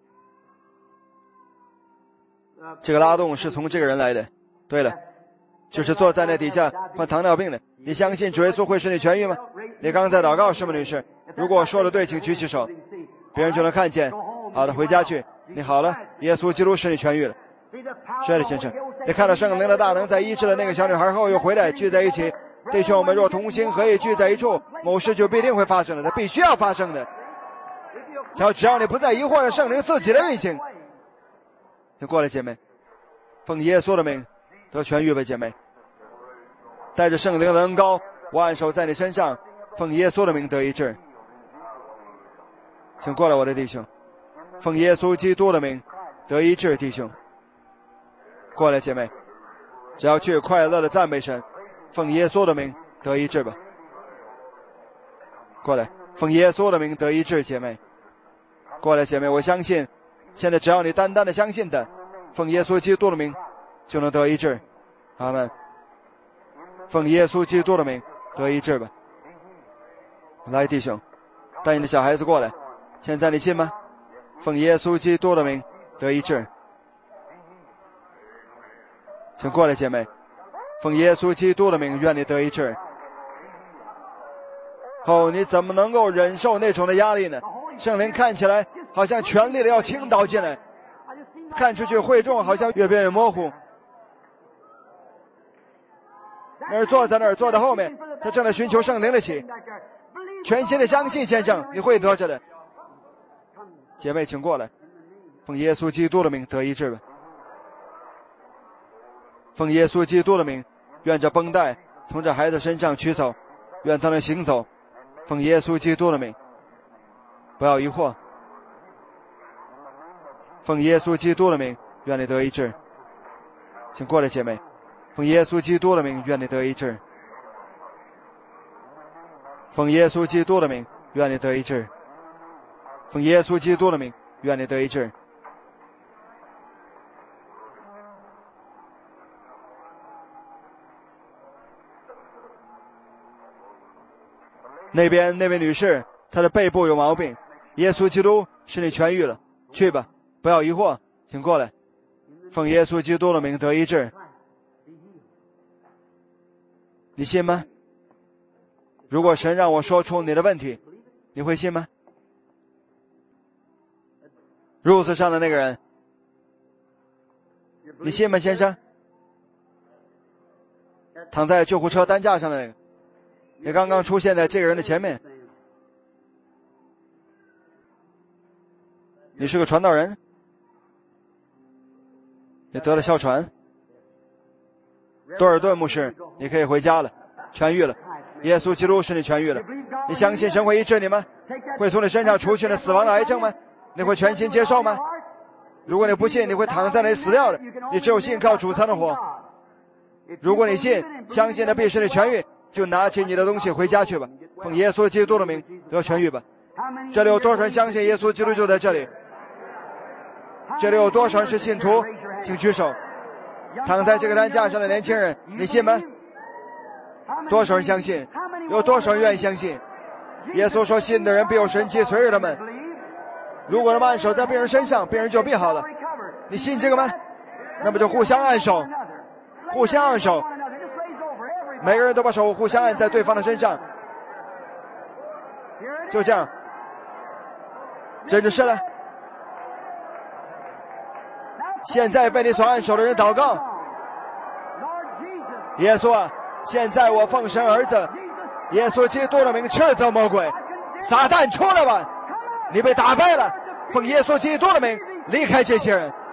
这个拉动是从这个人来的。对了，就是坐在那底下患糖尿病的。你相信主耶稣会使你痊愈吗？你刚在祷告是吗，女士？如果我说的对，请举起手，别人就能看见。好的，回家去。你好了，耶稣基督使你痊愈了。亲爱的先生，你看到圣灵的大能在医治了那个小女孩后又回来聚在一起。弟兄，我们若同心合意聚在一处，某事就必定会发生的，它必须要发生的。只要你不再疑惑着圣灵自己的运行。就过来，姐妹，奉耶稣的名得痊愈吧，姐妹。带着圣灵的恩膏，我按手在你身上，奉耶稣的名得医治。请过来，我的弟兄，奉耶稣基督的名得医治，弟兄。过来，姐妹，只要去快乐的赞美神，奉耶稣的名得医治吧。过来，奉耶稣的名得医治，姐妹。过来，姐妹，我相信，现在只要你单单的相信的，奉耶稣基督的名就能得医治。阿们。奉耶稣基督的名得医治吧。来，弟兄，带你的小孩子过来。现在你信吗？奉耶稣基督的名得医治。请过来，姐妹，奉耶稣基督的名愿你得医治。你怎么能够忍受那种的压力呢？圣灵看起来好像全力的要倾倒进来，看出去会众好像越变越模糊。那儿坐在那儿，坐在后面，他正在寻求圣灵的喜，全心的相信，先生，你会得着的。姐妹，请过来，奉耶稣基督的名得医治吧。奉耶稣基督的名，愿这绷带从这孩子身上取走，愿他能行走。奉耶稣基督的名，不要疑惑。奉耶稣基督的名，愿你得医治。请过来，姐妹，奉耶稣基督的名，愿你得医治。奉耶稣基督的名，愿你得医治。奉耶稣基督的名，愿你得医治。那边那位女士，她的背部有毛病，耶稣基督使你痊愈了。去吧，不要疑惑，请过来。奉耶稣基督的名得医治。你信吗？如果神让我说出你的问题，你会信吗？褥子上的那个人，你信吗，先生？躺在救护车担架上的那个，你刚刚出现在这个人的前面。你是个传道人，你得了哮喘。多尔顿牧师，你可以回家了，痊愈了。 耶稣基督使你痊愈了。你相信神会医治你吗？会从你身上除去那死亡的癌症吗？你会全心接受吗？如果你不信，你会躺在那里死掉的。你只有信靠主才能活。如果你信，相信他必使你痊愈，就拿起你的东西回家去吧，奉耶稣基督的名得痊愈吧。这里有多少人相信耶稣基督就在这里？这里有多少人是信徒？请举手。躺在这个担架上的年轻人，你信吗？多少人相信？有多少人愿意相信？耶稣说信的人必有神迹随着他们。如果他们按手在病人身上，病人就病好了。你信这个吗？那么就互相按手，互相按手，每个人都把手互相按在对方的身上，就这样，真的是了。现在被你所按手的人祷告，耶稣啊，现在我奉神儿子耶稣基督的名斥责魔鬼，撒旦出来吧，你被打败了，奉耶稣基督的名离开这些人。